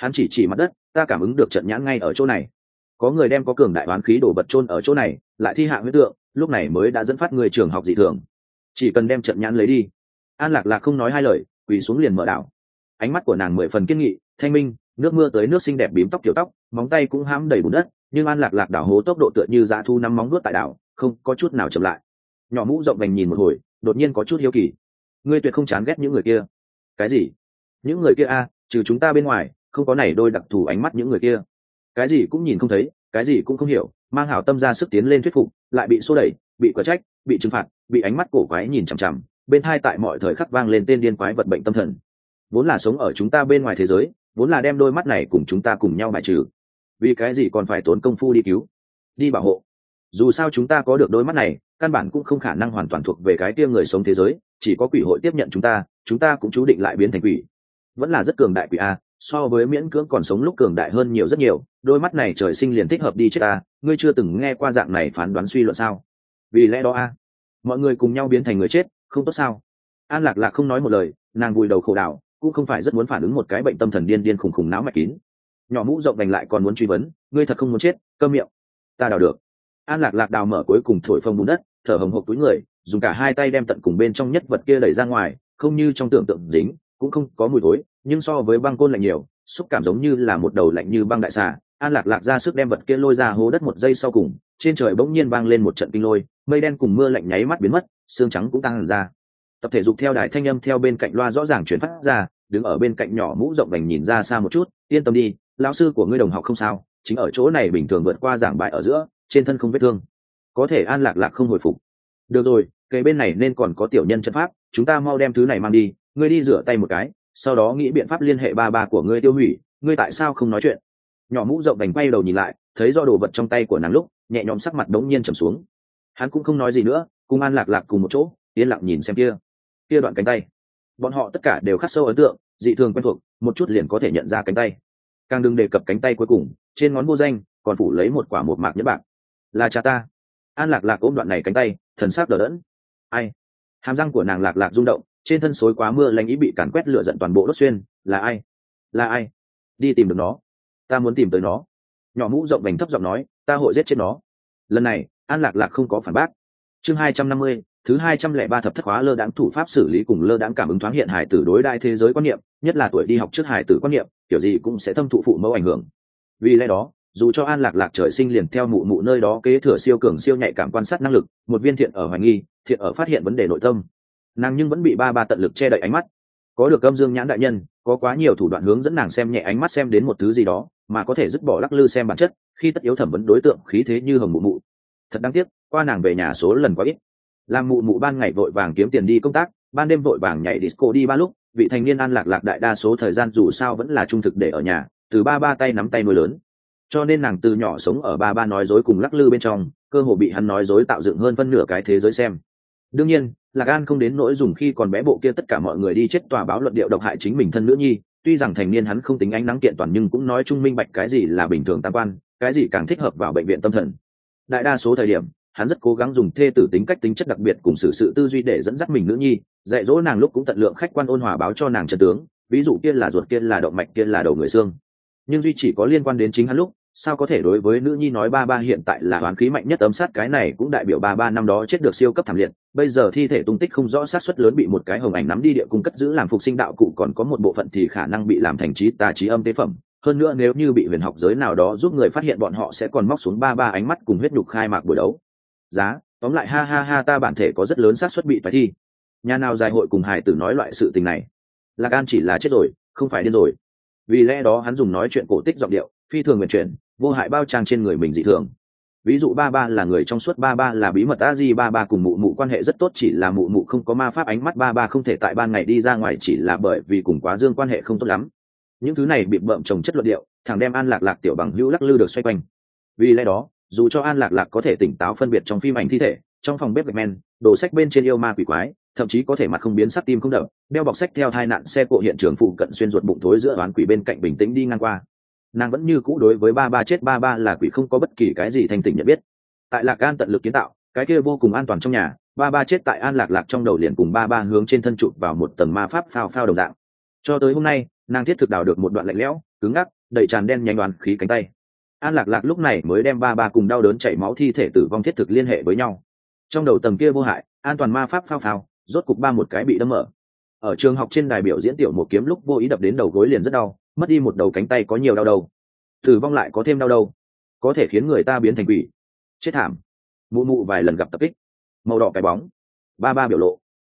Hắn chỉ chỉ mặt đất, ta cảm ứng được trận nhãn ngay ở chỗ này. Có người đem có cường đại oán khí đổ vật chôn ở chỗ này, lại thi hạ huyết tượng, lúc này mới đã dẫn phát người trường học dị thường. Chỉ cần đem trận nhãn lấy đi. An Lạc Lạc không nói hai lời, quỳ xuống liền mở đảo. Ánh mắt của nàng 10 phần kiên nghị, thanh minh, nước mưa tới nước xinh đẹp bím tóc kiểu tóc, móng tay cũng hãm đầy bùn đất, nhưng An Lạc Lạc đảo hố tốc độ tựa như dã thu nắm móng nuốt tại đảo, không có chút nào chậm lại. Nhỏ mũ rộng vành nhìn một hồi, đột nhiên có chút hiếu kỳ. Ngươi tuyệt không chán ghét những người kia? Cái gì? Những người kia a, trừ chúng ta bên ngoài, không có này đôi đặc thù ánh mắt những người kia. Cái gì cũng nhìn không thấy, cái gì cũng không hiểu, mang hảo tâm ra sức tiến lên thuyết phục, lại bị xô đẩy, bị quả trách, bị trừng phạt, bị ánh mắt cổ quái nhìn chằm chằm, bên hai tại mọi thời khắc vang lên tên điên quái vật bệnh tâm thần. Vốn là sống ở chúng ta bên ngoài thế giới, vốn là đem đôi mắt này cùng chúng ta cùng nhau bài trừ, vì cái gì còn phải tốn công phu đi cứu, đi bảo hộ? Dù sao chúng ta có được đôi mắt này, căn bản cũng không khả năng hoàn toàn thuộc về cái kia người sống thế giới, chỉ có quỷ hội tiếp nhận chúng ta cũng chú định lại biến thành quỷ. Vẫn là rất cường đại quỷ a, so với miễn cưỡng còn sống lúc cường đại hơn nhiều rất nhiều. Đôi mắt này trời sinh liền thích hợp đi chết ta, ngươi chưa từng nghe qua dạng này phán đoán suy luận sao? Vì lẽ đó a, mọi người cùng nhau biến thành người chết, không tốt sao? An Lạc Lạc không nói một lời, nàng vùi đầu khổ đảo, cũng không phải rất muốn phản ứng một cái bệnh tâm thần điên điên khủng khủng não mạch kín. Nhỏ mũ rộng vành lại còn muốn truy vấn, ngươi thật không muốn chết? Câm miệng. Ta đào được. An Lạc Lạc đào mở cuối cùng thổi phồng bùn đất, thở hồng hộc túi người, dùng cả hai tay đem tận cùng bên trong nhất vật kia đẩy ra ngoài, không như trong tưởng tượng dính, cũng không có mùi thối, nhưng so với băng côn lạnh nhiều, xúc cảm giống như là một đầu lạnh như băng đại xà. An Lạc Lạc ra sức đem vật kia lôi ra hố đất một giây sau cùng, trên trời bỗng nhiên vang lên một trận kinh lôi, mây đen cùng mưa lạnh nháy mắt biến mất, sương trắng cũng tăng ra. Tập thể dục theo đài thanh âm theo bên cạnh loa rõ ràng truyền phát ra, đứng ở bên cạnh nhỏ mũ rộng vành nhìn ra xa một chút, yên tâm đi, lão sư của ngươi đồng học không sao, chính ở chỗ này bình thường vượt qua giảng bài ở giữa, trên thân không vết thương. Có thể An Lạc Lạc không hồi phục. Được rồi, cái bên này nên còn có tiểu nhân chân pháp, chúng ta mau đem thứ này mang đi, ngươi đi rửa tay một cái, sau đó nghĩ biện pháp liên hệ ba ba của ngươi tiêu hủy, ngươi tại sao không nói chuyện? Nhỏ mũ rộng vành quay đầu nhìn lại, thấy do đồ vật trong tay của nàng lúc, nhẹ nhõm sắc mặt đống nhiên trầm xuống. Hắn cũng không nói gì nữa, cùng An Lạc Lạc cùng một chỗ, yên lặng nhìn xem kia đoạn cánh tay. Bọn họ tất cả đều khắc sâu ấn tượng, dị thường quen thuộc, một chút liền có thể nhận ra cánh tay. Càng đừng đề cập cánh tay cuối cùng, trên ngón vô danh còn phủ lấy một quả một mạc nhẫn bạc. Là cha ta. An Lạc Lạc ôm đoạn này cánh tay, thần sắc đờ đẫn. Ai? Hàm răng của nàng Lạc Lạc rung động, trên thân xối quá mưa lạnh ý bị càn quét lửa giận toàn bộ đốt xuyên. Là ai? Là ai? Đi tìm được nó. Ta muốn tìm tới nó. Nhỏ mũ rộng vành thấp giọng nói, ta hội giết chết nó. Lần này An Lạc Lạc không có phản bác. Chương 250, thứ 203 thập thất khóa lơ đãng thủ pháp xử lý cùng lơ đãng cảm ứng thoáng hiện hài tử đối đại thế giới quan niệm, nhất là tuổi đi học trước hài tử quan niệm, kiểu gì cũng sẽ thâm thụ phụ mẫu ảnh hưởng. Vì lẽ đó, dù cho An Lạc Lạc trời sinh liền theo mụ mụ nơi đó kế thừa siêu cường siêu nhạy cảm quan sát năng lực, một viên thiện ở hoài nghi, thiện ở phát hiện vấn đề nội tâm, nàng nhưng vẫn bị ba ba tận lực che đậy ánh mắt. Có được âm dương nhãn đại nhân, có quá nhiều thủ đoạn hướng dẫn nàng xem nhẹ ánh mắt xem đến một thứ gì đó, mà có thể dứt bỏ lắc lư xem bản chất, khi tất yếu thẩm vấn đối tượng khí thế như hồng mụ mụ. Thật đáng tiếc, qua nàng về nhà số lần quá ít. Làm mụ mụ ban ngày vội vàng kiếm tiền đi công tác, ban đêm vội vàng nhảy disco đi ba lúc, vị thành niên An Lạc Lạc đại đa số thời gian dù sao vẫn là trung thực để ở nhà, từ ba ba tay nắm tay nuôi lớn. Cho nên nàng từ nhỏ sống ở ba ba nói dối cùng lắc lư bên trong, cơ hồ bị hắn nói dối tạo dựng hơn phân nửa cái thế giới xem. Đương nhiên, Lạc An không đến nỗi dùng khi còn bé bộ kia tất cả mọi người đi chết tòa báo luận điệu độc hại chính mình thân nữ nhi, tuy rằng thành niên hắn không tính ánh nắng kiện toàn nhưng cũng nói trung minh bạch cái gì là bình thường tam quan, cái gì càng thích hợp vào bệnh viện tâm thần. Đại đa số thời điểm, hắn rất cố gắng dùng thê tử tính cách tính chất đặc biệt cùng sự tư duy để dẫn dắt mình nữ nhi, dạy dỗ nàng lúc cũng tận lượng khách quan ôn hòa báo cho nàng trận tướng, ví dụ kia là ruột, kia là động mạch, kia là đầu người xương. Nhưng duy chỉ có liên quan đến chính hắn lúc, sao có thể đối với nữ nhi nói ba ba hiện tại là oán khí mạnh nhất ấm sát, cái này cũng đại biểu ba ba năm đó chết được siêu cấp thảm liệt, bây giờ thi thể tung tích không rõ, xác suất lớn bị một cái hồng ảnh nắm đi địa cung cất giữ làm phục sinh đạo cụ, còn có một bộ phận thì khả năng bị làm thành trí tà trí âm tế phẩm. Hơn nữa nếu như bị huyền học giới nào đó giúp người phát hiện, bọn họ sẽ còn móc xuống ba ba ánh mắt cùng huyết nhục khai mạc buổi đấu giá. Tóm lại ha ha ha, ta bản thể có rất lớn xác suất bị phải thi. Nhà nào dài hội cùng hài tử nói loại sự tình này? Lạc An chỉ là chết rồi, không phải điên rồi. Vì lẽ đó hắn dùng nói chuyện cổ tích giọng điệu phi thường nguyện chuyển, vô hại bao trang trên người mình dị thường. Ví dụ ba ba là người trong suốt, ba ba là bí mật a di, ba ba cùng mụ mụ quan hệ rất tốt, chỉ là mụ mụ không có ma pháp ánh mắt, ba ba không thể tại ban ngày đi ra ngoài chỉ là bởi vì cùng quá dương quan hệ không tốt lắm. Những thứ này bị bợm chồng chất luận điệu, thằng đem An Lạc Lạc tiểu bằng hữu lắc lư được xoay quanh. Vì lẽ đó, dù cho An Lạc Lạc có thể tỉnh táo phân biệt trong phim ảnh thi thể, trong phòng bếp gạch men, đồ sách bên trên yêu ma quỷ quái, thậm chí có thể mặt không biến sắc tim không đập, đeo bọc sách theo thai nạn xe cộ hiện trường phụ cận xuyên ruột bụng thối giữa oán quỷ bên cạnh bình tĩnh đi ngang qua, nàng vẫn như cũ đối với ba ba chết ba ba là quỷ không có bất kỳ cái gì thanh tỉnh nhận biết. Tại Lạc An tận lực kiến tạo cái kia vô cùng an toàn trong nhà, ba ba chết tại An Lạc Lạc trong đầu liền cùng ba ba hướng trên thân chụp vào một tầng ma pháp phao phao đồng dạng. Cho tới hôm nay, nàng thiết thực đào được một đoạn lạnh lẽo cứng ngắc đầy tràn đen nhanh đoàn khí cánh tay. An Lạc Lạc lúc này mới đem ba ba cùng đau đớn chảy máu thi thể tử vong thiết thực liên hệ với nhau. Trong đầu tầng kia vô hại an toàn ma pháp phao phao, rốt cục ba một cái bị đâm mở. Ở trường học trên đài biểu diễn tiểu một kiếm lúc vô ý đập đến đầu gối liền rất đau, mất đi một đầu cánh tay có nhiều đau đầu, tử vong lại có thêm đau đầu, có thể khiến người ta biến thành quỷ. Chết thảm. Mụ mụ vài lần gặp tập kích, màu đỏ cái bóng. Ba ba biểu lộ,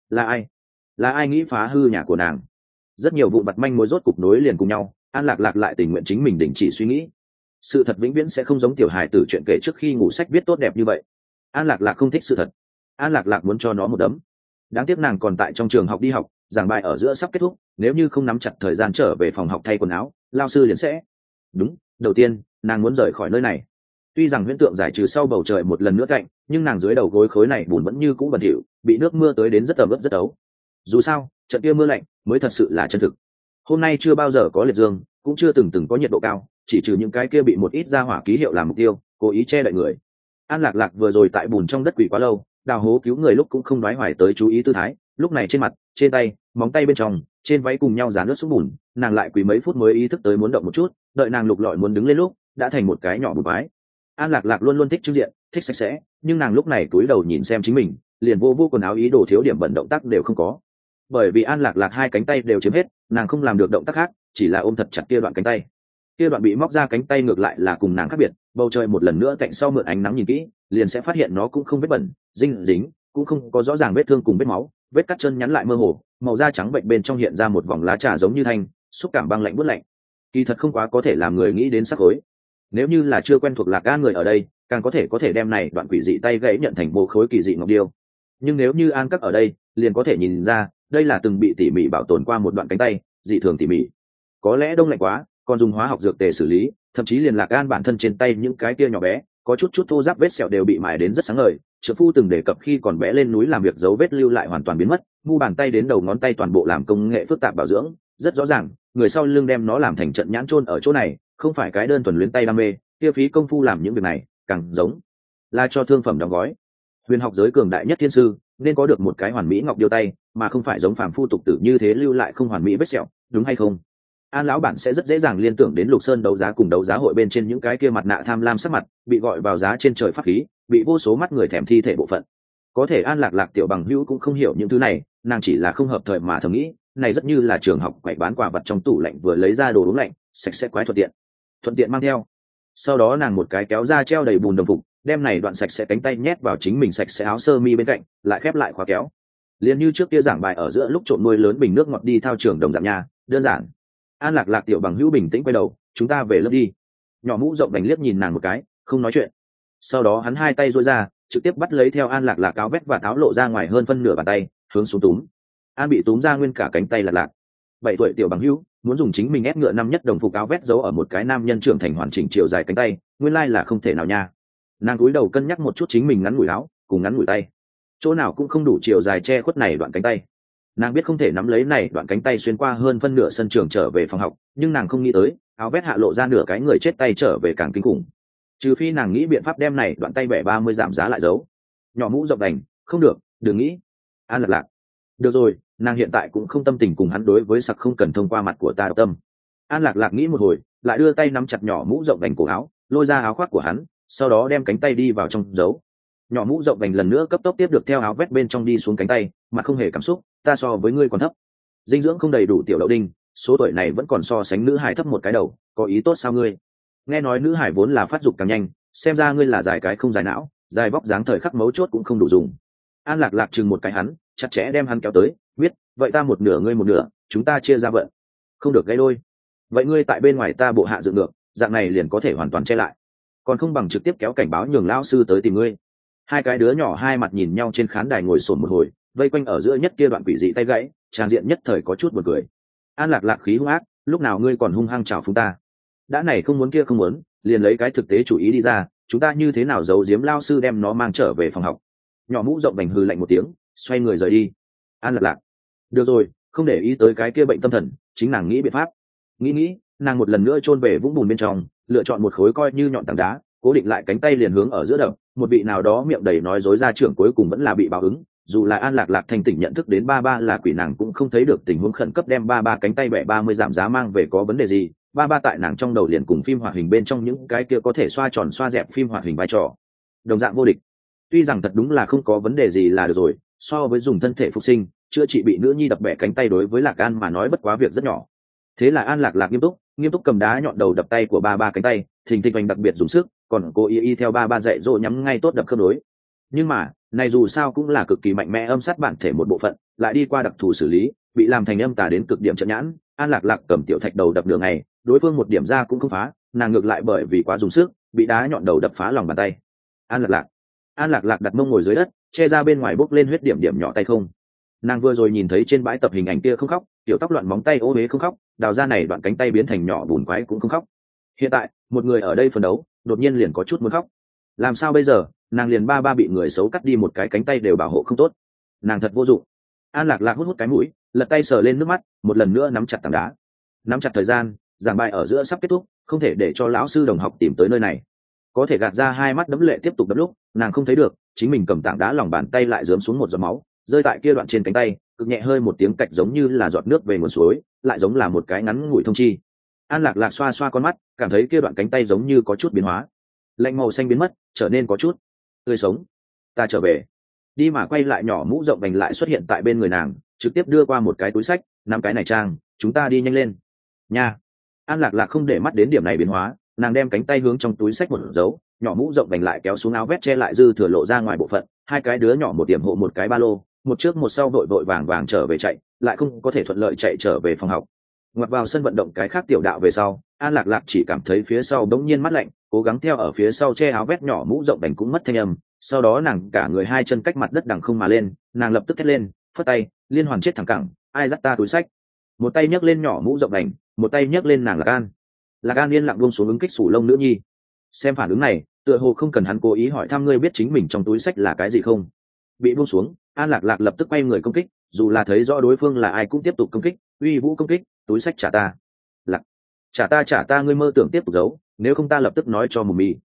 là ai nghĩ phá hư nhà của nàng. Rất nhiều vụ vặt manh mối rốt cục nối liền cùng nhau. An Lạc Lạc lại tình nguyện chính mình đình chỉ suy nghĩ. Sự thật vĩnh viễn sẽ không giống tiểu hài tử chuyện kể trước khi ngủ sách viết tốt đẹp như vậy. An Lạc Lạc không thích sự thật. An Lạc Lạc muốn cho nó một đấm. Đáng tiếc nàng còn tại trong trường học đi học, giảng bài ở giữa sắp kết thúc, nếu như không nắm chặt thời gian trở về phòng học thay quần áo, lao sư liền sẽ. Đúng, đầu tiên nàng muốn rời khỏi nơi này. Tuy rằng huyễn tượng giải trừ sau bầu trời một lần nữa cạnh, nhưng nàng dưới đầu gối khối này bùn vẫn như cũ bẩn thỉu, bị nước mưa tới đến rất ẩm ướt rất ấu. Dù sao trận kia mưa lạnh mới thật sự là chân thực. Hôm nay chưa bao giờ có liệt dương, cũng chưa từng có nhiệt độ cao, chỉ trừ những cái kia bị một ít ra hỏa ký hiệu làm mục tiêu, cố ý che đậy người. An Lạc Lạc vừa rồi tại bùn trong đất quỷ quá lâu, đào hố cứu người lúc cũng không đoái hoài tới chú ý tư thái, lúc này trên mặt, trên tay, móng tay bên trong, trên váy cùng nhau dán nước xuống bùn, nàng lại quỳ mấy phút mới ý thức tới muốn động một chút, đợi nàng lục lọi muốn đứng lên lúc, đã thành một cái nhỏ bùn bái. An Lạc Lạc luôn luôn thích trưng diện, thích sạch sẽ, nhưng nàng lúc này cúi đầu nhìn xem chính mình, liền vô quần áo ý đồ thiếu điểm bẩn động tác đều không có. Bởi vì An Lạc Lạc hai cánh tay đều chiếm hết, nàng không làm được động tác khác, chỉ là ôm thật chặt kia đoạn cánh tay. Kia đoạn bị móc ra cánh tay ngược lại là cùng nàng khác biệt, bầu trời một lần nữa cạnh sau mượn ánh nắng nhìn kỹ, liền sẽ phát hiện nó cũng không vết bẩn, dinh dính, cũng không có rõ ràng vết thương cùng vết máu, vết cắt chân nhắn lại mơ hồ, màu da trắng bệnh bên trong hiện ra một vòng lá trà giống như thanh, xúc cảm băng lạnh buốt lạnh. Kỳ thật không quá có thể làm người nghĩ đến sắc khối. Nếu như là chưa quen thuộc Lạc An người ở đây, càng có thể đem này đoạn quỷ dị tay gãy nhận thành bộ khối kỳ dị ngọc điêu. Nhưng nếu như An Các ở đây, liền có thể nhìn ra, đây là từng bị tỉ mỉ bảo tồn qua một đoạn cánh tay, dị thường tỉ mỉ. Có lẽ đông lạnh quá, còn dùng hóa học dược tề xử lý, thậm chí liền Lạc An bản thân trên tay những cái kia nhỏ bé, có chút thô ráp vết sẹo đều bị mài đến rất sáng ngời. Trợ phu từng đề cập khi còn bé lên núi làm việc dấu vết lưu lại hoàn toàn biến mất, mu bàn tay đến đầu ngón tay toàn bộ làm công nghệ phức tạp bảo dưỡng, rất rõ ràng, người sau lưng đem nó làm thành trận nhãn chôn ở chỗ này, không phải cái đơn thuần luyến tay đam mê, kia phí công phu làm những việc này, càng giống là cho thương phẩm đóng gói. Huyền học giới cường đại nhất thiên sư, nên có được một cái hoàn mỹ ngọc điêu tay, mà không phải giống phàm phu tục tử như thế lưu lại không hoàn mỹ vết sẹo, đúng hay không? An lão bản sẽ rất dễ dàng liên tưởng đến Lục Sơn đấu giá cùng đấu giá hội bên trên những cái kia mặt nạ tham lam sắc mặt, bị gọi vào giá trên trời pháp khí, bị vô số mắt người thèm thi thể bộ phận. Có thể An Lạc Lạc tiểu bằng hữu cũng không hiểu những thứ này, nàng chỉ là không hợp thời mà thầm nghĩ, này rất như là trường học quậy bán quà vật trong tủ lạnh vừa lấy ra đồ uống lạnh, sạch sẽ quái thuận tiện mang theo. Sau đó nàng một cái kéo ra treo đầy bùn đồng phục, đem này đoạn sạch sẽ cánh tay nhét vào chính mình sạch sẽ áo sơ mi bên cạnh, lại khép lại khóa kéo. Liên như trước kia giảng bài ở giữa lúc trộm nuôi lớn bình nước ngọt đi thao trường đồng dạng nhà, đơn giản. An Lạc Lạc tiểu bằng hữu bình tĩnh quay đầu, chúng ta về lớp đi. Nhỏ mũ rộng đánh liếc nhìn nàng một cái, không nói chuyện. Sau đó hắn hai tay duỗi ra, trực tiếp bắt lấy theo An Lạc Lạc áo vét và áo lộ ra ngoài hơn phân nửa bàn tay, hướng xuống túm. An bị túm ra nguyên cả cánh tay Lạc Lạc. 7 tuổi tiểu bằng hữu muốn dùng chính mình ép ngựa năm nhất đồng phục áo vét giấu ở một cái nam nhân trưởng thành hoàn chỉnh chiều dài cánh tay, nguyên lai là không thể nào nha. Nàng cúi đầu cân nhắc một chút chính mình ngắn ngủi áo cùng ngắn ngủi tay, chỗ nào cũng không đủ chiều dài che khuất này đoạn cánh tay. Nàng biết không thể nắm lấy này đoạn cánh tay xuyên qua hơn phân nửa sân trường trở về phòng học, nhưng nàng không nghĩ tới áo vét hạ lộ ra nửa cái người chết tay trở về càng kinh khủng. Trừ phi nàng nghĩ biện pháp đem này đoạn tay bẻ 30 giảm giá lại giấu. Nhỏ mũ rộng đành, không được, đừng nghĩ. An Lạc Lạc, được rồi, nàng hiện tại cũng không tâm tình cùng hắn đối với sặc không cần thông qua mặt của ta độc tâm. An Lạc Lạc nghĩ một hồi, lại đưa tay nắm chặt nhỏ mũ rộng đành cổ áo, lôi ra áo khoác của hắn, sau đó đem cánh tay đi vào trong giấu. Nhỏ mũ rộng đành lần nữa cấp tốc tiếp được theo áo vét bên trong đi xuống cánh tay, mà không hề cảm xúc, ta so với ngươi còn thấp, dinh dưỡng không đầy đủ tiểu đậu đinh, số tuổi này vẫn còn so sánh nữ hải thấp một cái đầu, có ý tốt sao ngươi? Nghe nói nữ hải vốn là phát dục càng nhanh, xem ra ngươi là dài cái không dài não, dài vóc dáng thời khắc mấu chốt cũng không đủ dùng. An Lạc Lạc chừng một cái hắn, chặt chẽ đem hắn kéo tới, biết, vậy ta một nửa ngươi một nửa, chúng ta chia ra vận. Không được gây đôi. Vậy ngươi tại bên ngoài ta bộ hạ dựng ngược, dạng này liền có thể hoàn toàn che lại. Còn không bằng trực tiếp kéo cảnh báo nhường lão sư tới tìm ngươi. Hai cái đứa nhỏ hai mặt nhìn nhau trên khán đài ngồi xổm một hồi, vây quanh ở giữa nhất kia đoạn quỷ dị tay gãy, tràng diện nhất thời có chút buồn cười. An Lạc Lạc khí hung ác, lúc nào ngươi còn hung hăng chào phúng ta? Đã này không muốn kia không muốn, liền lấy cái thực tế chủ ý đi ra, chúng ta như thế nào giấu giếm lao sư đem nó mang trở về phòng học. Nhỏ mũ rộng bành hừ lạnh một tiếng, xoay người rời đi. An Lạc Lạc, được rồi, không để ý tới cái kia bệnh tâm thần, chính nàng nghĩ biện pháp. Nghĩ, nàng một lần nữa chôn về vũng bùn bên trong, lựa chọn một khối coi như nhọn tảng đá, cố định lại cánh tay liền hướng ở giữa đập. Một vị nào đó miệng đầy nói dối ra trưởng cuối cùng vẫn là bị báo ứng. Dù là An Lạc Lạc thành tỉnh nhận thức đến ba ba là quỷ, nàng cũng không thấy được tình huống khẩn cấp đem ba ba cánh tay bẻ 30 giảm giá mang về có vấn đề gì, ba ba tại nàng trong đầu liền cùng phim hoạt hình bên trong những cái kia có thể xoa tròn xoa dẹp phim hoạt hình vai trò đồng dạng vô địch. Tuy rằng thật đúng là không có vấn đề gì là được rồi, so với dùng thân thể phục sinh chữa trị bị nữ nhi đập bẻ cánh tay đối với Lạc An mà nói bất quá việc rất nhỏ. Thế là An Lạc Lạc nghiêm túc cầm đá nhọn đầu đập tay của ba ba cánh tay, thình thịch oanh đặc biệt dùng sức, còn cô y theo ba ba dạy dỗ nhắm ngay tốt đập khớp nối. Nhưng mà này dù sao cũng là cực kỳ mạnh mẽ âm sát bản thể một bộ phận, lại đi qua đặc thù xử lý, bị làm thành âm tà đến cực điểm trận nhãn. An Lạc Lạc cầm tiểu thạch đầu đập đường này, đối phương một điểm ra cũng không phá, nàng ngược lại bởi vì quá dùng sức, bị đá nhọn đầu đập phá lòng bàn tay. An Lạc Lạc đặt mông ngồi dưới đất, che ra bên ngoài bốc lên huyết điểm điểm nhỏ tay không. Nàng vừa rồi nhìn thấy trên bãi tập hình ảnh kia không khóc, tiểu tóc loạn móng tay ô uế không khóc, đào ra này đoạn cánh tay biến thành nhỏ bùn quái cũng không khóc. Hiện tại một người ở đây phấn đấu, đột nhiên liền có chút muốn khóc. Làm sao bây giờ? Nàng liền ba ba bị người xấu cắt đi một cái cánh tay đều bảo hộ không tốt, nàng thật vô dụng. An Lạc Lạc hút hút cái mũi, lật tay sờ lên nước mắt, một lần nữa nắm chặt tảng đá. Nắm chặt thời gian, giảng bài ở giữa sắp kết thúc, không thể để cho lão sư đồng học tìm tới nơi này. Có thể gạt ra hai mắt đẫm lệ tiếp tục đấm lúc nàng không thấy được chính mình cầm tảng đá lòng bàn tay lại rớm xuống một giọt máu rơi tại kia đoạn trên cánh tay, cực nhẹ hơi một tiếng cạch giống như là giọt nước về nguồn suối, lại giống là một cái ngắn ngủi thông chi. An Lạc Lạc xoa xoa con mắt, cảm thấy kia đoạn cánh tay giống như có chút biến hóa, lạnh màu xanh biến mất, trở nên có chút tươi sống. Ta trở về. Đi mà quay lại nhỏ mũ rộng vành lại xuất hiện tại bên người nàng, trực tiếp đưa qua một cái túi sách, năm cái này trang, chúng ta đi nhanh lên nha. An Lạc Lạc không để mắt đến điểm này biến hóa, nàng đem cánh tay hướng trong túi sách một dấu, nhỏ mũ rộng vành lại kéo xuống áo vest che lại dư thừa lộ ra ngoài bộ phận, hai cái đứa nhỏ một điểm hộ một cái ba lô, một trước một sau vội vội vàng vàng trở về chạy, lại không có thể thuận lợi chạy trở về phòng học. Ngoặt vào sân vận động cái khác tiểu đạo về sau, An Lạc Lạc chỉ cảm thấy phía sau bỗng nhiên mát lạnh, cố gắng theo ở phía sau che áo vest nhỏ mũ rộng vành cũng mất thanh âm, sau đó nàng cả người hai chân cách mặt đất đằng không mà lên, nàng lập tức thét lên, phất tay, liên hoàn chết thẳng cẳng, ai dắt ta túi sách. Một tay nhấc lên nhỏ mũ rộng vành, một tay nhấc lên nàng Lạc An yên lặng buông xuống ứng kích sủ lông nữ nhi. Xem phản ứng này, tựa hồ không cần hắn cố ý hỏi thăm ngươi biết chính mình trong túi sách là cái gì không. Bị buông xuống, An Lạc Lạc lập tức quay người công kích, dù là thấy rõ đối phương là ai cũng tiếp tục công kích, uy vũ công kích, túi sách trả ta. Lạc, trả ta, ngươi mơ tưởng tiếp tục giấu, nếu không ta lập tức nói cho mù mì.